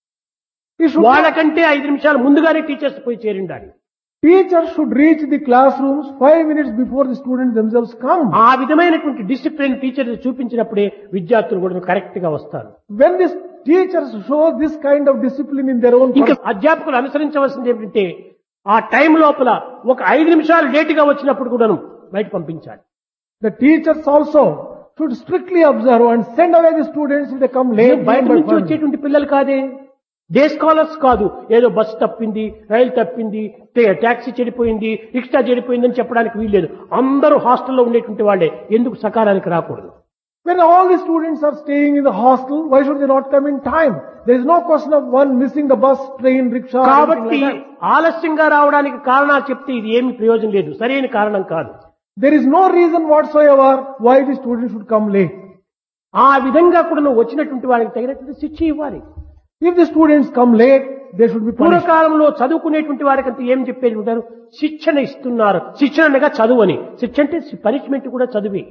[SPEAKER 2] You should
[SPEAKER 1] వాళ్ళకంటే 5 నిమిషాలు ముందుగానే టీచర్స్ పోయి చేరిండాలి.
[SPEAKER 2] Teachers should reach the classrooms 5 minutes before the students themselves come.
[SPEAKER 1] ఆ విధమైనటువంటి డిసిప్లిన్ టీచర్ చూపించినప్పుడే విద్యార్థులు కూడా కరెక్ట్ గా వస్తారు.
[SPEAKER 2] When these teachers show this kind of discipline in their own
[SPEAKER 1] ఇంకా
[SPEAKER 2] person,
[SPEAKER 1] అధ్యాపకులు అనుసరించవలసింది ఏమిటంటే ఆ టైం లోపల ఒక 5 నిమిషాలు లేటుగా వచ్చినప్పుడు కూడాను బయట పంపించాలి.
[SPEAKER 2] the teachers also should strictly observe and send away the students if they come late.
[SPEAKER 1] బయట
[SPEAKER 2] by
[SPEAKER 1] నుంచి
[SPEAKER 2] 5 minutes.
[SPEAKER 1] వచ్చేటువంటి పిల్లలు కాదే, డే స్కాలర్స్ కాదు. ఏదో బస్సు తప్పింది, రైలు తప్పింది, ట్యాక్సీ చెడిపోయింది, రిక్షా చెడిపోయింది అని చెప్పడానికి వీల్లేదు. అందరూ హాస్టల్లో ఉండేటువంటి వాళ్ళే. ఎందుకు సకాలానికి రాకూడదు?
[SPEAKER 2] When all the students are staying in the hostel, why should they not come in time? There is no question of one missing the bus, train, rickshaw, or anything
[SPEAKER 1] కాబట్టి
[SPEAKER 2] like that.
[SPEAKER 1] ఆలస్యంగా రావడానికి కారణాలు చెప్తే ఇది ఏమి ప్రయోజనం లేదు. సరైన కారణం కాదు.
[SPEAKER 2] There is no reason whatsoever why the students should come late.
[SPEAKER 1] ఆ విధంగా కూడా నువ్వు వచ్చినటువంటి వారికి తగినటువంటి శిక్ష ఇవ్వాలి.
[SPEAKER 2] If the students come late, they should be punished.
[SPEAKER 1] పూర్వకాలంలో చదువుకునేటువంటి వారికంతా ఏం చెప్పేది ఉంటారు? శిక్షణ ఇస్తున్నారు. శిక్షణ అనగా చదువు అని. శిక్ష అంటే పనిష్మెంట్ కూడా చదువే.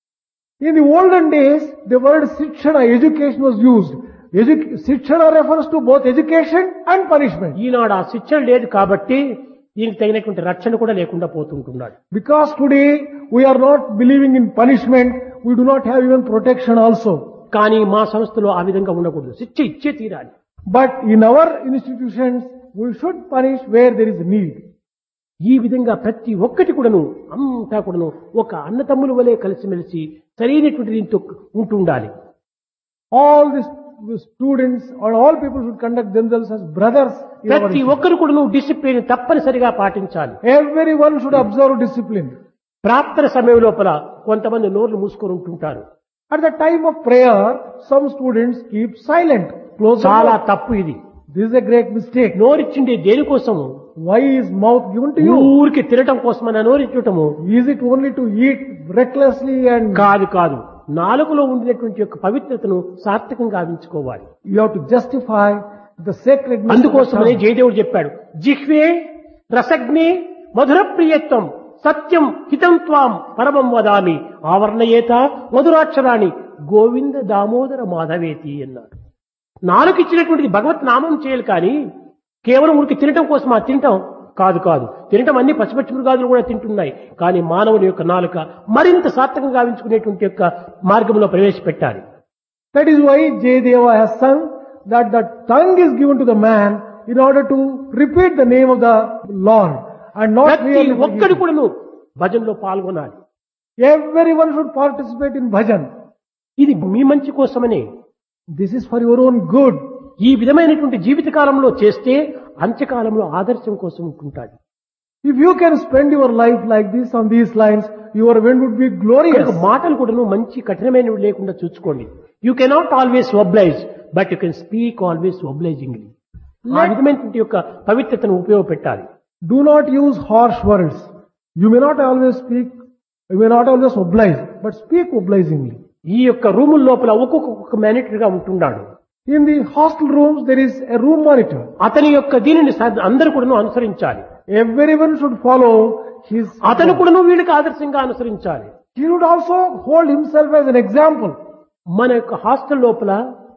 [SPEAKER 2] In the olden days, the word Sikshana, education was used. Sikshana refers to both education and punishment.
[SPEAKER 1] ఈనాడు ఆ శిక్షణ లేదు కాబట్టి దీనికి తగినటువంటి రక్షణ కూడా లేకుండా పోతుంటున్నాడు.
[SPEAKER 2] Because today we are not believing in punishment, we do not have even protection also.
[SPEAKER 1] కానీ మా సంస్థలో ఆ విధంగా ఉండకూడదు. శిక్ష ఇచ్చే తీరాలి.
[SPEAKER 2] But in our institutions, we should punish where there is need.
[SPEAKER 1] ఈ విధంగా ప్రతి ఒక్కటి కూడాను అంతా కూడాను ఒక అన్నతమ్ముల వలె కలిసిమెలిసి సరైనటువంటి దీంతో ఉంటూ ఉండాలి.
[SPEAKER 2] All the students or all people should conduct themselves as brothers. In our
[SPEAKER 1] ప్రతి
[SPEAKER 2] institution.
[SPEAKER 1] ఒక్కరు కూడాను డిసిప్లిన్ తప్పనిసరిగా పాటించాలి.
[SPEAKER 2] Everyone should observe discipline.
[SPEAKER 1] ప్రార్థన సమయం లోపల కొంతమంది నోర్లు మూసుకొని ఉంటుంటారు.
[SPEAKER 2] At the time of prayer, some students keep silent. Close the
[SPEAKER 1] చాలా
[SPEAKER 2] mouth.
[SPEAKER 1] తప్పు ఇది.
[SPEAKER 2] This is a great mistake.
[SPEAKER 1] నోరిచ్చిండే దేనికోసము?
[SPEAKER 2] Why is mouth given to you?
[SPEAKER 1] ఊరికి తినటం కోసమని నోరిచ్చటము
[SPEAKER 2] Is it only to eat recklessly and
[SPEAKER 1] కాదు కాదు. నాలుకలో ఉండినటువంటి యొక్క పవిత్రతను సార్థకంగా గావించుకోవాలి.
[SPEAKER 2] you have to justify the sacredness?
[SPEAKER 1] అందుకోసమనే
[SPEAKER 2] of the tongue?
[SPEAKER 1] జయదేవుడు చెప్పాడు, జిహ్వే రసగ్నే మధుర ప్రియత్వం సత్యం హితం త్వాం పరమం వదామి ఆవర్ణయేత మధురాక్షరాణి గోవింద దామోదర మాధవేతి అన్నారు. నాలుకిచ్చినటువంటిది భగవత్ నామం చేయాలి కానీ కేవలం ఉనికి తినటం కోసం ఆ తినటం కాదు కాదు. తినటం అన్ని పచ్చిపచ్చి మృగాదులు కూడా తింటున్నాయి. కానీ మానవుని యొక్క నాలుక మరింత సార్థకంగా గావించుకునేటువంటి యొక్క మార్గంలో ప్రవేశపెట్టాలి.
[SPEAKER 2] That is why Jayadeva has sung that the tongue is given to the man in order to repeat the name of the Lord and not
[SPEAKER 1] ప్రతి
[SPEAKER 2] really
[SPEAKER 1] ఒక్కడి
[SPEAKER 2] forget.
[SPEAKER 1] కూడాను భజనలో పాల్గొనాలి.
[SPEAKER 2] Everyone should participate in bhajan.
[SPEAKER 1] ఇది మీ మంచి కోసమనే.
[SPEAKER 2] This is for your own good.
[SPEAKER 1] ఈ విధమైనటువంటి జీవిత కాలంలో చేస్తే అంత్యకాలంలో ఆదర్శం కోసం ఉంటుంటాడు.
[SPEAKER 2] If you can spend your life like this on these lines, your event would be glorious.
[SPEAKER 1] కనుక మాటలు కూడాను మంచి కఠినమైనవి లేకుండా చూసుకోండి. You cannot always oblige, but you can speak always obligingly. ఆ విధమైనటువంటి యొక్క పవిత్రతను ఉపయోగపెట్టాలి.
[SPEAKER 2] Do not use harsh words. You may not always speak, you may not always oblige, but speak obligingly.
[SPEAKER 1] ఈ యొక్క రూముల లోపల ఒక్కొక్క మేనేటర్ గా ఉంటున్నాడు.
[SPEAKER 2] In the hostel rooms, there is a room monitor.
[SPEAKER 1] అతని యొక్క దీనిని అందరూ కూడాను అనుసరించాలి.
[SPEAKER 2] Everyone should follow his.
[SPEAKER 1] అతను కూడాను వీళ్ళకి ఆదర్శంగా అనుసరించాలి.
[SPEAKER 2] He would also hold himself as an example.
[SPEAKER 1] మన యొక్క హాస్టల్ లోపల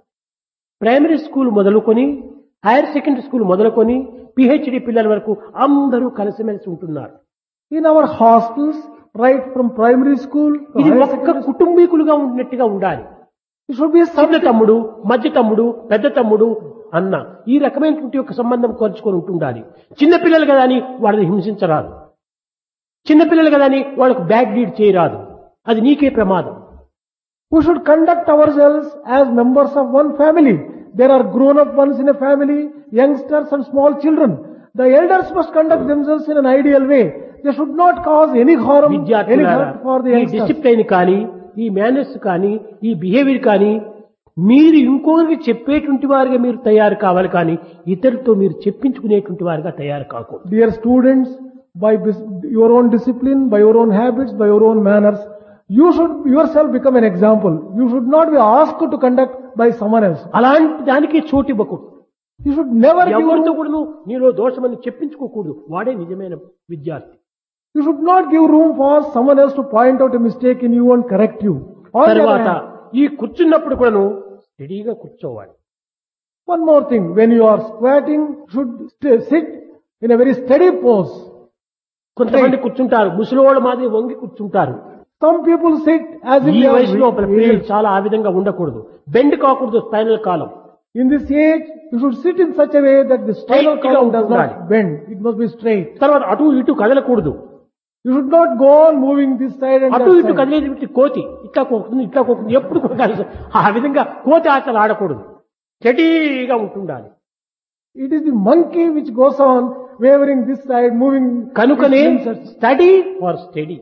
[SPEAKER 1] ప్రైమరీ స్కూల్ మొదలుకొని హైయర్ సెకండరీ స్కూల్ మొదలుకొని పిహెచ్డి పిల్లల వరకు అందరూ కలిసిమెలిసి ఉంటున్నారు.
[SPEAKER 2] In our hostels, right from primary school to
[SPEAKER 1] ఇది
[SPEAKER 2] higher
[SPEAKER 1] ఒక్క
[SPEAKER 2] secondary school,
[SPEAKER 1] కుటుంబీకులుగా ఉన్నట్టుగా ఉండాలి.
[SPEAKER 2] it should be
[SPEAKER 1] చిన్న తమ్ముడు, మధ్య తమ్ముడు, పెద్ద తమ్ముడు అన్న ఈ రకమైనటువంటి ఒక సంబంధం కోల్చుకొని ఉంటుండాలి. చిన్నపిల్లలు కదా అని వాళ్ళని హింసించరాదు. చిన్నపిల్లలు కదా అని వాళ్ళకు బ్యాక్ డీడ్ చేయరాదు. అది నీకే ప్రమాదం.
[SPEAKER 2] We should conduct ourselves as members of one family. There are grown-up ones in a family, youngsters and small children. The elders must conduct themselves in an ideal way. They should not cause any harm, any
[SPEAKER 1] విద్యార్థులారా,
[SPEAKER 2] hurt for the
[SPEAKER 1] ఈ
[SPEAKER 2] youngsters.
[SPEAKER 1] డిసిప్లైన్ కానీ, ఈ మేనర్స్ కానీ, ఈ బిహేవియర్ కానీ మీరు ఇంకొకరికి చెప్పేటువంటి వారిగా మీరు తయారు కావాలి, కానీ ఇతరులతో మీరు చెప్పించుకునేటువంటి వారిగా తయారు కాకూడదు.
[SPEAKER 2] Dear students, by your own discipline, by your own habits, by your own manners, you should yourself become an example. You should not be asked to conduct by someone else.
[SPEAKER 1] అలాంటి దానికి చోటు ఇవ్వకూడదు.
[SPEAKER 2] You should never
[SPEAKER 1] ఎవరితో
[SPEAKER 2] give,
[SPEAKER 1] కూడా నీలో దోషమని చెప్పించుకోకూడదు. వాడే నిజమైన విద్యార్థి.
[SPEAKER 2] you should not give room for someone else to point out a mistake in you and correct you. On the other
[SPEAKER 1] తర్వాత
[SPEAKER 2] hand,
[SPEAKER 1] ఈ కూర్చున్నప్పుడు కూడాను స్టడీగా కూర్చోవాలి.
[SPEAKER 2] one more thing, when you are squatting, should sit in a very steady pose.
[SPEAKER 1] కొంతమంది కూర్చుంటారు, ముసలివాళ్ళ మాదిరి వంగి కూర్చుంటారు.
[SPEAKER 2] Some people sit as if
[SPEAKER 1] ఈ
[SPEAKER 2] they
[SPEAKER 1] వయసు లోపల
[SPEAKER 2] are
[SPEAKER 1] పిల్లలు
[SPEAKER 2] aged.
[SPEAKER 1] చాలా ఆ విధంగా ఉండకూడదు. బెండ్ కాకూడదు స్పైనల్ కాలం.
[SPEAKER 2] In this age, you should sit in such a way that the spinal
[SPEAKER 1] Straight గా
[SPEAKER 2] column does
[SPEAKER 1] ఉండాలి.
[SPEAKER 2] not bend. It must be straight.
[SPEAKER 1] తర్వాత అటు ఇటు కదలకూడదు.
[SPEAKER 2] You should not go on moving this side and
[SPEAKER 1] అటు
[SPEAKER 2] that
[SPEAKER 1] ఇటు
[SPEAKER 2] side.
[SPEAKER 1] కదిలేది కోతి ఇట్లా కోకుతుంది ఇట్లా కోకుతుంది ఎప్పుడు కలిసి ఆ విధంగా కోతి ఆటలు ఆడకూడదు. స్టడీగా ఉంటుండాలి.
[SPEAKER 2] It is the monkey which goes on wavering this side, moving.
[SPEAKER 1] కనుకనే
[SPEAKER 2] its limbs.
[SPEAKER 1] Study for study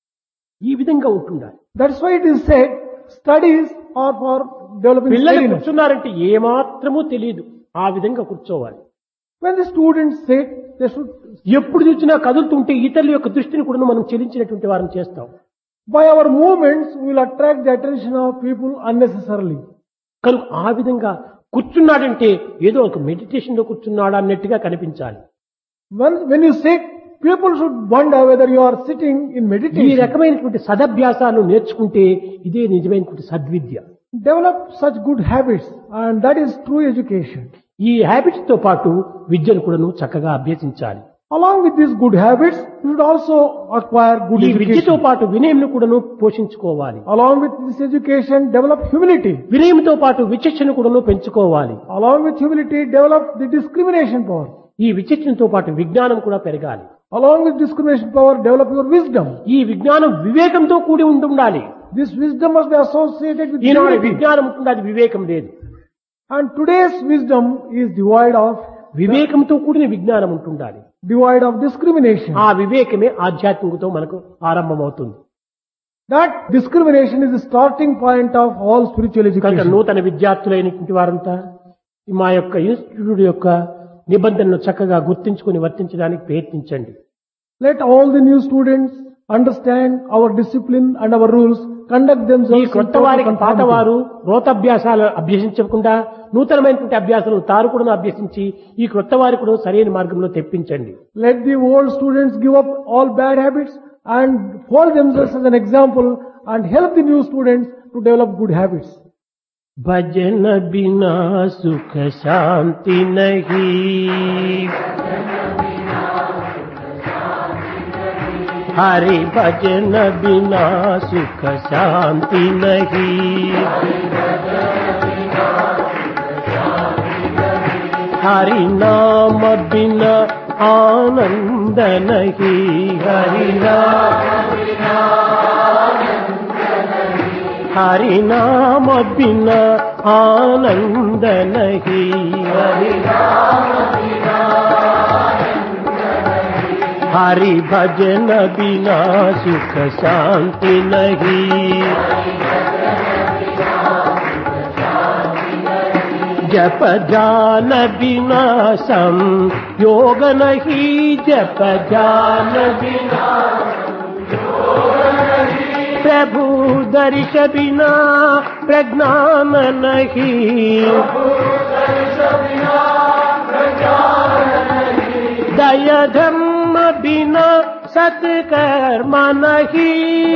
[SPEAKER 1] ఈ విధంగా ఉంటుండాలి.
[SPEAKER 2] That's why it is said, studies are for developing
[SPEAKER 1] పిల్లలు
[SPEAKER 2] steadiness.
[SPEAKER 1] కూర్చున్నారంటే ఏమాత్రమూ తెలియదు, ఆ విధంగా కూర్చోవాలి.
[SPEAKER 2] When the students sit, they should,
[SPEAKER 1] ఎప్పుడు చూసినా కదులుతుంటే ఇతరుల యొక్క దృష్టిని కూడా మనం చెలించినటువంటి వారిని చేస్తాం.
[SPEAKER 2] by our movements, we will attract the attention of people unnecessarily.
[SPEAKER 1] కనుక ఆ విధంగా కూర్చున్నాడంటే ఏదో ఒక మెడిటేషన్ లో కూర్చున్నాడా అన్నట్టుగా కనిపించాలి.
[SPEAKER 2] When you sit, people should wonder whether you are sitting in
[SPEAKER 1] ఈ
[SPEAKER 2] meditation.
[SPEAKER 1] రకమైనటువంటి సదభ్యాసాలు నేర్చుకుంటే ఇదే నిజమైనటువంటి సద్విద్య.
[SPEAKER 2] Develop such good habits, and that is true education.
[SPEAKER 1] ఈ హ్యాబిట్స్ తో పాటు విద్యను కూడాను చక్కగా అభ్యసించాలి.
[SPEAKER 2] Along with these good habits, you should also acquire good
[SPEAKER 1] ఈ విద్యతో
[SPEAKER 2] education.
[SPEAKER 1] పాటు వినయంను కూడాను పోషించుకోవాలి.
[SPEAKER 2] Along with this education, develop humility.
[SPEAKER 1] వినయంతో పాటు విచక్షణ కూడాను పెంచుకోవాలి.
[SPEAKER 2] Along with humility, develop the discrimination power.
[SPEAKER 1] ఈ విచక్షణతో పాటు విజ్ఞానం కూడా పెరగాలి.
[SPEAKER 2] Along with discrimination power, develop your wisdom.
[SPEAKER 1] ఈ విజ్ఞానం వివేకంతో కూడి ఉండాలి.
[SPEAKER 2] This wisdom must be associated with
[SPEAKER 1] Eenadu
[SPEAKER 2] humility.
[SPEAKER 1] విజ్ఞానం ఉంటుంది, అది వివేకం లేదు.
[SPEAKER 2] And today's wisdom is
[SPEAKER 1] వివేకంతో కూడిన విజ్ఞానం ఉంటుండాలి.
[SPEAKER 2] devoid of discrimination.
[SPEAKER 1] ఆ వివేకమే ఆధ్యాత్మికతో మనకు ఆరంభమవుతుంది.
[SPEAKER 2] That discrimination is the starting point of all spiritual
[SPEAKER 1] కనుక
[SPEAKER 2] education.
[SPEAKER 1] నూతన విద్యార్థులైనటువంటి వారంతా మా యొక్క ఇన్స్టిట్యూట్ యొక్క నిబంధనలు చక్కగా గుర్తించుకుని వర్తించడానికి ప్రయత్నించండి.
[SPEAKER 2] Let all the new students understand our discipline and our rules, conduct
[SPEAKER 1] ఈ
[SPEAKER 2] themselves in
[SPEAKER 1] కొత్త
[SPEAKER 2] total
[SPEAKER 1] వారికి
[SPEAKER 2] conformity.
[SPEAKER 1] పాతవారు రోతాభ్యాసాలు అభ్యసించకుండా నూతనమైనటువంటి అభ్యాసాలను తారు కూడా అభ్యసించి ఈ కొత్త వారి కూడా సరైన మార్గంలో తెప్పించండి.
[SPEAKER 2] Let the old students give up all bad habits and follow themselves as an example and help the new students to develop good habits.
[SPEAKER 1] भजन बिना सुख शांति नहीं, हरि भजन बिना सुख शांति नहीं, हरि नाम बिना आनंद नहीं, हरि नाम बिना आनंद नहीं, हरि हरि भजन बिना सुख शांति नहीं, जप ध्यान बिना संयोग नहीं, जप ध्यान बिना प्रभु दर्श बिना प्रज्ञान नहीं, दया धर्म बिना सत्कर्म नहीं,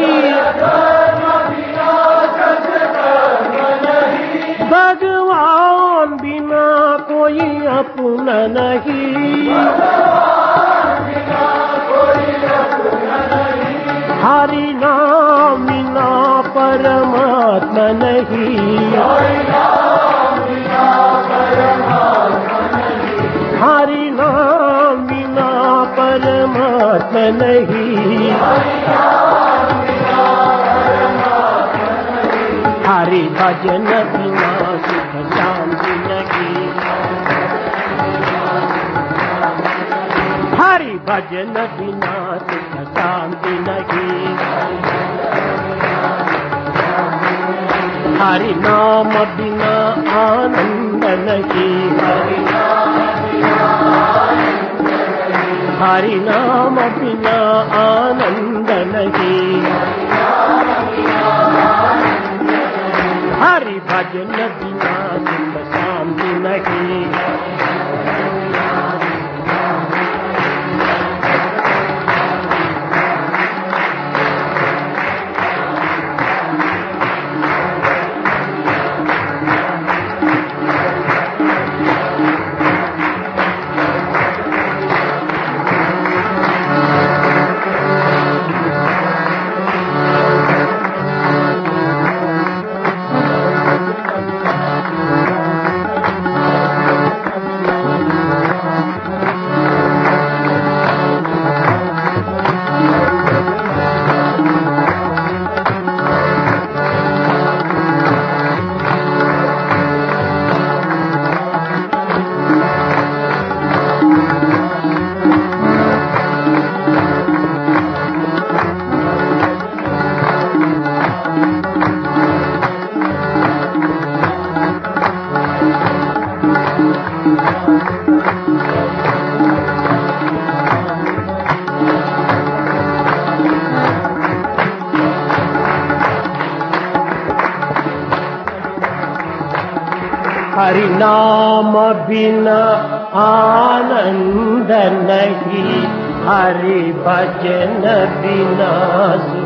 [SPEAKER 1] भगवान बिना कोई अपना नहीं, हरि नाम बिना परमात्मा नहीं, हरि नाम बिना परमात्मा नहीं, हरि भजन बिना सुख शांति नहीं, हरि भजन बिना सुख शांति नहीं, हरि नाम बिना आनंद नहीं, हरि नाम बिना आनंद नहीं, हरि भजन बिना सुख शांति नहीं। हरि नाम बिना आनंद नहीं, हरि भजन बिना